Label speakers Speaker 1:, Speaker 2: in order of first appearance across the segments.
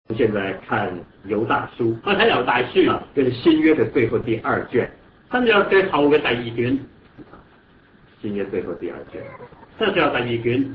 Speaker 1: 现在看猶大書，
Speaker 2: 我睇猶大書
Speaker 1: 啊，這是新約的最後第2卷，
Speaker 2: 新約最後嘅第2卷，
Speaker 1: 新約最後第2卷，
Speaker 2: 新約最後第2卷。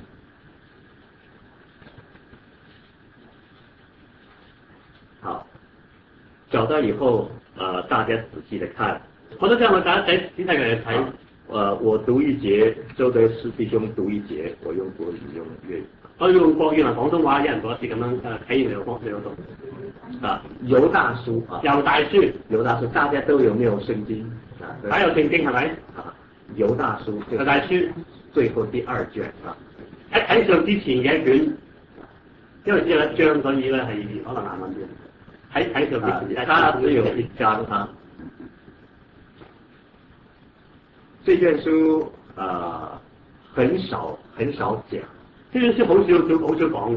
Speaker 1: 好，找到以後，大家仔細的看。
Speaker 2: 好多之後，大家仔細嘅睇。
Speaker 1: 我讀一節，周德師弟兄讀一節，我用國語用粵語。
Speaker 2: 我用國語同廣東話，一人讀一次咁樣睇完兩方兩讀。
Speaker 1: 猶大書啊，
Speaker 2: 猶大書，
Speaker 1: 猶大書，大家都有沒有聖經？
Speaker 2: 大家有聖經係咪？
Speaker 1: 猶大書，
Speaker 2: 猶大書
Speaker 1: 最後第2卷啊。
Speaker 2: 喺睇上之前嘅一卷，因為只有一章，所以咧係可能難揾啲。睇上之前，
Speaker 1: 它只有1章啊。這卷書很少講，
Speaker 2: 呢卷書好少講嘅，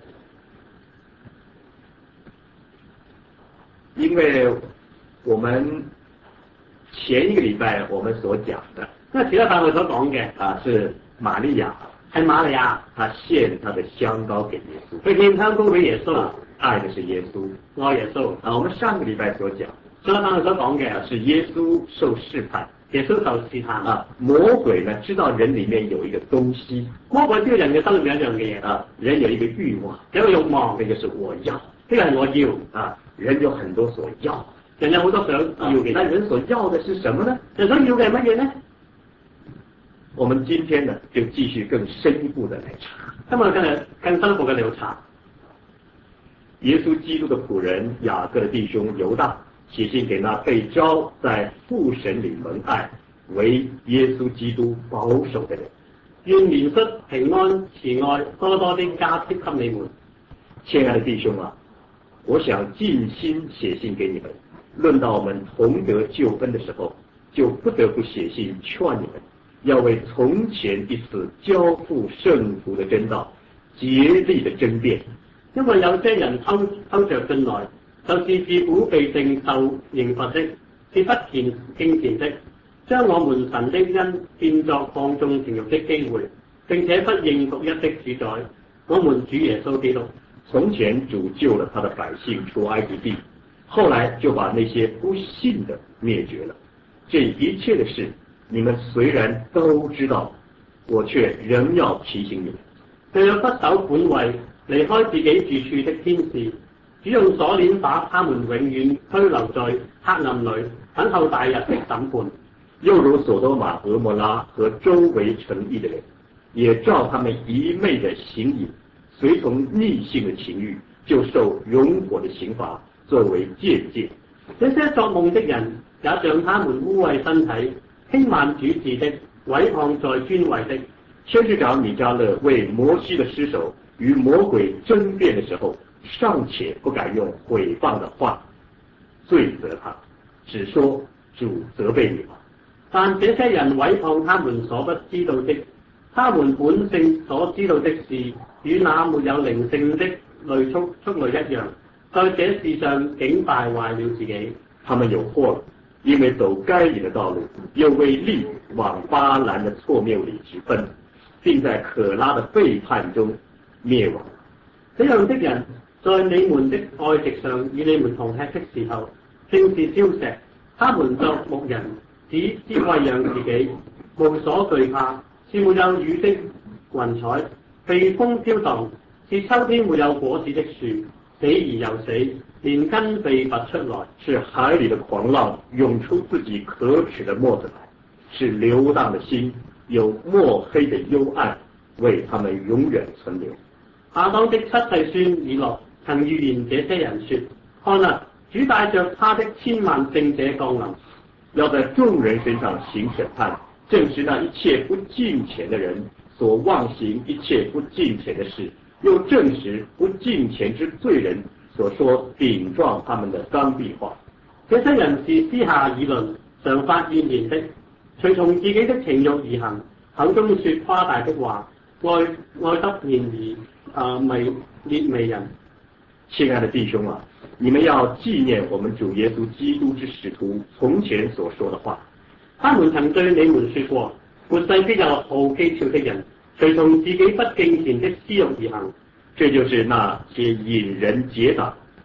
Speaker 1: 因為我們前一個禮拜我們所講的，
Speaker 2: 因為其他大會所講嘅
Speaker 1: 是瑪利亞，
Speaker 2: 係瑪利亞，
Speaker 1: 她獻她的香膏給耶穌，
Speaker 2: 佢獻香膏俾耶穌，
Speaker 1: 愛的是耶穌，
Speaker 2: 愛耶穌。
Speaker 1: 我們上個禮拜所講，
Speaker 2: 上個大會所講嘅
Speaker 1: 是耶穌受試探。
Speaker 2: 耶穌受試探
Speaker 1: 魔鬼呢知道人裏面有一個東西，
Speaker 2: 魔鬼知道人嘅心裏面有一樣嘅嘢
Speaker 1: 人有一個慾望，
Speaker 2: 有一個慾望，
Speaker 1: 那就是我要，
Speaker 2: 呢個係我要
Speaker 1: 人有很多所要，
Speaker 2: 人有好多想要嘅，
Speaker 1: 那人所要的是什麼呢？
Speaker 2: 人想要嘅係乜嘢呢？
Speaker 1: 我們今天呢就繼續更深一步的來查，
Speaker 2: 今日今日更深一步嘅嚟查，
Speaker 1: 耶穌基督的僕人雅各的弟兄猶大。寫信給那被召在父神裏蒙愛為耶穌基督保守的人，
Speaker 2: 願憐恤平安慈愛多多的加添給你們。
Speaker 1: 親愛的弟兄啊，我想盡心寫信給你們，論到我們同得救恩的時候，就不得不寫信勸你們，要為從前一次交付聖徒的真道竭力的爭辯，
Speaker 2: 因為有些人偷着進來，就是自古被定受刑罰的，是不敬虔的，將我們神的恩變作放縱情慾的機會，並且不認獨一的主宰，我們主耶穌基督。
Speaker 1: 從前主救了他的百姓出埃及地，後來就把那些不信的滅絕了。這一切的事，你們雖然都知道，我卻仍要提醒你們。
Speaker 2: 就有不守本位、離開自己住處的天使，只用鎖鏈把他們永遠拘留在黑暗裏，等候大日的審判。
Speaker 1: 又如所多瑪、蛾摩拉和周圍城邑的人，也照他們一昧的行淫，隨從逆性的情慾，就受永火的刑罰作為鑑戒。
Speaker 2: 這些作夢的人，也像他們污穢身體、輕慢主治的、毀謗在尊位的。
Speaker 1: 先知長米迦勒為摩西的屍首與魔鬼爭辯的時候，尚且不敢用毀謗的話罪責他，只說主責備你吧。
Speaker 2: 但這些人毀謗他們所不知道的，他們本性所知道的事，與那沒有靈性的畜類一樣，在這事上竟敗壞了自己。
Speaker 1: 他們有禍了，因為走該隱的道路，又為利往巴蘭的錯謬裏直奔，並在可拉的背叛中滅亡。
Speaker 2: 這樣的人，在你們的愛席上與你們同吃的時候，正是礁石。他們作牧人，只知餵養自己，無所懼怕，是沒有雨的雲彩，被風飄蕩，是秋天沒有果子的樹，死而又死，連根被拔出來，
Speaker 1: 是海裡的狂浪湧出自己可恥的沫子來，是流蕩的心，有墨黑的幽暗為他們永遠存留。
Speaker 2: 亞當的七世孫以諾曾預言這些人說：看啊，主帶着他的千萬聖者降臨，
Speaker 1: 要在眾人身上行審判，正是那一切不敬虔的人所妄行一切不敬虔的事，又證實不敬虔之罪人所說頂撞他們的剛愎話。
Speaker 2: 這些人是私下議論，常發怨言的，隨從自己的情慾而行，口中說誇大的話，愛得便宜列美人。
Speaker 1: 親愛的弟兄啊，你們要紀念我們主耶穌基督之使徒從前所說的話。
Speaker 2: 他們曾對你們說過，末世必有好譏誚的人，隨從自己不敬虔的私慾而行。
Speaker 1: 這就是那些引人結黨、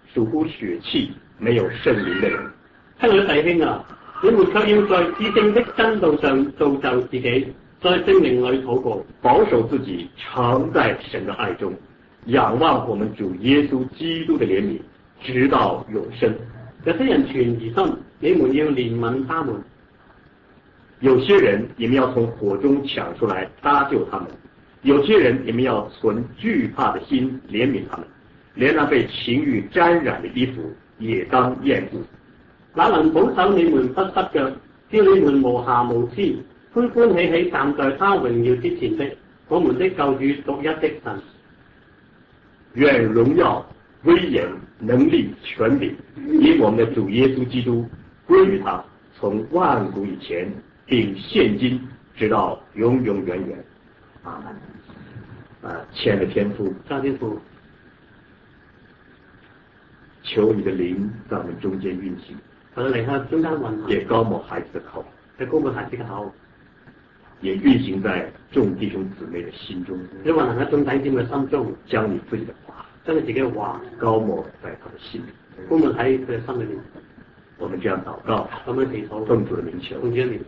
Speaker 1: 属乎血氣，沒有聖靈的人。
Speaker 2: 親愛的弟兄啊，你們卻要在至聖的真道上造就自己，在聖靈裏禱告，
Speaker 1: 保守自己常在神的愛中，仰望我們主耶穌基督的憐憫，直到永生。
Speaker 2: 有些人傳疑心，你們要憐憫他們。
Speaker 1: 有些人你們要從火中搶出來搭救他們，有些人你們要存懼怕的心憐憫他們，連那被情欲沾染的衣服也當厭惡。
Speaker 2: 那能保守你們不失腳，叫你們無瑕無疵，歡歡喜喜站在他榮耀之前的，我們的救主獨一的神。
Speaker 1: 願榮耀、威嚴、能力、權柄，因我們的主耶穌基督歸於他，從萬古以前，並現今直到永永遠遠。阿門。親愛的天父，求你的靈在我們中間運行，也膏抹孩子的口，也運行在眾弟兄姊妹的心中，將你自己的話，膏抹在他的心裡。我們這樣禱告，奉主的名求。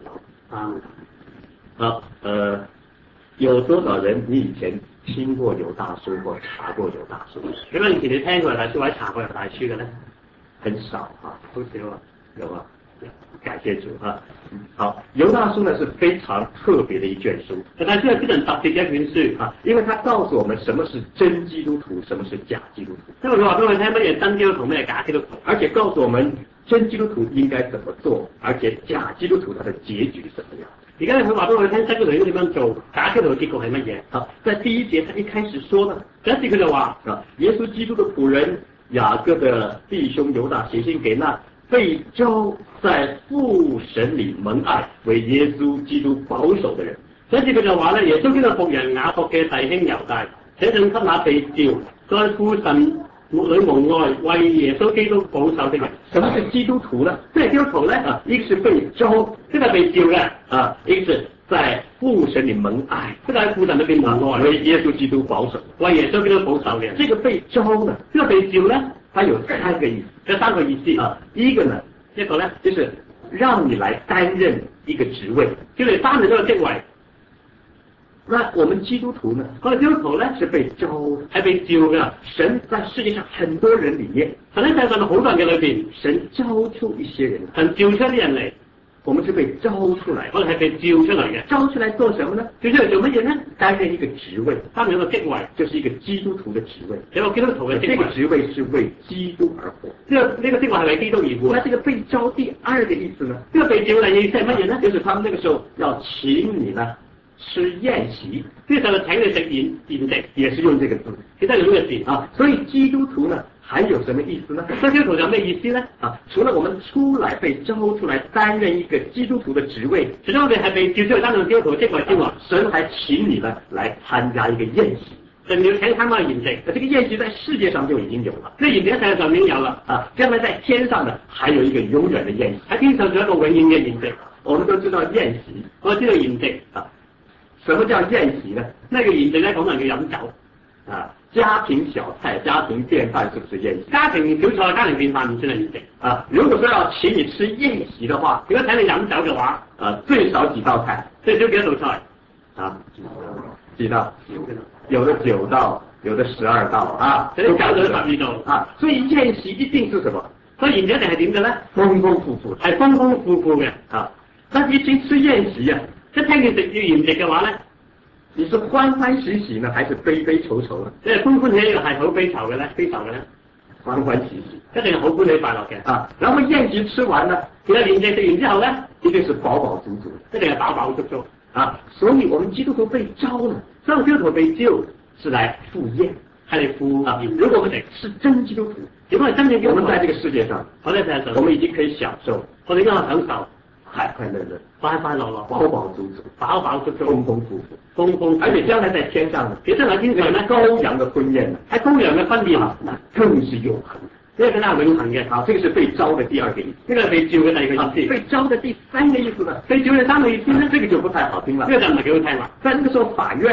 Speaker 1: 好，有多少人你以前聽過有大叔或查過有大叔？
Speaker 2: 咁以前你聽過有大叔或者查過有大叔嘅咧？
Speaker 1: 很少啊，
Speaker 2: 好少啊，
Speaker 1: 有啊。感謝主啊！好，猶大書呢是非常特別的一卷書，
Speaker 2: 但係非常特別嘅一卷書
Speaker 1: 啊，因為它告訴我們什麼是真基督徒，什麼是假基督徒。
Speaker 2: 因為佢話俾我哋聽乜嘢真基督徒，乜嘢假基督徒，
Speaker 1: 而且告訴我們真基督徒應該怎麼做，而且假基督徒他的結局是怎麼樣。
Speaker 2: 而家佢話俾我哋聽真基督徒應該點樣做，假基督徒嘅結局係乜嘢？
Speaker 1: 好，在第一節他一開始說呢，
Speaker 2: 第一節佢就話
Speaker 1: 啊，耶穌基督的僕人雅各的弟兄猶大寫信給那被召在父神裏蒙愛為耶穌基督保守的人。
Speaker 2: 所以佢就話咧，耶穌基督僕人雅各嘅弟兄猶大寫信給那被召在父神裏蒙愛為耶穌基督保守的人。
Speaker 1: 什麼是基督徒呢？
Speaker 2: 即係基督徒咧
Speaker 1: 啊，一個是被召，
Speaker 2: 即係被召嘅
Speaker 1: 啊，一個是在父神裏蒙愛，
Speaker 2: 即係喺父神裏邊蒙愛
Speaker 1: 為耶穌基督保守，
Speaker 2: 為耶穌基督保守嘅。
Speaker 1: 這個被召呢，
Speaker 2: 呢個被召咧，
Speaker 1: 它有三個意思，
Speaker 2: 有三個意思
Speaker 1: 啊。一個呢，
Speaker 2: 一個咧
Speaker 1: 就是讓你來擔任一個職位，
Speaker 2: 叫你擔任一個職位。
Speaker 1: 那我們基督徒呢？
Speaker 2: 我哋基督徒咧
Speaker 1: 是被召，
Speaker 2: 係被召嘅。
Speaker 1: 神在世界上很多人裏面，
Speaker 2: 神喺世界上好多人嘅裏邊，
Speaker 1: 神召出一些人，
Speaker 2: 神召出啲人嚟。
Speaker 1: 我們是被召出來，
Speaker 2: 我哋係被召出嚟嘅。
Speaker 1: 召出來做什麼呢？
Speaker 2: 召出嚟做乜嘢呢？
Speaker 1: 擔任一個職位，
Speaker 2: 擔任一個職位，
Speaker 1: 就是一個基督徒的職位。
Speaker 2: 一個基督徒嘅職位，
Speaker 1: 這個職位是為基督而活。
Speaker 2: 呢個職位係為基督而活。
Speaker 1: 那這個被召第二個意思呢？
Speaker 2: 呢個被召嘅意思係乜嘢呢？
Speaker 1: 就是他們那個時候要請你呢吃宴席，
Speaker 2: 呢個就請你食宴席，
Speaker 1: 也是用這個字，
Speaker 2: 其實用呢個字
Speaker 1: 啊。所以基督徒呢，還有什麼意思呢？
Speaker 2: 基督徒有咩意思呢？
Speaker 1: 啊，除了我們出來被召出來擔任一個基督徒的職位，
Speaker 2: 除咗我哋係被召出嚟擔任基督徒嘅職位之外，
Speaker 1: 神還請你呢來參加一個宴席。
Speaker 2: 神要請參加宴席，
Speaker 1: 這個宴席在世界上就已經有了，
Speaker 2: 呢個宴席喺世界上已經有啦。
Speaker 1: 啊，將來在天上呢，還有一個永遠的宴席。
Speaker 2: 喺天上仲有一個永遠嘅宴席。
Speaker 1: 我們都知道宴席，
Speaker 2: 我知道宴席
Speaker 1: 啊。什麼叫宴席呢？
Speaker 2: 咩叫宴席咧？講人叫飲酒
Speaker 1: 啊，家庭小菜、家庭便飯是不是宴席？
Speaker 2: 家庭小菜、家庭便飯唔算係宴席
Speaker 1: 啊。如果說要請你吃宴席的話，
Speaker 2: 如果請你飲酒嘅話，
Speaker 1: 最少幾道菜？
Speaker 2: 最少幾多道菜？
Speaker 1: 啊，幾道？有的9道，有的12道啊，
Speaker 2: 有啲搞到12道
Speaker 1: 啊。所以宴席一定是什麼？
Speaker 2: 所以宴席一定係點嘅咧？
Speaker 1: 豐豐富富，
Speaker 2: 係豐豐富富嘅
Speaker 1: 啊。但係一聽吃宴席啊，
Speaker 2: 一聽見食要宴席嘅話咧，
Speaker 1: 你是歡歡喜喜呢，還是悲悲愁愁呢？
Speaker 2: 你係歡歡喜喜係好悲愁嘅咧？悲愁嘅咧？
Speaker 1: 歡歡喜喜，
Speaker 2: 一定係好歡喜快樂嘅
Speaker 1: 啊。然後宴席吃完呢，
Speaker 2: 其實宴席食完之後咧，
Speaker 1: 一定是飽飽足足，
Speaker 2: 一定係飽飽足足
Speaker 1: 啊。所以我們基督徒被召呢，
Speaker 2: 所以基督徒被召
Speaker 1: 是來赴宴，
Speaker 2: 係嚟赴宴。
Speaker 1: 如果我們是真基督徒，
Speaker 2: 如果係真正基督徒，
Speaker 1: 我們在這個世界上，我們已經可以享受，
Speaker 2: 我哋應該享受
Speaker 1: 快快樂樂、
Speaker 2: 快快樂樂、
Speaker 1: 飽飽足足、
Speaker 2: 飽飽足足、
Speaker 1: 豐豐富富、
Speaker 2: 豐豐，
Speaker 1: 而且將來在天上呢，
Speaker 2: 其實喺天上咧，
Speaker 1: 羔羊的婚宴，
Speaker 2: 喺羔羊嘅婚宴，
Speaker 1: 那更是永恆，
Speaker 2: 呢個更加永恆嘅。
Speaker 1: 好，這個是被召的第二個意思，
Speaker 2: 呢個係被召嘅第二個意思。
Speaker 1: 被召的第三個意思呢？
Speaker 2: 被召嘅第三個意思呢？
Speaker 1: 這個就不太好聽了，
Speaker 2: 呢個就唔係幾好聽啦。
Speaker 1: 在那個時候法院呢，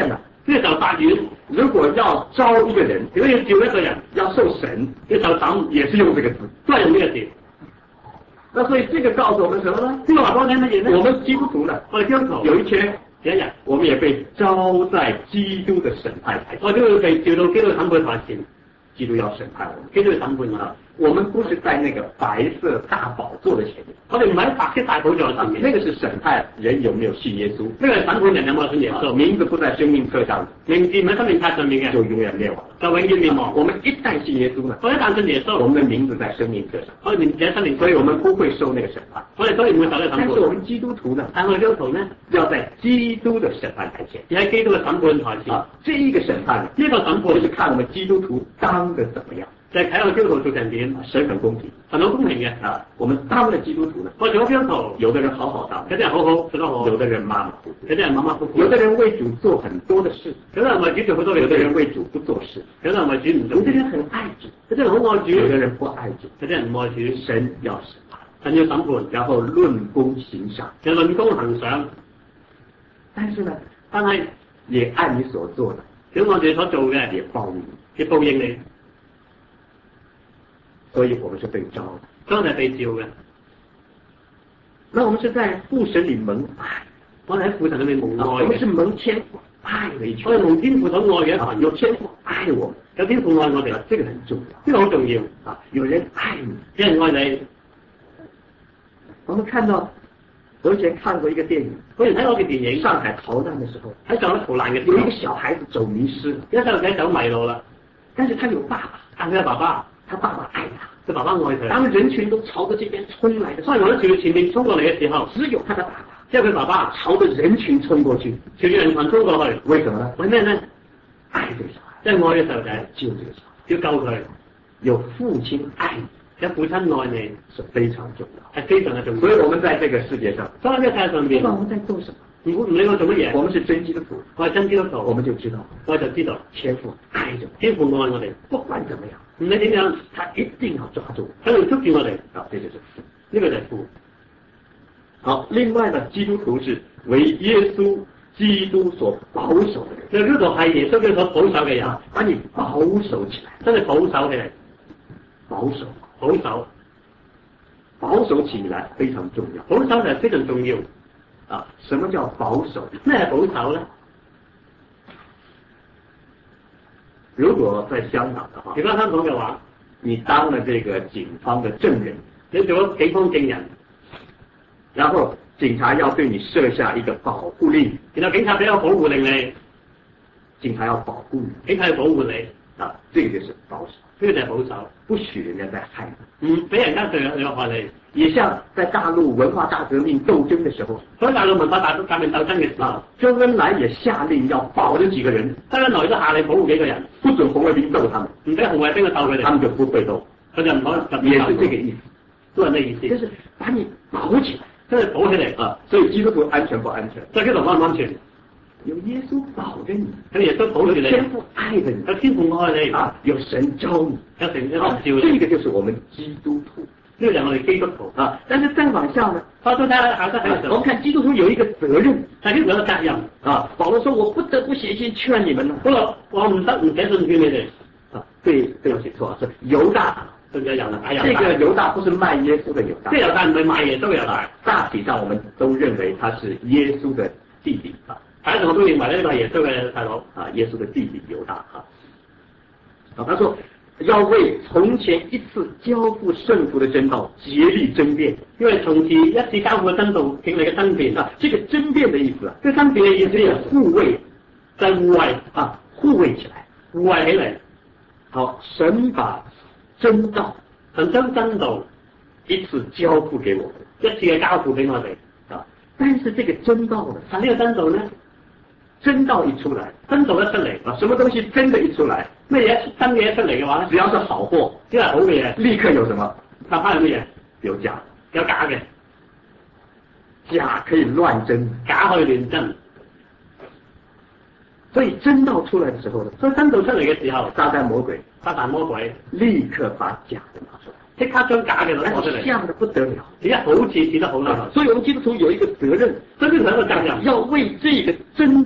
Speaker 2: 呢個就法院，
Speaker 1: 如果要招一個人，
Speaker 2: 如果要召一個人，
Speaker 1: 要受審，
Speaker 2: 要受審，
Speaker 1: 也是用這個字，
Speaker 2: 都係用呢個字。
Speaker 1: 那所以這個告訴我們什麼呢？
Speaker 2: 呢個話講緊乜嘢呢？
Speaker 1: 我們基督徒呢，
Speaker 2: 我哋基督徒
Speaker 1: 有一天
Speaker 2: 有一日，
Speaker 1: 我們也被招在基督的審判台前，
Speaker 2: 我哋都會被召到基督審判台前，
Speaker 1: 基督要審判我們，
Speaker 2: 基督要審判我哋。
Speaker 1: 我們不是在那個白色大寶座的前面，
Speaker 2: 我哋唔喺白色大寶座前面，
Speaker 1: 那個是審判人有沒有信耶穌，
Speaker 2: 呢個係審判人有冇信耶穌，
Speaker 1: 名字不在生命冊上，
Speaker 2: 名字唔喺生命冊上面嘅，
Speaker 1: 就永遠滅亡，
Speaker 2: 就永遠滅亡。
Speaker 1: 我們一旦信耶穌呢，
Speaker 2: 我一旦信耶穌，
Speaker 1: 我們的名字在生命冊上，
Speaker 2: 我哋名字喺生命冊上，
Speaker 1: 所以我們不會受那個審判，
Speaker 2: 我哋當然唔會受呢個審判。
Speaker 1: 但是我們基督徒呢，
Speaker 2: 但係我哋基督徒呢，
Speaker 1: 要在基督的審判台前，
Speaker 2: 而喺基督嘅審判台前，
Speaker 1: 這一個審判呢，
Speaker 2: 呢個審判
Speaker 1: 就是看我們基督徒當得怎麼樣。
Speaker 2: 就係睇我基督徒做成點，
Speaker 1: 神很公平，
Speaker 2: 神好公平嘅
Speaker 1: 啊！我們當了基督徒呢，
Speaker 2: 我做咗基督徒，
Speaker 1: 有的人好好當，
Speaker 2: 有啲人好好做得好，
Speaker 1: 有的人馬馬虎虎，
Speaker 2: 有啲人馬馬虎虎，
Speaker 1: 有的人為主做很多的事，
Speaker 2: 有啲人為主做好多嘅事，
Speaker 1: 有的人為主不做事，
Speaker 2: 有啲人為主唔做，
Speaker 1: 有的人很愛主，
Speaker 2: 有啲人好愛主，
Speaker 1: 有的人不愛主，
Speaker 2: 有啲人唔愛主。
Speaker 1: 神要審判，
Speaker 2: 神要審判，
Speaker 1: 然後論功行賞，
Speaker 2: 就論功行賞。
Speaker 1: 但是呢，
Speaker 2: 但係
Speaker 1: 也按你所做的，
Speaker 2: 如果我哋所做嘅，
Speaker 1: 也報應，
Speaker 2: 亦報應你。
Speaker 1: 所以我們是被召的，
Speaker 2: 當然係被召嘅。
Speaker 1: 那我們是在父神裏蒙愛，
Speaker 2: 我哋喺父神裏面蒙愛，
Speaker 1: 我們是蒙天父愛的一群，
Speaker 2: 我哋蒙天父所愛嘅一群，
Speaker 1: 有天父愛我們，
Speaker 2: 有天父愛我哋，
Speaker 1: 這個很重要，
Speaker 2: 呢個好重要
Speaker 1: 啊！有人愛你，
Speaker 2: 有人愛你。
Speaker 1: 我們看到，我以前看過一個電影，
Speaker 2: 我以前睇過嘅電影，
Speaker 1: 上海逃難的時候，
Speaker 2: 喺上海逃難嘅時候，
Speaker 1: 有一個小孩子走迷失了，
Speaker 2: 一個細路仔走迷路啦，
Speaker 1: 但是他有爸爸，
Speaker 2: 但佢有爸爸，
Speaker 1: 他爸爸愛他，
Speaker 2: 佢爸爸愛佢。
Speaker 1: 當人群都朝着這邊衝來的時候，
Speaker 2: 當人群前面衝過嚟嘅時候，
Speaker 1: 只有他的爸爸，
Speaker 2: 即係佢爸爸
Speaker 1: 朝着人群衝過去，
Speaker 2: 朝住人群衝過去。
Speaker 1: 為什麼呢？
Speaker 2: 為咩呢？
Speaker 1: 愛這個小孩，
Speaker 2: 即係愛嘅細路仔，
Speaker 1: 救這個小孩，
Speaker 2: 要救佢。
Speaker 1: 有父親愛你，
Speaker 2: 有父親愛你
Speaker 1: 是非常重要，
Speaker 2: 係非常嘅重要。
Speaker 1: 所以我們在這個世界上，
Speaker 2: 所以喺呢個世界上面，
Speaker 1: 不管我們在做什麼，
Speaker 2: 唔理我做乜嘢，
Speaker 1: 我們是真基督徒，
Speaker 2: 我係真基督徒，
Speaker 1: 我們就知道，
Speaker 2: 我就知道
Speaker 1: 天父愛着，
Speaker 2: 天父愛我哋，
Speaker 1: 不管怎麼樣，
Speaker 2: 唔理點樣，
Speaker 1: 他一定要抓住，
Speaker 2: 佢會捉住我哋。
Speaker 1: 啊，這就是父，
Speaker 2: 呢個就係父。
Speaker 1: 好，另外呢，基督徒是為耶穌基督所保守的人，
Speaker 2: 就呢度係耶穌基督所保守嘅人，
Speaker 1: 把你保守起來，
Speaker 2: 真係保守起嚟，
Speaker 1: 保守，
Speaker 2: 保守，
Speaker 1: 保守起來非常重要，
Speaker 2: 保守就係非常重要。
Speaker 1: 啊，什麼叫保守？
Speaker 2: 咩係保守咧？
Speaker 1: 如果在香港的話，
Speaker 2: 如果香港嘅話，
Speaker 1: 你當了這個警方的證人，
Speaker 2: 你做咗警方證人，
Speaker 1: 然後警察要對你設下一個保護令，
Speaker 2: 然後警察俾個保護令你，
Speaker 1: 警察要保護你，
Speaker 2: 警察要保護你，
Speaker 1: 啊，這個就是保守，
Speaker 2: 呢個就係保守，
Speaker 1: 不許人家再害你，
Speaker 2: 唔俾人家對你害你。
Speaker 1: 也像在大陸文化大革命鬥爭的時候，
Speaker 2: 所以大陸文化大革命鬥爭嘅時候，
Speaker 1: 周恩來也下令要保這幾個人，
Speaker 2: 周恩來都下令保護幾個人，
Speaker 1: 不准紅衛兵鬥他們，
Speaker 2: 唔俾紅衛兵去鬥佢哋，
Speaker 1: 他們就不會鬥，
Speaker 2: 佢就唔可能
Speaker 1: 也是這個意思，
Speaker 2: 都係呢意思，
Speaker 1: 就是把你保起來，
Speaker 2: 真係保起嚟
Speaker 1: 啊！所以基督徒安全不安全？
Speaker 2: 所以基督徒安唔安全？
Speaker 1: 有耶穌保着你，
Speaker 2: 有耶穌保住你，
Speaker 1: 有天父愛着你，
Speaker 2: 有天父愛你，
Speaker 1: 啊，有神召你，
Speaker 2: 有神召你，
Speaker 1: 這個就是我們基督徒。
Speaker 2: 呢個就係我哋基督徒
Speaker 1: 啊，但是再往下呢，
Speaker 2: 我們看基督徒有一個責任，但係呢個有責任
Speaker 1: 啊。保羅說：我不得不寫信勸你們了。
Speaker 2: 不過我唔得唔寫信勸你哋。
Speaker 1: 啊，對不起，錯是猶大，
Speaker 2: 對唔對？猶大，
Speaker 1: 這個猶大不是賣耶穌的猶大，
Speaker 2: 這猶大唔係賣耶穌嘅猶大。
Speaker 1: 大體上我們都認為他是耶穌的弟弟啊。
Speaker 2: 大家我都認為呢個係耶穌嘅細佬
Speaker 1: 啊，耶穌的弟弟猶大啊。啊，他說。要為從前一次交付聖徒的真道竭力爭辯，
Speaker 2: 因為從前一次交付嘅真道極力嘅爭辯
Speaker 1: 啊，這個爭辯的意思啊，
Speaker 2: 這個爭辯嘅意思係
Speaker 1: 護衛，
Speaker 2: 就係護衛
Speaker 1: 啊，護衛起來，
Speaker 2: 護衛起嚟。
Speaker 1: 好，神把真道，
Speaker 2: 神將真道
Speaker 1: 一次交付給我們，
Speaker 2: 一次嘅交付俾我哋
Speaker 1: 啊，但是這個真道呢，
Speaker 2: 但呢個真道呢？
Speaker 1: 真道一出來，
Speaker 2: 真道一出嚟
Speaker 1: 啊，什麼東西真的一出來，
Speaker 2: 乜嘢真嘅一出嚟嘅話咧，
Speaker 1: 只要是好貨，
Speaker 2: 只係好嘅嘢，
Speaker 1: 立刻有什麼？
Speaker 2: 立刻有乜嘢？
Speaker 1: 有假，
Speaker 2: 有假嘅，
Speaker 1: 假可以亂真，
Speaker 2: 假可以亂真。
Speaker 1: 所以真道出來的時候呢，
Speaker 2: 所以真道出嚟嘅時候，
Speaker 1: 撒旦魔鬼立刻把假的拿出來，
Speaker 2: 即刻將假嘅攞出嚟，
Speaker 1: 像得不得了，
Speaker 2: 而家好似似得好啦。
Speaker 1: 所以我們基督徒有一個責任，
Speaker 2: 所以呢個有一個責任，
Speaker 1: 要為這個真的道，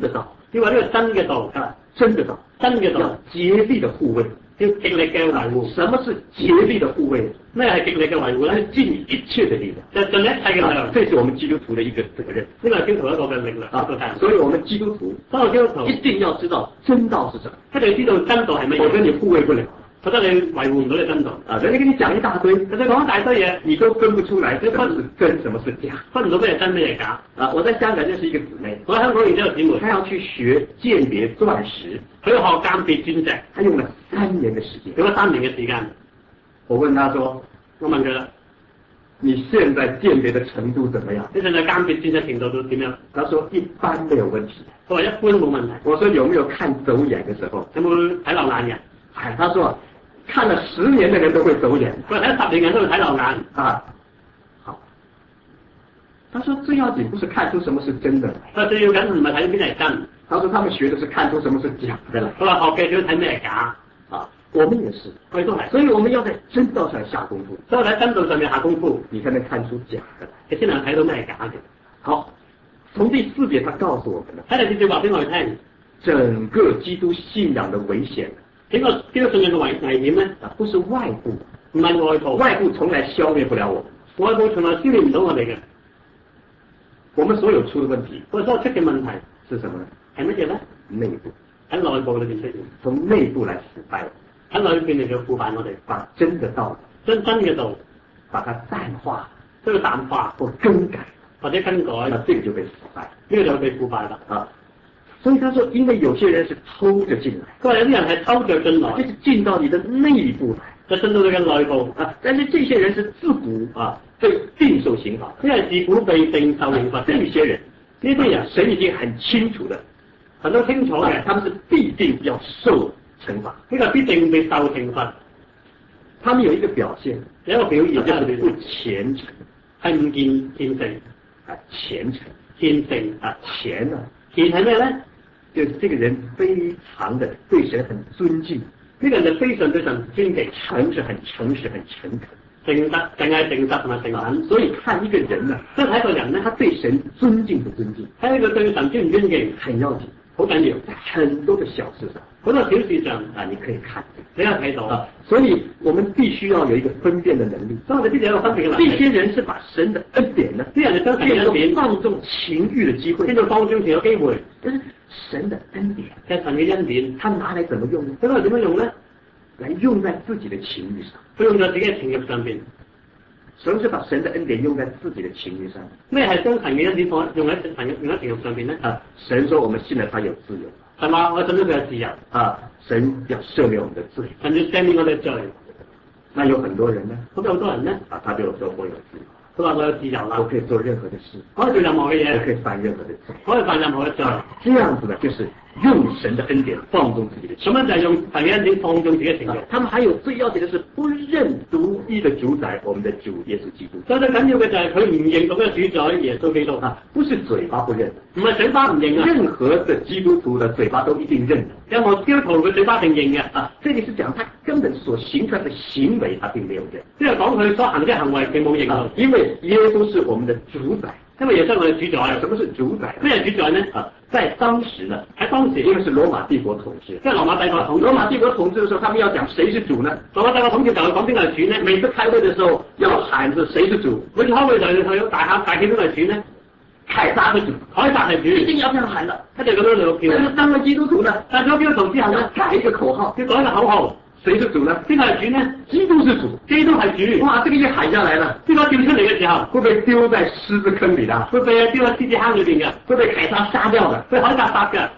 Speaker 2: 要話呢個真嘅道
Speaker 1: 啊，真的道，
Speaker 2: 真嘅道
Speaker 1: 要竭力的護衛。
Speaker 2: 要極力嘅維護。
Speaker 1: 什麼是竭力的護衛？
Speaker 2: 咩係極力嘅維護咧？
Speaker 1: 盡一切的力量，
Speaker 2: 就盡一切嘅力量。
Speaker 1: 這是我們基督徒的一個責任。
Speaker 2: 呢個係基督徒一個嘅力量啊，
Speaker 1: 所以我們基督徒，
Speaker 2: 基督徒
Speaker 1: 一定要知道真道是什麼，
Speaker 2: 一定要知道真道係乜嘢，
Speaker 1: 否則你護衛不了。
Speaker 2: 否則你維護唔到你真道。
Speaker 1: 啊，人家跟你講一大堆，
Speaker 2: 人哋講一大堆嘢，
Speaker 1: 你都分不出來什麼是真，什麼是假，
Speaker 2: 分唔到咩係真咩係假。
Speaker 1: 啊，我在香港認識一個姊妹，
Speaker 2: 我喺香港認識一個姊妹，
Speaker 1: 她要去學鑑別鑽石，
Speaker 2: 佢要學鑑別鑽石，
Speaker 1: 她用了3年的時間，
Speaker 2: 用咗3年嘅時間。
Speaker 1: 我問她說，
Speaker 2: 我問佢啦，
Speaker 1: 你現在鑑別的程度怎麼樣？
Speaker 2: 你現在鑑別鑽石程度都點樣？
Speaker 1: 她說一般沒有問題。
Speaker 2: 佢話一般冇問題。
Speaker 1: 我說有沒有看走眼的時候？
Speaker 2: 有冇睇漏眼嘅？
Speaker 1: 哎，她說看了10年的人都會走眼。
Speaker 2: 佢話睇10年人都會睇漏眼。
Speaker 1: 啊，好。他說最要緊不是看出什麼是真的，
Speaker 2: 佢話最要緊唔係睇邊係真。
Speaker 1: 他說他們學的是看出什麼是假的來。
Speaker 2: 佢話學嘅主要睇咩係假。
Speaker 1: 啊，我們也是，
Speaker 2: 我哋都係。
Speaker 1: 所以我們要在真道上下功夫。
Speaker 2: 所以喺真道上面下功夫，
Speaker 1: 你才能看出假的，
Speaker 2: 你先能睇到咩係假嘅。
Speaker 1: 好，從第4節他告訴我們了，
Speaker 2: 睇第4節話俾我哋聽，
Speaker 1: 整個基督信仰的危險，
Speaker 2: 整個基督信仰嘅危險咧，
Speaker 1: 不是外部，
Speaker 2: 唔係外部，
Speaker 1: 外部從來消滅不了我們，
Speaker 2: 外部從來消滅唔到我哋嘅。
Speaker 1: 我們所有出的問題，
Speaker 2: 我哋所有出嘅問題
Speaker 1: 是什麼呢？
Speaker 2: 係乜嘢咧？
Speaker 1: 內部，
Speaker 2: 喺內部裏邊出現，
Speaker 1: 從內部來腐敗，
Speaker 2: 喺裏邊嚟到腐敗我哋，
Speaker 1: 把真的道，
Speaker 2: 將真嘅道，
Speaker 1: 把它淡化，
Speaker 2: 將佢淡化
Speaker 1: 或更改，
Speaker 2: 或者更改，
Speaker 1: 那這個就被腐敗，
Speaker 2: 呢個就會被腐敗啦。
Speaker 1: 啊，所以他說，因為有些人是偷着進來，
Speaker 2: 佢話有啲人係偷着進來，
Speaker 1: 就是進到你的內部來，
Speaker 2: 就進到你嘅內部
Speaker 1: 啊，但是這些人是自古啊被定受刑罰，
Speaker 2: 因為自古被定受刑罰，
Speaker 1: 這些人，
Speaker 2: 呢啲人
Speaker 1: 神已經很清楚的，
Speaker 2: 很都清楚嘅，
Speaker 1: 他們是必定要受懲罰，
Speaker 2: 呢個必定被受懲罰。
Speaker 1: 他們有一個表現，
Speaker 2: 有一個表現
Speaker 1: 就是不虔誠，
Speaker 2: 係唔虔誠
Speaker 1: 啊，虔誠，
Speaker 2: 虔誠
Speaker 1: 啊，虔啊，
Speaker 2: 虔係咩咧？
Speaker 1: 就是這個人非常的對神很尊敬，
Speaker 2: 呢個人就非常對神尊敬，
Speaker 1: 誠是很誠實很誠懇。
Speaker 2: 誠實淨係誠實同埋誠懇，
Speaker 1: 所以看一個人呢，
Speaker 2: 即係睇一個人咧，
Speaker 1: 他對神尊敬不尊敬，
Speaker 2: 睇佢對神尊唔尊敬，
Speaker 1: 很要緊，
Speaker 2: 好緊要。
Speaker 1: 在很多的小事上，
Speaker 2: 好多小事上
Speaker 1: 啊，你可以看，
Speaker 2: 你有睇到
Speaker 1: 啊，所以我們必須要有一個分辨的能力。
Speaker 2: 所以我哋必須有一個分辨嘅能力。
Speaker 1: 這些人是把神的恩典呢，
Speaker 2: 啲人就將神嘅恩典
Speaker 1: 放縱情慾的機會，
Speaker 2: 變做放縱情嘅機會。
Speaker 1: 但是神的恩典，
Speaker 2: 其實神嘅恩典，
Speaker 1: 他拿來怎麼用呢？
Speaker 2: 佢攞嚟點樣用咧？
Speaker 1: 來用在自己的情慾上，
Speaker 2: 佢用在自己嘅情慾上邊。
Speaker 1: 什麼是把神的恩典用在自己的情慾上？
Speaker 2: 咩係將神嘅恩典用喺情慾上邊咧？
Speaker 1: 啊，神說我們信了他有自由，
Speaker 2: 係嘛？我信咗佢有自由。
Speaker 1: 啊，神要赦免我們的罪，
Speaker 2: 神要赦免我哋罪。
Speaker 1: 那有很多人呢？
Speaker 2: 咁有好多人咧，
Speaker 1: 啊，他就說我有自由，
Speaker 2: 佢話我有自由啦，
Speaker 1: 我可以做任何的事，
Speaker 2: 可以做任何嘅嘢，
Speaker 1: 我可以犯任何的罪，
Speaker 2: 可以犯任何嘅罪。
Speaker 1: 這樣子呢，就是用神的恩典放縱自己的情慾。
Speaker 2: 咁樣就係用神嘅恩典放縱自己嘅情慾。
Speaker 1: 他們還有最要緊的是不認獨一的主宰，我們的主耶穌基督。
Speaker 2: 最緊要嘅就係佢唔認獨一主宰耶穌基督
Speaker 1: 啊，不是嘴巴不認，
Speaker 2: 唔係嘴巴唔認啊。
Speaker 1: 任何的基督徒的嘴巴都一定認的。
Speaker 2: 任何基督徒嘅嘴巴一定認嘅
Speaker 1: 啊，這裡是講他根本所行出來的行為，他並沒有認。
Speaker 2: 即係講佢所行嘅行為並冇認到，
Speaker 1: 因為耶穌是我們的主宰。
Speaker 2: 因為耶穌係我哋主宰。
Speaker 1: 什麼是主宰？
Speaker 2: 咩係主宰呢？
Speaker 1: 啊，在當時呢，
Speaker 2: 喺當時
Speaker 1: 因為是羅馬帝國統治，
Speaker 2: 即係羅馬帝國統治。
Speaker 1: 羅馬帝國統治的時候，他們要講誰是主呢？
Speaker 2: 羅馬帝國統治就係講邊個係主呢？
Speaker 1: 每次開會的時候要喊着誰是主，
Speaker 2: 每次開會就去大叫邊個係主呢？
Speaker 1: 凱撒是主，
Speaker 2: 凱撒係主，一
Speaker 1: 定要這樣喊的。
Speaker 2: 一定咁樣嚟叫。
Speaker 1: 但是當了基督徒呢？
Speaker 2: 但咗基督徒之後呢，
Speaker 1: 改一個口號，
Speaker 2: 要改一個口號。
Speaker 1: 誰是主呢？
Speaker 2: 邊個係主呢？
Speaker 1: 基督是主，
Speaker 2: 基督係主。
Speaker 1: 哇，這個一喊下來了，
Speaker 2: 邊個叫出嚟嘅時候，
Speaker 1: 會被丟在獅子坑裏的，
Speaker 2: 會被丟喺獅子坑裏邊嘅，
Speaker 1: 會被凱撒殺掉的，
Speaker 2: 被凱撒殺嘅。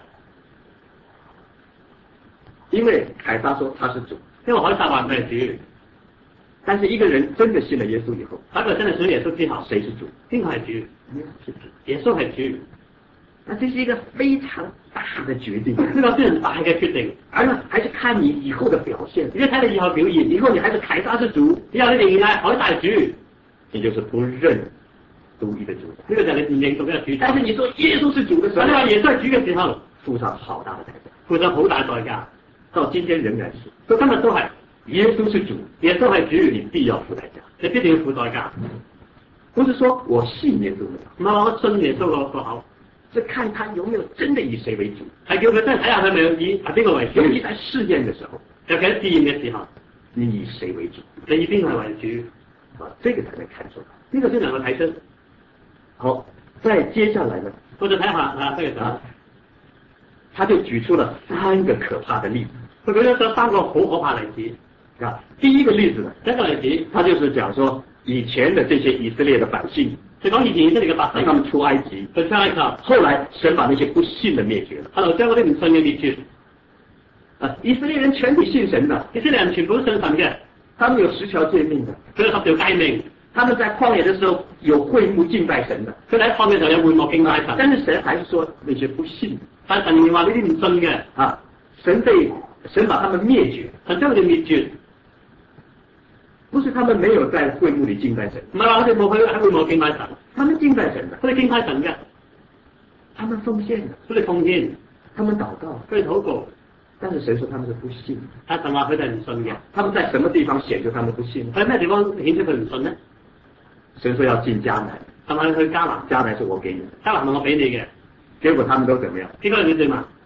Speaker 1: 因為凱撒說他是主，
Speaker 2: 因為凱撒話佢係主。
Speaker 1: 但是一個人真的信了耶穌以後，
Speaker 2: 一個真係信耶穌之後，
Speaker 1: 誰是主？
Speaker 2: 邊個係主？耶穌係主。
Speaker 1: 那這是一個非常大的決定，
Speaker 2: 呢個非常大嘅決定，
Speaker 1: 而呢，還是看你以後的表現。
Speaker 2: 而且睇你以後表現，
Speaker 1: 以後你還是凱撒是主，
Speaker 2: 以後你仍然係凱撒主，
Speaker 1: 你就是不認獨一的主。
Speaker 2: 呢個就係你唔認獨一嘅主。
Speaker 1: 但是你說耶穌是主的時候，
Speaker 2: 你話耶穌係主嘅時候，
Speaker 1: 付上好大的代價，
Speaker 2: 付上好大代價。
Speaker 1: 到今天仍然是，
Speaker 2: 到今日都係。
Speaker 1: 耶穌是主，
Speaker 2: 耶穌係主，
Speaker 1: 你必要付代價，
Speaker 2: 你必定要付代價。
Speaker 1: 不是說我信耶穌，
Speaker 2: 唔係話我信耶穌個口。
Speaker 1: 是看他有没有真的以谁为主，
Speaker 2: 係叫佢真係睇下佢咪以邊個為主。
Speaker 1: 尤其在試驗的時候，
Speaker 2: 尤其喺試驗嘅時候，
Speaker 1: 你以誰為主？
Speaker 2: 你以邊個為主？
Speaker 1: 這個才能看出來，
Speaker 2: 呢個先能夠睇出。
Speaker 1: 好，再接下來呢，
Speaker 2: 我再睇下這個時候，
Speaker 1: 他就舉出了3個可怕的例子。
Speaker 2: 佢舉咗3個好可怕例子。
Speaker 1: 第一個例子呢，
Speaker 2: 第一個例子，
Speaker 1: 他就是講說以前的這些以色列的百姓，
Speaker 2: 就講以前以色列嘅百姓，
Speaker 1: 他們出埃及，
Speaker 2: 佢出埃及，
Speaker 1: 後來神把那些不信的滅絕了，
Speaker 2: 後來將嗰啲唔信嘅滅絕。
Speaker 1: 以色列人全體信神的，
Speaker 2: 以色列人全部都信神嘅，
Speaker 1: 他們有10條誡命的，
Speaker 2: 佢有10條誡命。
Speaker 1: 他們在曠野的時候有會幕敬拜神的，
Speaker 2: 佢哋喺曠野時候有會幕敬拜神，
Speaker 1: 但是神還是說那些不信，
Speaker 2: 但神仍然話呢啲唔信嘅，
Speaker 1: 神把他們滅絕，
Speaker 2: 神將佢哋滅絕，
Speaker 1: 不是他們沒有在會幕裏敬拜神，
Speaker 2: 唔係話我哋冇去喺會幕敬拜神，
Speaker 1: 他們敬拜神的，
Speaker 2: 佢哋敬拜神嘅，
Speaker 1: 他們奉獻的，
Speaker 2: 佢哋奉獻，
Speaker 1: 他們禱告，
Speaker 2: 佢哋禱告。
Speaker 1: 但是神說他們是不信，
Speaker 2: 但神話佢哋唔信嘅。
Speaker 1: 他們在什麼地方顯出他們不信？
Speaker 2: 喺咩地方顯出佢唔信呢？
Speaker 1: 神說要進迦南，
Speaker 2: 係咪去迦南？
Speaker 1: 迦南是我給你的，
Speaker 2: 迦南係我俾你嘅。
Speaker 1: 結果他們都怎麼樣？
Speaker 2: 結果你點啊？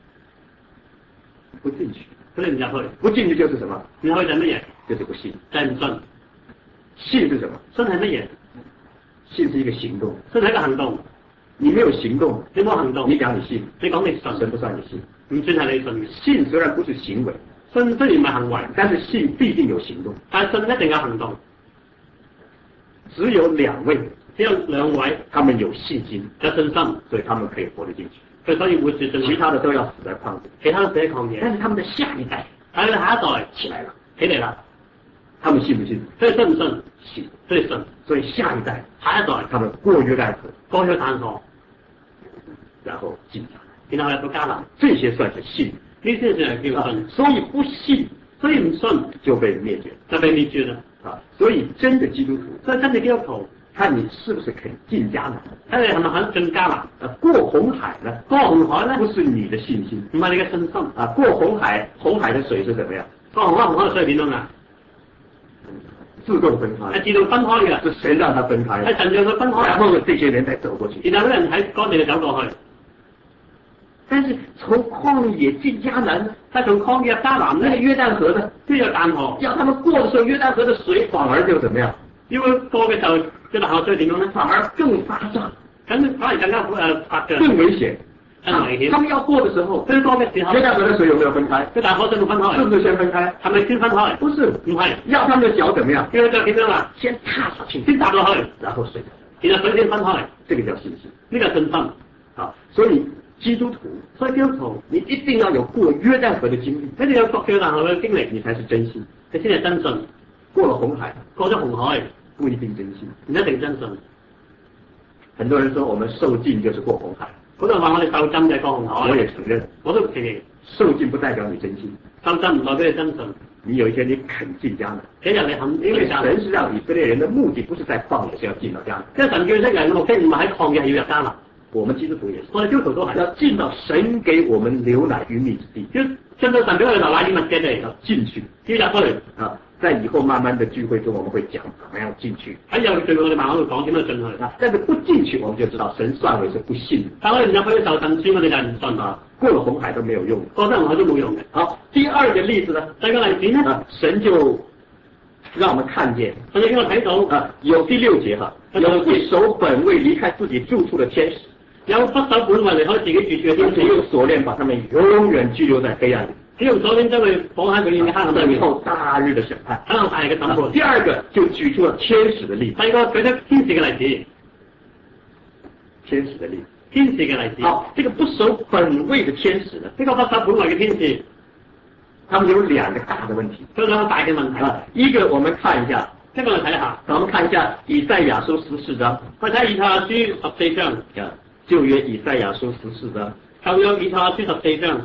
Speaker 1: 不進去，
Speaker 2: 佢哋唔入去。
Speaker 1: 不進去就是什麼？
Speaker 2: 唔去就係乜嘢？
Speaker 1: 就是不信。
Speaker 2: 就係唔信。
Speaker 1: 信是什麼？
Speaker 2: 信係乜嘢？
Speaker 1: 信是一個行動。
Speaker 2: 信係一個行動。
Speaker 1: 你沒有行動，
Speaker 2: 你冇行動，
Speaker 1: 你講你信，
Speaker 2: 你講你信，
Speaker 1: 神不算你信，
Speaker 2: 唔算係你信嘅。
Speaker 1: 信雖然不是行為，
Speaker 2: 信雖然唔係行為，
Speaker 1: 但是信必定有行動。
Speaker 2: 但係信一定有行動。
Speaker 1: 只有2位，
Speaker 2: 只有2位，
Speaker 1: 他們有信心，
Speaker 2: 有信心，
Speaker 1: 所以他們可以活得進去。
Speaker 2: 佢所以活住信心，
Speaker 1: 其他的都要死在曠野，
Speaker 2: 其他都死喺曠野。
Speaker 1: 但是他們的下一代，
Speaker 2: 但係下一代
Speaker 1: 起來了，
Speaker 2: 起嚟啦。
Speaker 1: 他們信不信？
Speaker 2: 所以信唔信？
Speaker 1: 信，
Speaker 2: 所以信。
Speaker 1: 所以下一代，他們過約旦河，
Speaker 2: 過約旦河，
Speaker 1: 然後進迦南，
Speaker 2: 然後入到迦南，
Speaker 1: 這些算是信，
Speaker 2: 呢些算係叫信。
Speaker 1: 所以不信，
Speaker 2: 所以唔信
Speaker 1: 就被滅絕，
Speaker 2: 就被滅絕啦。
Speaker 1: 所以真的基督徒，
Speaker 2: 所以真嘅基督徒，
Speaker 1: 看你是不是肯進迦南，
Speaker 2: 睇你係咪肯進迦南。
Speaker 1: 過紅海呢？
Speaker 2: 過紅海呢？
Speaker 1: 不是你的信心，
Speaker 2: 唔係你嘅信心。
Speaker 1: 過紅海，紅海的水是怎麼樣？
Speaker 2: 過紅海嘅水係點樣啊？
Speaker 1: 自動分開，
Speaker 2: 係自動分開嘅，
Speaker 1: 是神讓它分開，
Speaker 2: 係神讓佢分開，
Speaker 1: 然後這些人才走過去，
Speaker 2: 然後啲人喺嗰地走過去。
Speaker 1: 但是從曠野進迦南呢？
Speaker 2: 但從曠野入迦南呢？
Speaker 1: 約旦河呢？
Speaker 2: 都有旦河，
Speaker 1: 要他們過的時候，約旦河的水反而就怎麼樣？
Speaker 2: 要過嘅時候，約旦河水點樣呢？
Speaker 1: 反而更發脹，
Speaker 2: 咁反而更加發脹，
Speaker 1: 更危險。
Speaker 2: 更危險。
Speaker 1: 他們要過的時候，
Speaker 2: 佢過嘅時候，
Speaker 1: 約旦河的水有沒有分開？
Speaker 2: 約旦河水冇分開，
Speaker 1: 是不是先分開？
Speaker 2: 係咪先分開？
Speaker 1: 不是，
Speaker 2: 唔係，
Speaker 1: 要他們的腳怎麼樣？
Speaker 2: 叫佢腳點樣啊？
Speaker 1: 先踏上去，
Speaker 2: 先踏落去，
Speaker 1: 然後水，
Speaker 2: 然後水先分開，
Speaker 1: 這個叫信心，
Speaker 2: 呢個信心。
Speaker 1: 所以基督徒，
Speaker 2: 基督徒，
Speaker 1: 你一定要有過約旦河的經歷，
Speaker 2: 一定有過約旦河嘅經歷，
Speaker 1: 你才是真信，
Speaker 2: 你先係真信。
Speaker 1: 過了紅海，
Speaker 2: 過咗紅海，
Speaker 1: 不一定真信，
Speaker 2: 唔一定真信。
Speaker 1: 很多人說我們受浸就是過紅海，
Speaker 2: 好多人話我哋受浸就係過紅海，
Speaker 1: 我也承認，
Speaker 2: 我都承認，
Speaker 1: 受浸不代表你真信，
Speaker 2: 受浸唔代表你真信。
Speaker 1: 你有一天你肯進迦南，
Speaker 2: 一日你肯，
Speaker 1: 因為神是讓以色列人的目的不是在曠野，是要進到迦南。
Speaker 2: 因為神叫以色列人嘅目的唔係喺曠野，係要入迦南。
Speaker 1: 我們基督徒也是，
Speaker 2: 我哋基督徒都係
Speaker 1: 要進到神給我們流奶與蜜之地，
Speaker 2: 要進到神俾我哋流奶與蜜嘅地，
Speaker 1: 要進去，
Speaker 2: 要入去。
Speaker 1: 在以後慢慢的聚會中，我們會講怎麼樣進去。
Speaker 2: 喺有聚會我哋慢慢會講點樣進去。
Speaker 1: 但是不進去，我們就知道神算為是不信。
Speaker 2: 但我哋唔入去嘅時候，神算我哋就係唔信啊。
Speaker 1: 過了紅海都沒有用，
Speaker 2: 過咗紅海都冇用嘅。
Speaker 1: 好，第二個例子呢？
Speaker 2: 第二個例子呢？
Speaker 1: 神就讓我們看見，
Speaker 2: 神就俾我睇到
Speaker 1: 有第6節哈，有不守本位離開自己住處的天使，
Speaker 2: 有不守本位離開自己住處嘅天使，
Speaker 1: 用鎖鏈把他們永遠拘留在黑暗裏。
Speaker 2: 只用鎖鏈將佢綁喺佢嘅黑暗裏面，
Speaker 1: 等候大日的審判。
Speaker 2: 等候大日嘅審判。
Speaker 1: 第二個就舉出了天使的例子。
Speaker 2: 第二個舉出天使嘅例子。
Speaker 1: 天使的例子。
Speaker 2: 天使嘅例子。
Speaker 1: 好，這個不守本位的天使呢？
Speaker 2: 呢個不守本位嘅天使，
Speaker 1: 他們有2個大的問題。
Speaker 2: 有2個大嘅問題。
Speaker 1: 一個我們看一下，
Speaker 2: 一個我哋睇下。
Speaker 1: 我們看一下以賽亞書14章。
Speaker 2: 我睇以賽亞書14章。
Speaker 1: 舊約以賽亞書14章。
Speaker 2: 舊約以賽亞書14章。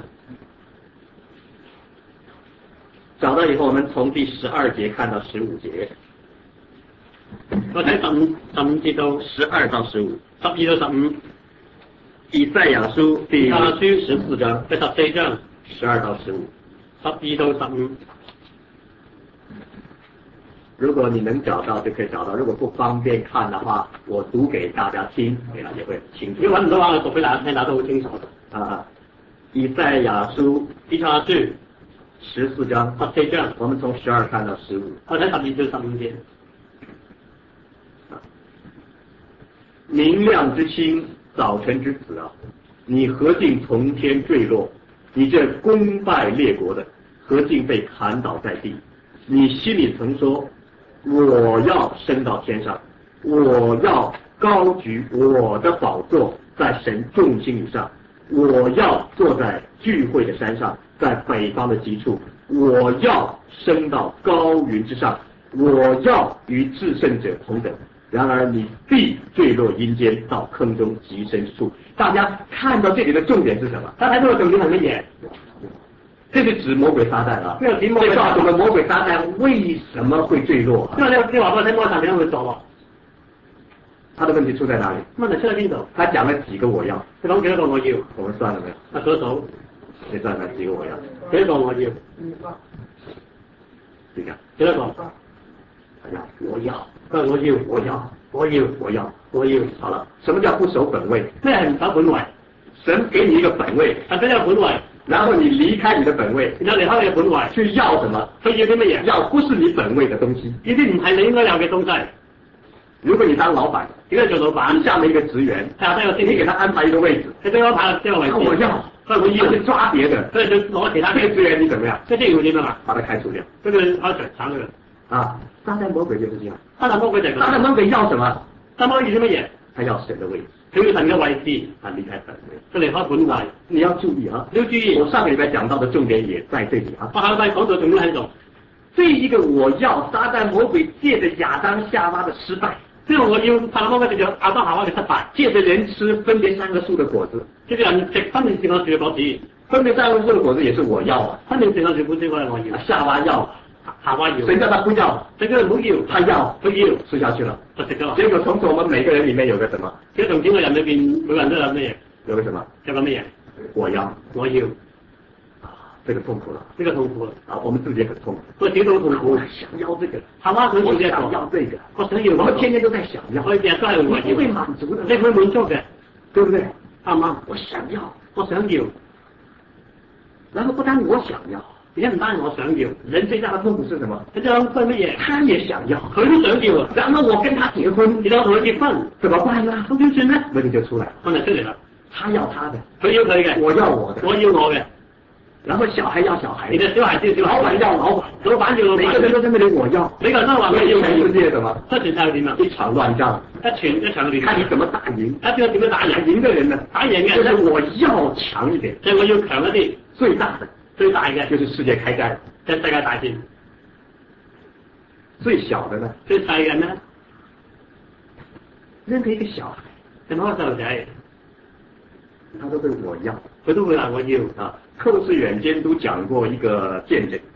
Speaker 1: 找到以後，我們從第12節看到15節。
Speaker 2: 我睇15節到
Speaker 1: 12到15。
Speaker 2: 12到15。
Speaker 1: 以賽亞書第14章。
Speaker 2: 第14章。
Speaker 1: 12到15。
Speaker 2: 12到15。
Speaker 1: 如果你能找到就可以找到，如果不方便看的话，我读给大家听，也会很清楚。
Speaker 2: 如果揾唔到話，我讀俾大家聽，大家都好清楚。
Speaker 1: 以賽亞書14章，我們從12看到15。
Speaker 2: 我睇12到15節。
Speaker 1: 明亮之星，早晨之子啊，你何竟從天墜落？你這攻敗列國的，何竟被砍倒在地？你心裡曾說，我要升到天上，我要高舉我的寶座在神眾星以上，我要坐在聚會的山上，在北方的極處，我要升到高雲之上，我要與至聖者同等。然而你必墜落陰間，到坑中極深之處。大家看到這裡的重點是什麼？
Speaker 2: 大家睇到嘅重點係乜嘢？
Speaker 1: 這是指魔鬼撒旦啊！
Speaker 2: 這告訴我們
Speaker 1: 魔鬼撒旦為什麼會墜落？
Speaker 2: 因為你話俾我聽，魔鬼撒旦點解會墮落？
Speaker 1: 他的問題出在哪裡？
Speaker 2: 問題出喺邊度？
Speaker 1: 他講了幾個我要？
Speaker 2: 佢講幾多個我要？
Speaker 1: 我們算了沒有？
Speaker 2: 數一數。
Speaker 1: 你算了幾個我要？
Speaker 2: 幾多個我要？
Speaker 1: 幾個？
Speaker 2: 幾多個？
Speaker 1: 我要。我要。好了，什麼叫不守本位？
Speaker 2: 咩係唔守本位？
Speaker 1: 神給你一個本位，
Speaker 2: 神俾你個本位，
Speaker 1: 然後你離開你的本位，
Speaker 2: 然後離開你嘅本位，
Speaker 1: 去要什麼？
Speaker 2: 去要啲乜嘢？
Speaker 1: 要不是你本位的東西，
Speaker 2: 呢啲唔係你應該有嘅東西。
Speaker 1: 如果你當老闆，
Speaker 2: 點解做老闆？
Speaker 1: 下面一個職員，你給他安排一個位置，
Speaker 2: 你俾我排呢個位置，
Speaker 1: 我要，
Speaker 2: 我要
Speaker 1: 去抓別的，
Speaker 2: 所以就攞其他
Speaker 1: 這個職員你怎麼樣？
Speaker 2: 即係要點樣啊？
Speaker 1: 把他開除掉，
Speaker 2: 跟住開除炒佢。
Speaker 1: 啊，撒旦魔鬼就是這樣。
Speaker 2: 撒旦魔鬼就係咁。
Speaker 1: 撒旦魔鬼要什麼？
Speaker 2: 撒旦魔鬼要啲乜嘢？
Speaker 1: 他要神的位置，
Speaker 2: 佢要神嘅位置，
Speaker 1: 他離開本位，
Speaker 2: 佢離開本位。
Speaker 1: 你要注意啊！
Speaker 2: 你要注意，
Speaker 1: 我上個禮拜講到的重點也在這裡啊。
Speaker 2: 我下個禮拜講到重點喺度。
Speaker 1: 這一個我要撒旦魔鬼借着亞當夏娃的失敗，
Speaker 2: 呢個我要撒旦魔鬼借着亞當夏娃嘅失敗，
Speaker 1: 借着人吃分別善惡樹的果子，
Speaker 2: 借着人食分別善惡樹嘅果子，
Speaker 1: 分別善惡樹的果子也是我要啊，
Speaker 2: 分別善惡樹本身我要，
Speaker 1: 夏娃要。
Speaker 2: 夏娃要，
Speaker 1: 誰叫他不要？
Speaker 2: 誰叫他不要？
Speaker 1: 他要，
Speaker 2: 佢要，
Speaker 1: 吃下去了，
Speaker 2: 就食咗。
Speaker 1: 結果從此我們每個人裏面有個什麼？
Speaker 2: 其實從整個人裏邊，每個人都有乜嘢？
Speaker 1: 有個什麼？
Speaker 2: 有個乜嘢？
Speaker 1: 我要，這個痛苦了，
Speaker 2: 呢個痛苦
Speaker 1: 啊，我們自己很痛苦，
Speaker 2: 我自己都痛苦，
Speaker 1: 我想要這個，
Speaker 2: 夏娃想要呢個，
Speaker 1: 想要這個，
Speaker 2: 我想要，
Speaker 1: 我們天天都在想要，
Speaker 2: 我日日都係我要，
Speaker 1: 不會滿足的，
Speaker 2: 你會滿足嘅，
Speaker 1: 對不對？
Speaker 2: 啱唔啱？
Speaker 1: 我想要，然後不單我想要。而且唔單我想要，人最大的痛苦是什麼？
Speaker 2: 佢想分乜嘢？
Speaker 1: 他也想要，
Speaker 2: 佢都想要。
Speaker 1: 然後我跟他結婚，
Speaker 2: 然後同佢結婚，
Speaker 1: 怎麼辦呢？
Speaker 2: 咁點算呢？
Speaker 1: 問題就出來，
Speaker 2: 問題出嚟啦。
Speaker 1: 他要他的，
Speaker 2: 佢要佢嘅，
Speaker 1: 我要我的，
Speaker 2: 我要我嘅。
Speaker 1: 然後小孩要小孩，
Speaker 2: 你嘅小孩要小孩，
Speaker 1: 老闆要老闆，
Speaker 2: 老闆要老闆，
Speaker 1: 每個人都在那裡我要，
Speaker 2: 每個人都話我要。
Speaker 1: 全世界什麼？
Speaker 2: 出全世界點啊？
Speaker 1: 一場亂戰，
Speaker 2: 一場亂戰，
Speaker 1: 看你怎麼打贏，
Speaker 2: 睇邊個點樣打贏
Speaker 1: 嘅人呢？
Speaker 2: 打贏嘅
Speaker 1: 就是我要強一點，
Speaker 2: 即係我要強一啲，最大嘅
Speaker 1: 就是世界開戰。
Speaker 2: 即係世界大戰，
Speaker 1: 最小的呢？
Speaker 2: 最細嘅呢？
Speaker 1: 任何一個小孩，
Speaker 2: 任何一個細路仔，
Speaker 1: 他都會我要，
Speaker 2: 佢都會話我要
Speaker 1: 啊。寇世遠監督講過一個見證，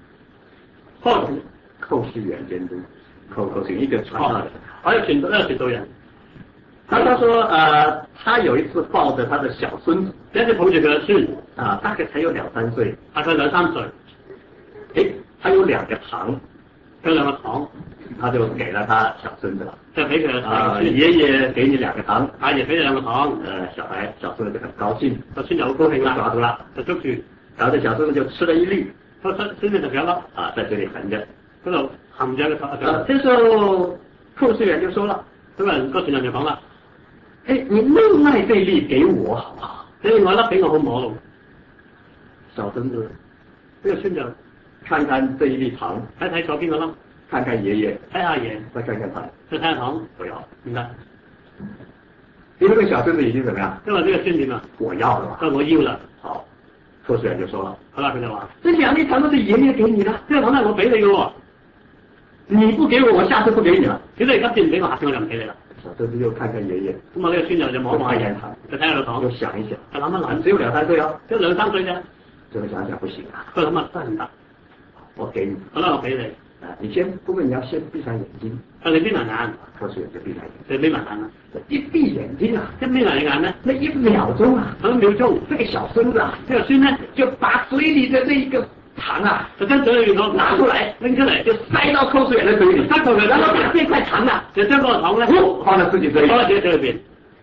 Speaker 1: 寇世遠監督，寇世遠一個傳道人，
Speaker 2: 一個傳道人，
Speaker 1: 他說他有一次抱着他的小孫子，
Speaker 2: 一直抱住佢嘅孫，
Speaker 1: 大概才有2-3歲，
Speaker 2: 大概2-3歲。
Speaker 1: 他有2個糖，
Speaker 2: 他
Speaker 1: 就給了他小孫子了。
Speaker 2: 就俾佢
Speaker 1: 爺爺給你2個糖，
Speaker 2: 阿爺俾你2個糖，
Speaker 1: 小孫子就很高興，
Speaker 2: 小孫就好高興啦，
Speaker 1: 抓住了，
Speaker 2: 就捉住，
Speaker 1: 然後這小孫子就吃了一粒，
Speaker 2: 孫子就有粒，
Speaker 1: 在這裡含着，
Speaker 2: 嗰度含住一個糖。
Speaker 1: 這時候寇世遠就說了，
Speaker 2: 咁個傳人就講啦，
Speaker 1: 你另外這粒給我好不好？
Speaker 2: 你另外粒俾我好唔好？
Speaker 1: 小孫子
Speaker 2: 呢個孫就
Speaker 1: 看看這一粒糖，
Speaker 2: 睇左邊個粒，
Speaker 1: 看看爺爺，
Speaker 2: 睇下爺，
Speaker 1: 再看看糖，
Speaker 2: 再睇下糖，
Speaker 1: 不要，
Speaker 2: 唔得。
Speaker 1: 因為這個小孫子已經怎麼樣？
Speaker 2: 因為呢個孫點啊？
Speaker 1: 我要了嘛。
Speaker 2: 我要啦。
Speaker 1: 好，寇世遠就說了，
Speaker 2: 好啦，佢就話：
Speaker 1: 這2粒糖都是爺爺給你的，
Speaker 2: 呢個糖係我俾你嘅喎，
Speaker 1: 你不給我，我下次不給你了。
Speaker 2: 如果你今次唔俾我，下次我就唔俾你啦。
Speaker 1: 小孫子又看看爺爺，
Speaker 2: 咁啊呢個孫就望一望爺爺，就睇下個糖，
Speaker 1: 又想一想，
Speaker 2: 就諗一諗，
Speaker 1: 只有2-3歲啊，
Speaker 2: 即係2-3歲啫。
Speaker 1: 最後想想不行啊，
Speaker 2: 佢諗真係唔得，
Speaker 1: 我給你，
Speaker 2: 好啦，我俾你。
Speaker 1: 你先，不過你要先閉上眼睛。
Speaker 2: 你閉埋眼。
Speaker 1: 寇世遠就閉上眼睛。
Speaker 2: 就閉埋眼啦。
Speaker 1: 一閉眼睛啊，
Speaker 2: 一閉埋眼呢，
Speaker 1: 那1秒鐘啊，
Speaker 2: 1秒鐘，
Speaker 1: 這個小孫子啊，
Speaker 2: 這個孫呢，
Speaker 1: 就把嘴裡的那個糖啊，
Speaker 2: 就將嘴裏邊攞
Speaker 1: 拿出來，
Speaker 2: 拎出嚟，
Speaker 1: 就塞到口水眼的嘴裡，
Speaker 2: 塞到佢，
Speaker 1: 然後把這塊糖啊，
Speaker 2: 就將嗰個糖咧，
Speaker 1: 放到自己嘴裡，
Speaker 2: 放喺自己嘴裏邊。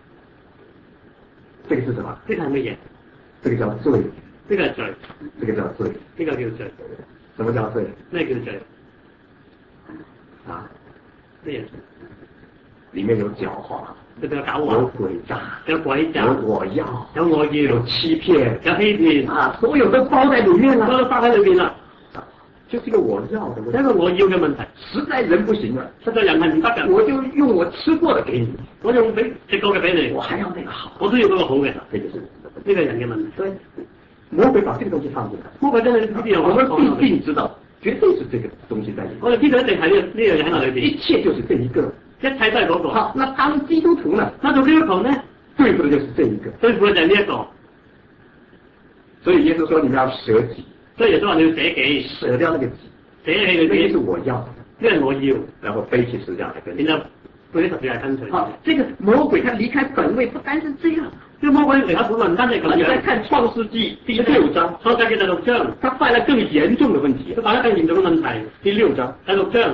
Speaker 1: 這個是什麼？
Speaker 2: 呢個係乜嘢？
Speaker 1: 這個叫罪，
Speaker 2: 呢個係罪，
Speaker 1: 這個叫罪，
Speaker 2: 呢個叫罪。
Speaker 1: 什麼叫罪？
Speaker 2: 咩叫罪？
Speaker 1: 啊，
Speaker 2: 咩嘢？
Speaker 1: 裡面有狡猾，
Speaker 2: 有狡猾，
Speaker 1: 有詭詐，
Speaker 2: 有詭詐，
Speaker 1: 有我要，
Speaker 2: 有我要，
Speaker 1: 有欺騙，
Speaker 2: 有欺騙
Speaker 1: 啊，所有都包在裡面了，
Speaker 2: 都包喺裏邊啦。
Speaker 1: 就是一個我要的問題，
Speaker 2: 一個我要嘅問題，
Speaker 1: 實在人不行了，
Speaker 2: 實在人係唔得㗎，
Speaker 1: 我就用我吃過的給你，
Speaker 2: 我用俾食過嘅俾你，
Speaker 1: 我還要那個好，
Speaker 2: 我都要嗰個好嘅，
Speaker 1: 這就是
Speaker 2: 呢個人嘅問題。
Speaker 1: 對，魔鬼把這個東西放進來，
Speaker 2: 魔鬼真係呢樣，
Speaker 1: 我們必定知道，絕對是這個東西在裡面。
Speaker 2: 我哋知道一定係呢樣嘢喺裏邊，
Speaker 1: 一切就是這一個，
Speaker 2: 一切都係嗰個。
Speaker 1: 好，那當基督徒呢？
Speaker 2: 那做基督徒呢？
Speaker 1: 對付的就是這一個，
Speaker 2: 對付嘅就係呢一個。
Speaker 1: 所以耶穌說你們要捨己，
Speaker 2: 所以耶穌話你要捨己，
Speaker 1: 捨掉那個己，
Speaker 2: 捨棄佢自己，
Speaker 1: 那是我要的，
Speaker 2: 呢係我要，
Speaker 1: 然後背起十字架來跟隨。
Speaker 2: 然後背起十字架跟隨。
Speaker 1: 好，這個魔鬼他離開本位，不單是這樣。
Speaker 2: 這個魔鬼離開本位唔單止咁樣。
Speaker 1: 你再看創世紀第6章，
Speaker 2: 創世紀第6章，
Speaker 1: 他犯了更嚴重的問題。
Speaker 2: 佢犯咗更嚴重嘅問題。
Speaker 1: 第6章，
Speaker 2: 第6章，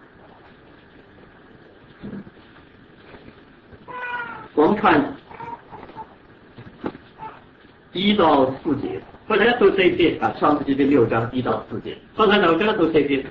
Speaker 1: 我們看1到4節，
Speaker 2: 我睇1到4節
Speaker 1: 啊，創世紀第6章1到4節，
Speaker 2: 創世紀6章1到4節，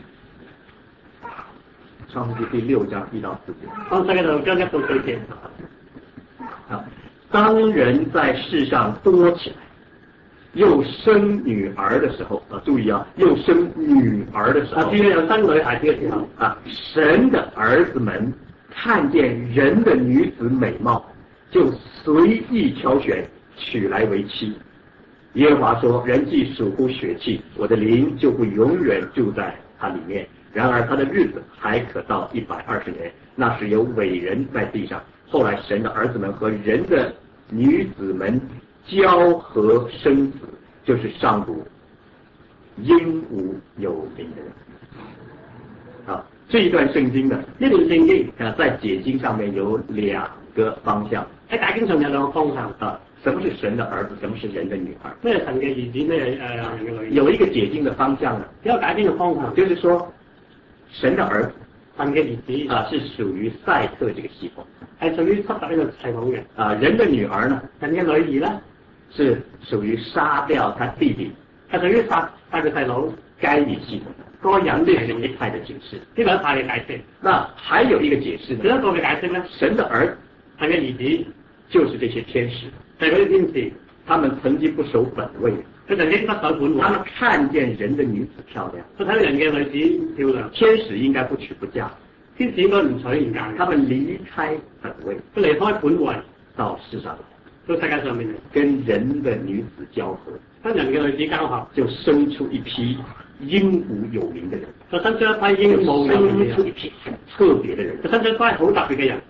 Speaker 1: 創世紀第6章1到4節，
Speaker 2: 創世紀6章1到4節。
Speaker 1: 啊，當人在世上多起來，又生女兒的時候，啊，注意啊，又生女兒的時候，
Speaker 2: 至於有生女孩子嘅時候，
Speaker 1: 啊，神的兒子們看見人的女子美貌，就隨意挑選，娶來為妻。耶和華說：人既屬乎血氣，我的靈就不永遠住在他裡面。然而他的日子還可到120年，那時有偉人在地上。後來神的兒子們和人的女子們交合生子，就是上古英武有名的人。好，這一段聖經呢，
Speaker 2: 呢段聖經
Speaker 1: 在解經上面有兩個方向。
Speaker 2: 喺解經上有兩個方向。
Speaker 1: 啊，什麼是神的兒子？什麼是人的女兒？
Speaker 2: 咩係神嘅兒子？咩係人嘅女兒？
Speaker 1: 有一個解經的方向呢，
Speaker 2: 一個解經嘅方向，
Speaker 1: 就是說神的兒子，
Speaker 2: 神嘅兒子
Speaker 1: 啊，是屬於賽特這個系統，
Speaker 2: 係屬於塞特呢個系統嘅。
Speaker 1: 啊，人的女兒呢，
Speaker 2: 人嘅女兒咧，
Speaker 1: 是屬於殺掉他弟弟，
Speaker 2: 係屬於殺佢細佬
Speaker 1: 該隱系統。
Speaker 2: 嗰個人
Speaker 1: 這是一派的解釋。
Speaker 2: 呢個一派嘅解釋。
Speaker 1: 那還有一個解釋呢？
Speaker 2: 另一個嘅解釋咧，
Speaker 1: 神的兒子，
Speaker 2: 神嘅兒子
Speaker 1: 就是這些天使，
Speaker 2: 就係嗰啲天使，
Speaker 1: 他們曾經不守本位，
Speaker 2: 佢曾經不守本位，
Speaker 1: 他們看見人的女子漂亮，
Speaker 2: 佢睇到人嘅女子漂亮，
Speaker 1: 天使應該不娶不嫁，
Speaker 2: 天使應該唔娶唔嫁，
Speaker 1: 他們離開本位，
Speaker 2: 佢離開本位
Speaker 1: 到世上來，
Speaker 2: 到世界上面嚟，
Speaker 1: 跟人的女子交合，
Speaker 2: 跟人嘅女子交合，
Speaker 1: 就生出一批英武有名的人，
Speaker 2: 就生出一批英武有名嘅人，
Speaker 1: 生出一批很特別的人，
Speaker 2: 就生出一批好特別嘅人。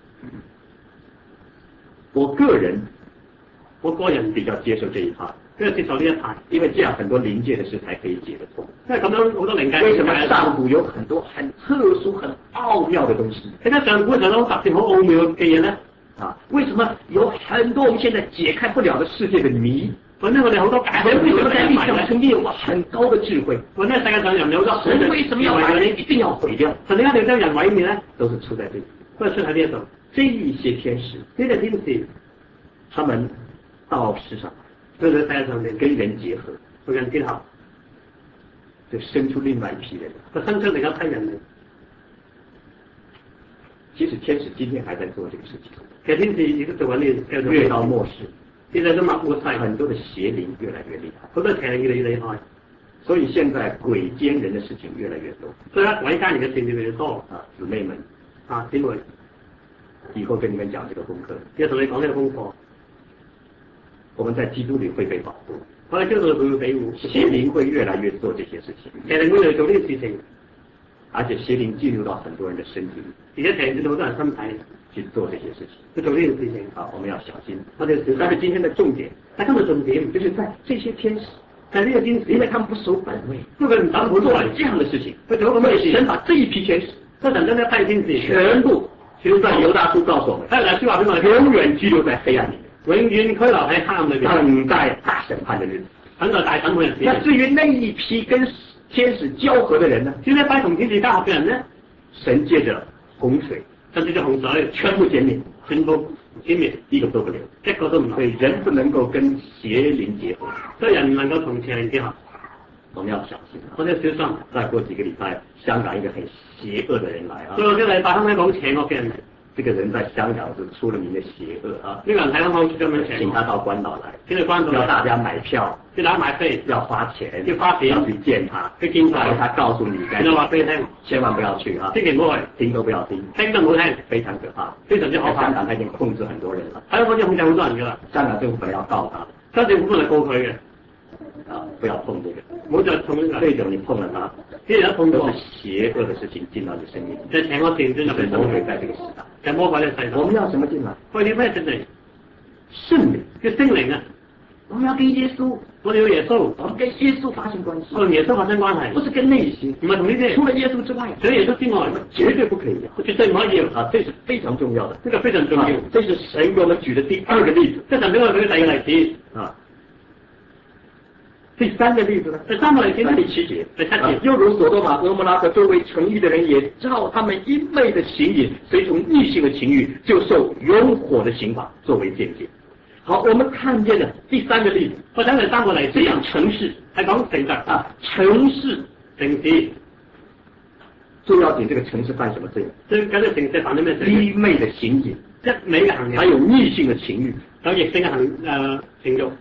Speaker 1: 我個人比較接受這一派，
Speaker 2: 因為接受呢一派，
Speaker 1: 因為這樣很多靈界的事才可以解得通。
Speaker 2: 因為咁樣好多靈界。
Speaker 1: 為什麼上古有很多很特殊、很奧妙的東西？
Speaker 2: 你睇上古上都好特別、好奧妙嘅嘢咧。
Speaker 1: 啊，為什麼有很多我們現在解開不了的世界的謎？
Speaker 2: 或者我哋好多解
Speaker 1: 人為什麼在歷史上曾經有過很高的智慧？
Speaker 2: 或者世界上人有好多
Speaker 1: 神為什麼要把人一定要毀掉？
Speaker 2: 神點解要將人毀滅咧？
Speaker 1: 都是出在這裡，
Speaker 2: 都係出喺呢一度。
Speaker 1: 這一些天使，
Speaker 2: 呢啲天使，
Speaker 1: 他們到世上，
Speaker 2: 到世界上面
Speaker 1: 跟人結合，
Speaker 2: 同人結合，
Speaker 1: 就生出另外一批人，
Speaker 2: 就生出另一批人嚟。
Speaker 1: 其實天使今天還在做這個事情。
Speaker 2: 其實天使亦都做緊呢樣嘢。
Speaker 1: 越到末世，
Speaker 2: 現在都末世，
Speaker 1: 很多的邪靈越來越厲害，
Speaker 2: 好多邪靈越嚟越厲害。
Speaker 1: 所以現在鬼奸人的事情越來越多。
Speaker 2: 所以咧，鬼奸人嘅事越嚟越多。
Speaker 1: 啊，姊妹們，
Speaker 2: 啊，姊妹，
Speaker 1: 以後跟你們講這個功課。
Speaker 2: 要同你講呢個功課。
Speaker 1: 我們在基督裏會被保護，
Speaker 2: 我哋基督裏會被保護。
Speaker 1: 邪靈會越來越做這些事情，
Speaker 2: 邪靈會嚟做呢啲事情，
Speaker 1: 而且邪靈進入到很多人的身體裏，
Speaker 2: 而且邪靈進到好多人身體
Speaker 1: 去做這些事情，
Speaker 2: 去做呢件事情。
Speaker 1: 啊，我們要小心。
Speaker 2: 我哋小心。
Speaker 1: 今天的重點，
Speaker 2: 但今日重點
Speaker 1: 就是在這些天使，
Speaker 2: 在呢個天使，
Speaker 1: 因為他們不守本位，
Speaker 2: 因為佢唔守本
Speaker 1: 做
Speaker 2: 位，
Speaker 1: 這樣的事情，
Speaker 2: 佢做咁嘅事，
Speaker 1: 神把這一批天使，
Speaker 2: 所以神將呢一批天使
Speaker 1: 全部，其實在猶大書告訴我們，
Speaker 2: 喺書話俾我哋，
Speaker 1: 永遠居留在黑暗裏面，
Speaker 2: 永遠拘留喺黑暗裏邊，
Speaker 1: 等待大審判的日子。
Speaker 2: 等待大審判日子。
Speaker 1: 那至於那一批跟天使交合的人呢？
Speaker 2: 至於一班同天使交合嘅人呢？
Speaker 1: 神借着洪水，
Speaker 2: 甚至就洪水
Speaker 1: 全部殲滅，
Speaker 2: 全部殲滅，
Speaker 1: 一個都不留，
Speaker 2: 一個都唔留。
Speaker 1: 所以人不能夠跟邪靈結合，
Speaker 2: 所以人唔能夠同邪靈結合。
Speaker 1: 我們要小心，
Speaker 2: 我哋要小心。
Speaker 1: 再過幾個禮拜，香港一個很邪惡的人來啊！
Speaker 2: 過幾個禮拜，香港講邪惡嘅人嚟。
Speaker 1: 這個人在香港是出了名的邪惡啊！
Speaker 2: 呢個人喺香港出咗名邪惡。請
Speaker 1: 他到關島來，
Speaker 2: 請佢關島，
Speaker 1: 要大家買票，
Speaker 2: 要大家買飛，
Speaker 1: 要花錢，
Speaker 2: 要
Speaker 1: 去見他，
Speaker 2: 去見他，
Speaker 1: 然後他告訴你該，
Speaker 2: 就話俾你聽，
Speaker 1: 千萬不要去啊！
Speaker 2: 千祈唔好去，
Speaker 1: 聽都不要聽，
Speaker 2: 聽都唔好聽，
Speaker 1: 非常可怕，
Speaker 2: 非常之可怕。
Speaker 1: 香港他已經控制很多人了，
Speaker 2: 喺香港已經控制好多人㗎啦。
Speaker 1: 香港政府本來要告他，
Speaker 2: 香港政府本來告佢嘅。
Speaker 1: 啊，不要碰這個，
Speaker 2: 唔好再碰呢個。
Speaker 1: 這種你碰了它，
Speaker 2: 呢種一碰
Speaker 1: 都是邪惡的事情進到你生命裡，
Speaker 2: 就邪惡事進入你生命。
Speaker 1: 在這個時代，
Speaker 2: 就魔鬼嘅世代。
Speaker 1: 我們要什麼進來？
Speaker 2: 我哋要咩進嚟？
Speaker 1: 聖靈，
Speaker 2: 叫聖靈啊！
Speaker 1: 我們要跟耶穌，
Speaker 2: 我哋要耶穌，
Speaker 1: 我們跟耶穌發生關係，
Speaker 2: 同耶穌發生關係，
Speaker 1: 不是跟那些，
Speaker 2: 唔係同呢啲，
Speaker 1: 除了耶穌之外，
Speaker 2: 除咗耶穌之外，
Speaker 1: 絕對不可以的，
Speaker 2: 絕對唔可以
Speaker 1: 啊！這是非常重要的，
Speaker 2: 呢個非常重要。
Speaker 1: 這是神給我們舉的第二個例子，
Speaker 2: 即係神俾我哋舉第二個例子
Speaker 1: 啊。第三個例子呢？
Speaker 2: 第三個例子
Speaker 1: 第7節，
Speaker 2: 第7節，
Speaker 1: 又如所多瑪、蛾摩拉和周圍城邑的人，也照他們一昧的行淫，隨從異性的情欲，就受永火的刑罰作為見解。好，我們看見了第三個例子，
Speaker 2: 我睇第三個例子，
Speaker 1: 講城市，
Speaker 2: 係講城市
Speaker 1: 啊，城市，最要緊，這個城市犯什麼罪？
Speaker 2: 最緊要城市犯啲咩罪？
Speaker 1: 一昧的行淫，
Speaker 2: 一味嘅行淫，
Speaker 1: 還有異性的情欲，
Speaker 2: 有異性嘅情慾。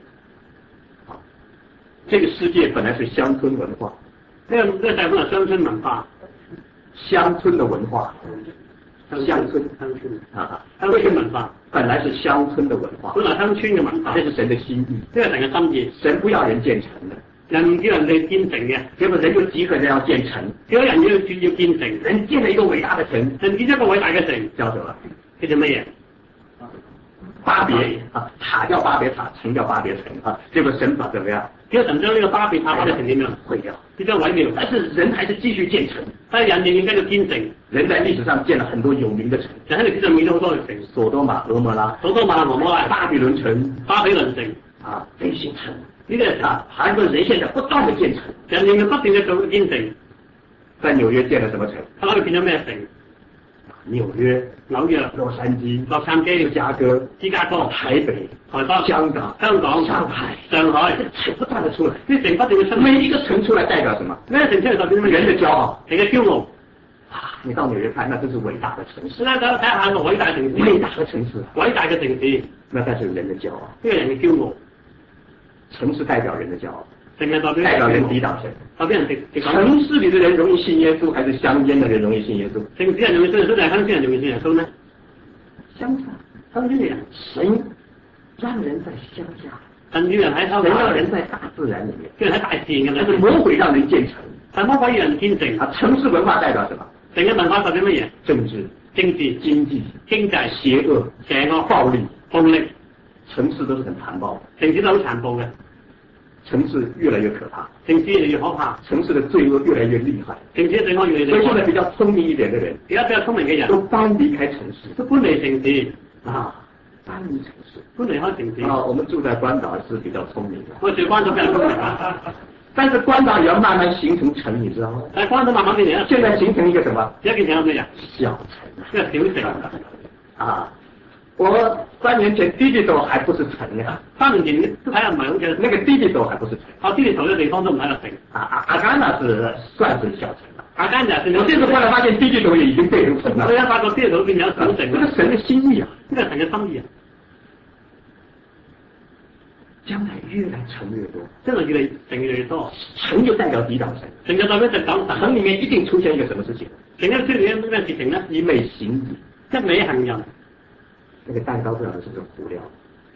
Speaker 1: 這個世界本來是鄉村文化，
Speaker 2: 呢個世界本來鄉村文化，
Speaker 1: 鄉村的文化，鄉村啊，鄉村
Speaker 2: 文化
Speaker 1: 本來是鄉村的文化，
Speaker 2: 本來鄉村嘅文化，
Speaker 1: 這是神的心意，
Speaker 2: 呢個神嘅心意，
Speaker 1: 神不要人建城的，
Speaker 2: 人唔叫人哋建城嘅，
Speaker 1: 結果人就集合人要建城，
Speaker 2: 結果人要建城，
Speaker 1: 人建了一個偉大的城，
Speaker 2: 人建一個偉大嘅城，
Speaker 1: 叫什麼？
Speaker 2: 叫做乜嘢？
Speaker 1: 巴別啊，塔叫巴別塔，城叫巴別城啊，結果神法怎麼樣？
Speaker 2: 結果神將呢個巴別塔巴別城點樣？
Speaker 1: 毀掉，
Speaker 2: 變咗毀掉。
Speaker 1: 但是人還是繼續建城，
Speaker 2: 但係人仍然繼續建城。
Speaker 1: 人在歷史上建了很多有名的城，
Speaker 2: 人喺歷史上建咗好多嘅城，
Speaker 1: 所多瑪、蛾摩拉、
Speaker 2: 所多瑪、蛾摩拉、
Speaker 1: 巴比倫城、
Speaker 2: 巴比倫城
Speaker 1: 啊，這些城，
Speaker 2: 呢啲啊，
Speaker 1: 韓國人現在不斷的建城，
Speaker 2: 人仍然不斷嘅做建城。
Speaker 1: 在紐約建了什麼城？
Speaker 2: 喺嗰度建咗咩城？
Speaker 1: 紐約、洛杉磯、芝加哥、台北、香港、上海、城不斷的出來，
Speaker 2: 呢城不斷嘅出來，
Speaker 1: 每一個城出來代表什麼？
Speaker 2: 呢個城出嚟代表什麼？
Speaker 1: 人的驕傲，
Speaker 2: 人嘅驕傲。
Speaker 1: 啊！你到紐約看，那真是偉大的城市。
Speaker 2: 睇下個偉大城市，
Speaker 1: 偉大的城市，
Speaker 2: 偉大嘅城市，
Speaker 1: 那但是人的驕傲，
Speaker 2: 呢個人嘅驕傲。
Speaker 1: 城市代表人的驕傲，
Speaker 2: 城係代
Speaker 1: 表人抵擋神。
Speaker 2: 代表人
Speaker 1: 城市裏的人容易信耶穌，還是鄉間的人容易信耶穌？
Speaker 2: 城市人容易信耶穌，定係鄉村人容易信耶穌呢？
Speaker 1: 相反，鄉村人神讓人在鄉下，
Speaker 2: 神讓人喺鄉下，
Speaker 1: 神讓人在大自然裏面，
Speaker 2: 叫人喺大自然嘅裏面。
Speaker 1: 但是魔鬼讓人建城，
Speaker 2: 但魔鬼讓人建城。
Speaker 1: 啊，城市文化代表什麼？
Speaker 2: 城嘅文化代表乜嘢？
Speaker 1: 政治、經濟、邪惡、暴力。城市都是很殘暴，
Speaker 2: 城市都好殘暴嘅，
Speaker 1: 城市越來越可怕，
Speaker 2: 城市越嚟越可怕，
Speaker 1: 城市的罪惡越來越厲害，
Speaker 2: 城市嘅罪惡越嚟越厲害。
Speaker 1: 所以現在比較聰明一點的人，
Speaker 2: 而家比較聰明嘅人
Speaker 1: 都搬離開城市，
Speaker 2: 都搬離城市
Speaker 1: 啊，搬離城市，
Speaker 2: 搬離開城市。
Speaker 1: 啊，我們住在關島是比較聰明的，
Speaker 2: 我住關島比較聰明啊，
Speaker 1: 但是關島也要慢慢形成城，你知道嗎？
Speaker 2: 但係關島慢慢變成，
Speaker 1: 現在形成一個什麼？
Speaker 2: 而家變成乜嘢？
Speaker 1: 小城，
Speaker 2: 一個小城
Speaker 1: 啊。我3年前Digital還不是城啊
Speaker 2: ，3年前都睇下唔係好似
Speaker 1: 那個Digital還不是城，
Speaker 2: Digital 嘅地方都唔喺度城。
Speaker 1: 阿甘納是算是小城了，
Speaker 2: 阿甘納是。
Speaker 1: 我這次後來發現Digital也已經變成城了。
Speaker 2: 我而家發覺Digital變成小城。
Speaker 1: 這個神的心意啊，
Speaker 2: 呢個神嘅心意啊，
Speaker 1: 將來越來城越多，
Speaker 2: 將來越嚟城越嚟越多，
Speaker 1: 城就代表抵擋神，
Speaker 2: 城就代表抵擋神。
Speaker 1: 城裡面一定出現一個什麼事情？
Speaker 2: 城一出現咩事情呢？
Speaker 1: 一味行淫，
Speaker 2: 一味行淫。
Speaker 1: 那個蛋糕不曉得是不是糊料？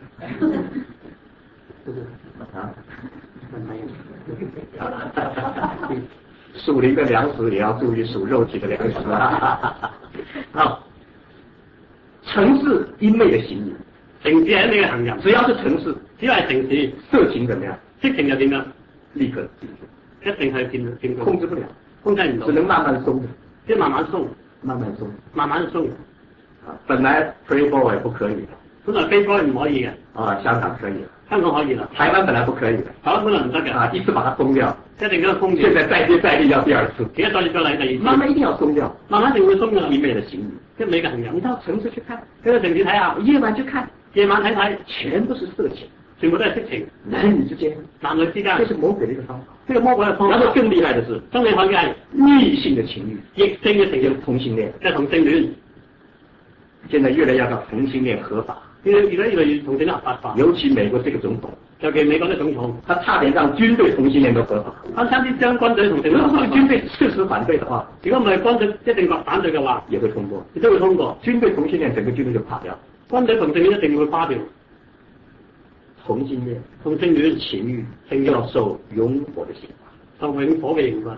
Speaker 1: 屬靈的糧食也要注意屬肉體的糧食啊！好，城市一昧的行淫，
Speaker 2: 城市係一味嘅行淫，
Speaker 1: 只要是城市，
Speaker 2: 只要係城市，
Speaker 1: 色情怎麼樣？
Speaker 2: 色情又點樣？
Speaker 1: 立刻
Speaker 2: 一定係點
Speaker 1: 控制不了，
Speaker 2: 控制唔到，
Speaker 1: 只能慢慢鬆，
Speaker 2: 即係慢慢鬆，
Speaker 1: 慢慢鬆，
Speaker 2: 慢慢鬆。
Speaker 1: 啊，本來 Playboy 不可以的，
Speaker 2: 本來非該唔可以嘅。
Speaker 1: 啊，香港可以了，
Speaker 2: 香港可以啦，
Speaker 1: 台灣本來不可以的。
Speaker 2: 台灣本來唔得嘅。
Speaker 1: 啊，一次把它封掉，
Speaker 2: 一定要封住。
Speaker 1: 現在再接再厲要第二次。
Speaker 2: 而家再接再厲第二次。
Speaker 1: 慢慢一定要封掉，
Speaker 2: 慢慢一定會封㗎啦。
Speaker 1: 一味的行為，
Speaker 2: 一味嘅行人。
Speaker 1: 你到城市去看，
Speaker 2: 去到城市睇下，
Speaker 1: 夜晚去看，
Speaker 2: 夜晚睇睇，
Speaker 1: 全部是色情，
Speaker 2: 全部都係色情，
Speaker 1: 男女之間，
Speaker 2: 男女之間。
Speaker 1: 這是魔鬼的一個方法。
Speaker 2: 呢個魔鬼嘅方法。
Speaker 1: 然後更厲害的是，
Speaker 2: 更厲害嘅係
Speaker 1: 逆性的情慾，
Speaker 2: 逆性嘅情慾，
Speaker 1: 同性戀，
Speaker 2: 即係同性戀。
Speaker 1: 現在越來越要到同性戀合法。
Speaker 2: 而家越嚟越同性戀合法化。
Speaker 1: 尤其美國這個總統，
Speaker 2: 尤其美國嘅總統，
Speaker 1: 他差點讓軍隊同性戀都合法。
Speaker 2: 他差啲將軍隊同性戀
Speaker 1: 如果
Speaker 2: 合法化。
Speaker 1: 軍隊確實反對的話，
Speaker 2: 如果唔係軍隊一定反對嘅話，
Speaker 1: 也會通過，
Speaker 2: 亦都會通過。
Speaker 1: 軍隊同性戀整個軍隊就垮掉。
Speaker 2: 軍隊同性戀一定會花掉。
Speaker 1: 同性戀，
Speaker 2: 同性戀
Speaker 1: 情慾要受永火的刑罰，
Speaker 2: 受永火嘅刑罰。